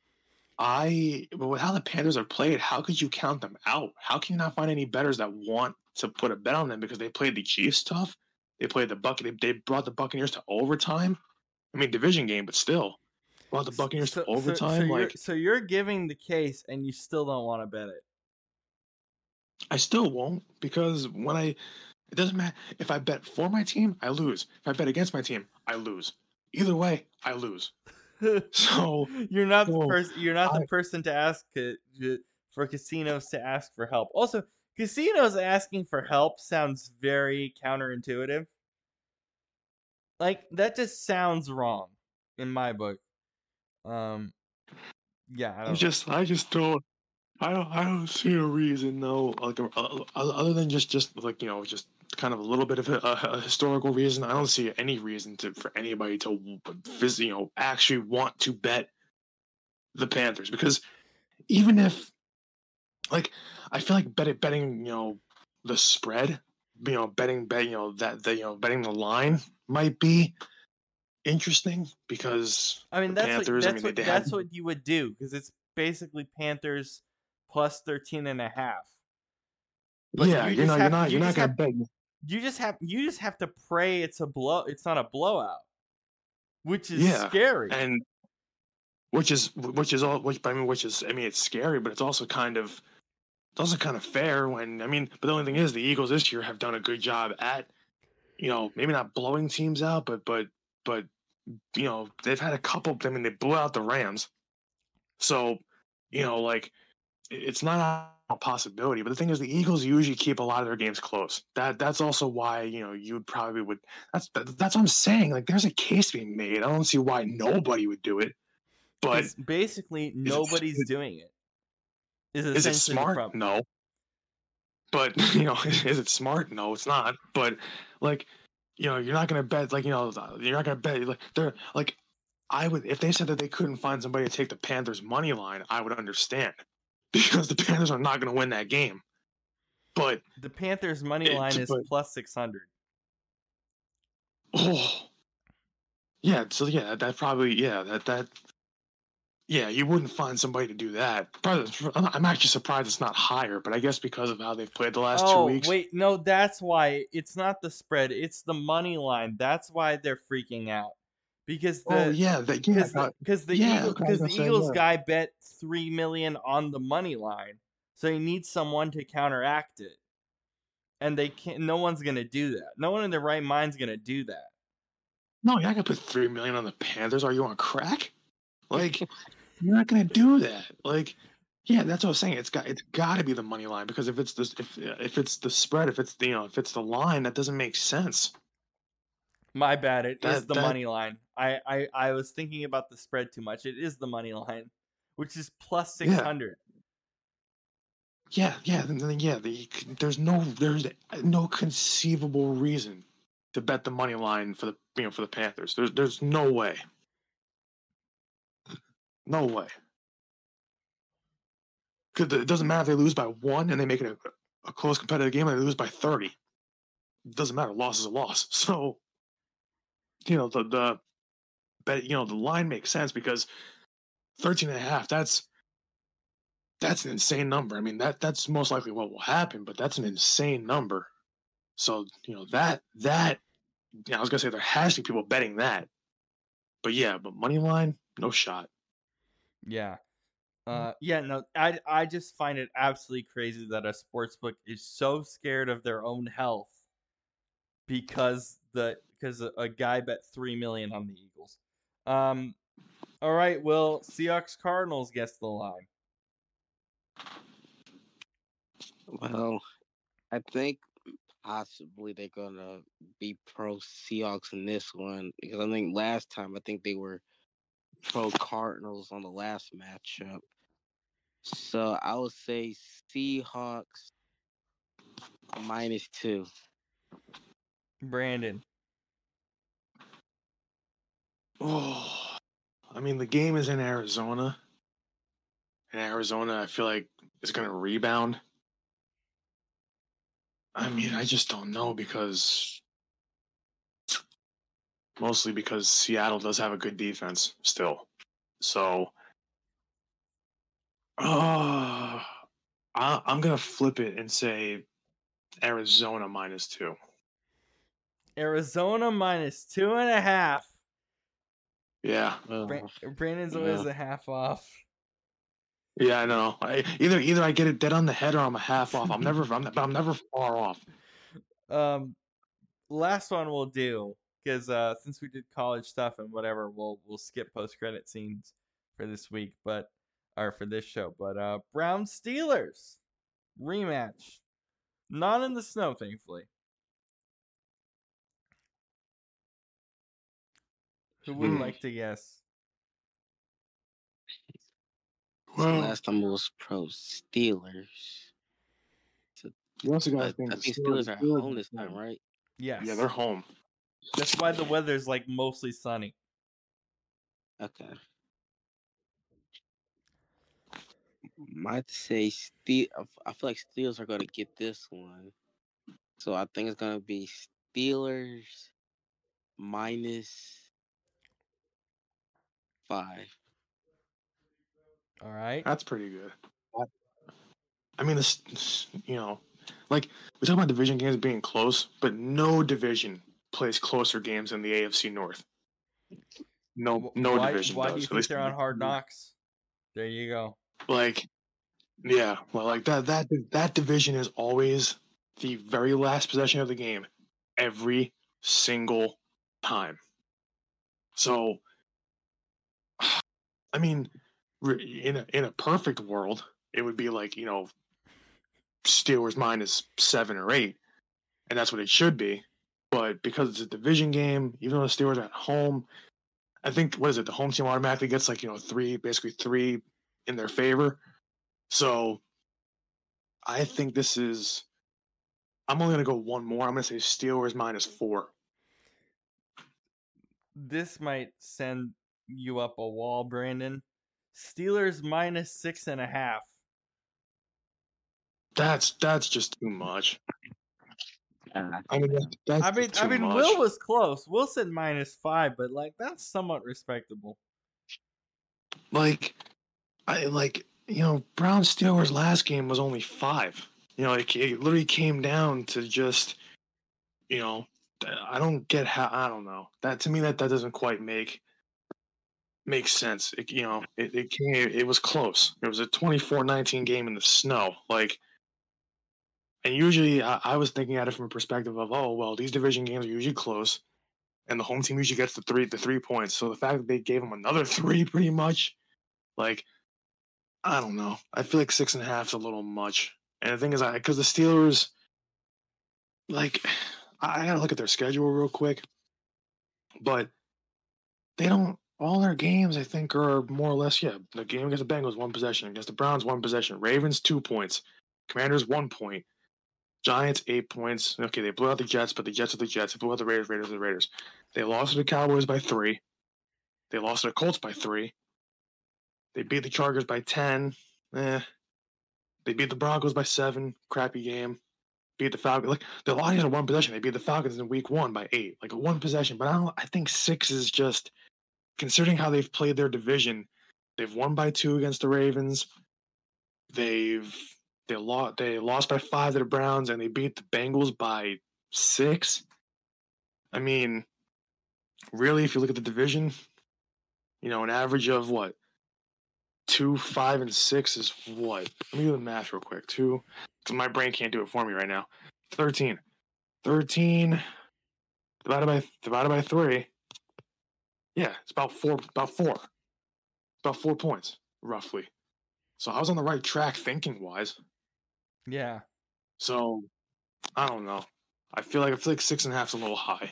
I, but with how the Panthers are played, how could you count them out? How can you not find any bettors that want to put a bet on them because they played the Chiefs tough? They played the Buc. They, they brought the Buccaneers to overtime. I mean, division game, but still brought the Buccaneers so, to overtime. So, so you're like so you're giving the case, and you still don't want to bet it. I still won't, because when I, it doesn't matter if I bet for my team, I lose. If I bet against my team, I lose. Either way, I lose. So you're not the so person. You're not I- the person to ask to, for casinos to ask for help. Also, casinos asking for help sounds very counterintuitive. Like that just sounds wrong in my book. Um, yeah, I I don't know. just I just don't I don't I don't see a reason though, like uh, uh, other than just just like you know just kind of a little bit of a, a historical reason. I don't see any reason to for anybody to phys- you know actually want to bet the Panthers, because even if like I feel like bet, betting you know the spread, you know betting bet you know that the you know betting the line might be interesting, because I mean, the that's Panthers. what I that's mean, they, what they that's have what you would do, because it's basically Panthers plus thirteen and a half. But yeah. you You're just not you're have not you you're not just gonna have bet. you just have you just have to pray it's a blow. It's not a blowout. which is Yeah, scary. and which is which is all which I mean which is I mean it's scary, but it's also kind of it's also kind of fair when I mean. But the only thing is, the Eagles this year have done a good job at, you know, maybe not blowing teams out, but but but you know, they've had a couple. I mean, they blew out the Rams, so you know, like it's not a possibility. But the thing is, the Eagles usually keep a lot of their games close. That that's also why, you know, you would probably would. That's that, that's what I'm saying. Like, there's a case being made. I don't see why nobody would do it. But 'Cause basically, is nobody's it, doing it. Is is it essentially the smart? problem. No. But you know, is it smart? No, it's not. But like, you know, you're not gonna bet. Like, you know, you're not gonna bet. Like, they're like, I would if they said that they couldn't find somebody to take the Panthers money line, I would understand, because the Panthers are not gonna win that game. But The Panthers money it- line is but- plus six hundred. oh, yeah. So yeah, that probably yeah that that yeah you wouldn't find somebody to do that. Probably, I'm I'm actually surprised it's not higher, but I guess because of how they've played the last two Oh, weeks. wait, no, that's why it's not the spread, it's the money line. That's why they're freaking out. Because the oh yeah, that yeah, because the, that- cause the, yeah, Eagle, okay, I cause was the gonna say, Eagles yeah. guy bet three million on the money line, so he needs someone to counteract it, and they can't. No one's gonna do that. No one in their right mind's gonna do that. No, you're not gonna put three million on the Panthers. Are you on crack? Like, you're not gonna do that. Like, yeah, that's what I was saying. It's got it's got to be the money line, because if it's the if if it's the spread, if it's the you know if it's the line, that doesn't make sense. My bad. It is That- the that- money line. I, I I was thinking about the spread too much. It is the money line, which is plus six hundred. Yeah, yeah, then, then yeah. The, there's no there's no conceivable reason to bet the money line for the you know for the Panthers. There's there's no way. No way. Because it doesn't matter if they lose by one and they make it a, a close competitive game, and they lose by thirty. It doesn't matter. Loss is a loss. So, you know, the the bet you know the line makes sense, because thirteen and a half, that's that's an insane number. I mean, that that's most likely what will happen, but that's an insane number. So, you know, that that yeah, I was gonna say there has to be people betting that. But yeah, but money line, no shot. Yeah. Uh, yeah, no, I, I just find it absolutely crazy that a sportsbook is so scared of their own health because the because a, a guy bet three million on the Eagles. Um, all right, well, Seahawks Cardinals gets the line. Well, I think possibly they're gonna be pro Seahawks in this one, because I think last time I think they were pro Cardinals on the last matchup. So I would say Seahawks minus two. Brandon. Oh, I mean, the game is in Arizona. And Arizona, I feel like, is going to rebound. I mean, I just don't know, because mostly because Seattle does have a good defense still. So, uh, I, I'm going to flip it and say Arizona minus two. Arizona minus two and a half. Yeah. Bra- Uh, Brandon's yeah. always a half off. Yeah, I know. I, either either I get it dead on the head or I'm a half off. I'm never I'm, but I'm never far off. Um, last one we'll do, because uh, since we did college stuff and whatever, we'll we'll skip post credit scenes for this week, but or for this show. But uh, Browns Steelers rematch, not in the snow, thankfully. Who would Hmm. like to guess? so Well, last time it was pro Steelers. you also got I, to think I the think Steelers, Steelers are Steelers home are this time, home. right? Yes. Yeah, they're home. That's why the weather's like mostly sunny. Okay. Might say Steel. I feel like Steelers are gonna get this one, so I think it's gonna be Steelers minus five. All right. That's pretty good. I mean, this, you know, like we talk about division games being close, but no division plays closer games than the A F C North. no no why, division why does. do you At think least they're on Hard Knocks? There you go. Like, yeah, well, like that that that division is always the very last possession of the game, every single time. So, I mean, in a in a perfect world, it would be like, you know, Steelers minus seven or eight, and that's what it should be. But because it's a division game, even though the Steelers are at home, I think what is it? The home team automatically gets like, you know, three, basically three in their favor. So I think this is. I'm only gonna go one more. I'm gonna say Steelers minus four. This might send you up a wall, Brandon. Steelers minus six and a half. That's that's just too much. Uh, I mean, that, that's I mean, just too I mean, much. Will was close. Will said minus five, but like that's somewhat respectable. Like, I like you know, Brown Steelers last game was only five. You know, it, it literally came down to just, you know, I don't get how. I don't know. That to me, that that doesn't quite make make sense. It, you know, it it came. It was close. It was a twenty-four nineteen game in the snow. Like, and usually I, I was thinking at it from a perspective of, oh well, these division games are usually close, and the home team usually gets the three the three points. So the fact that they gave them another three, pretty much, like, I don't know. I feel like six and a half is a little much. And the thing is, I because the Steelers, like, I, I gotta look at their schedule real quick, but they don't. All their games, I think, are more or less, yeah. The game against the Bengals, one possession. Against the Browns, one possession. Ravens, two points. Commanders, one point. Giants, eight points. Okay, they blew out the Jets, but the Jets are the Jets. They blew out the Raiders, Raiders are the Raiders. They lost to the Cowboys by three. They lost to the Colts by three. They beat the Chargers by ten. Eh. They beat the Broncos by seven. Crappy game. Beat the Falcons. Like, the Lions are one possession. They beat the Falcons in week one by eight. Like, a one possession. But I don't. I think six is just, considering how they've played their division, they've won by two against the Ravens. They've they lost they lost by five to the Browns, and they beat the Bengals by six. I mean, really, if you look at the division, you know, an average of what? Two, five, and six is what? Let me do the math real quick. Two, because my brain can't do it for me right now. Thirteen. Thirteen divided by divided by three. Yeah, it's about four. About four. About four points, roughly. So I was on the right track thinking wise. Yeah. So I don't know. I feel like I feel like six and a half is a little high.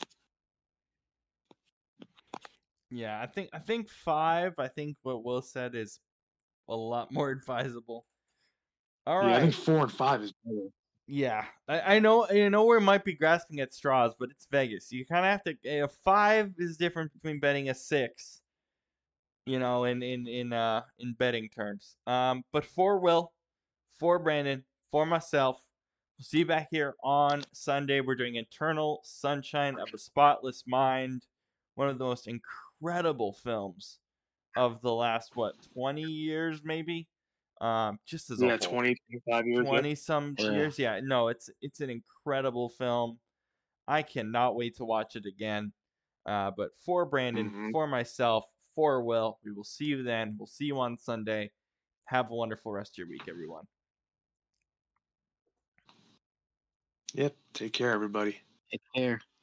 Yeah, I think I think five. I think what Will said is a lot more advisable. All Yeah, right. I think four and five is better. Yeah, I, I know. You know, we might be grasping at straws, but it's Vegas. You kind of have to. A five is different between betting a six. You know, in in in uh in betting terms. Um, but for Will, for Brandon, for myself, we'll see you back here on Sunday. We're doing Eternal Sunshine of a Spotless Mind, one of the most incredible films of the last what twenty years, maybe. Um, just as a Yeah, whole. twenty, twenty-five years. twenty some Yeah. years. Yeah, no, it's it's an incredible film. I cannot wait to watch it again. Uh, but for Brandon, Mhm. for myself, for Will, we will see you then. We'll see you on Sunday. Have a wonderful rest of your week, everyone. Yep. Take care, everybody. Take care.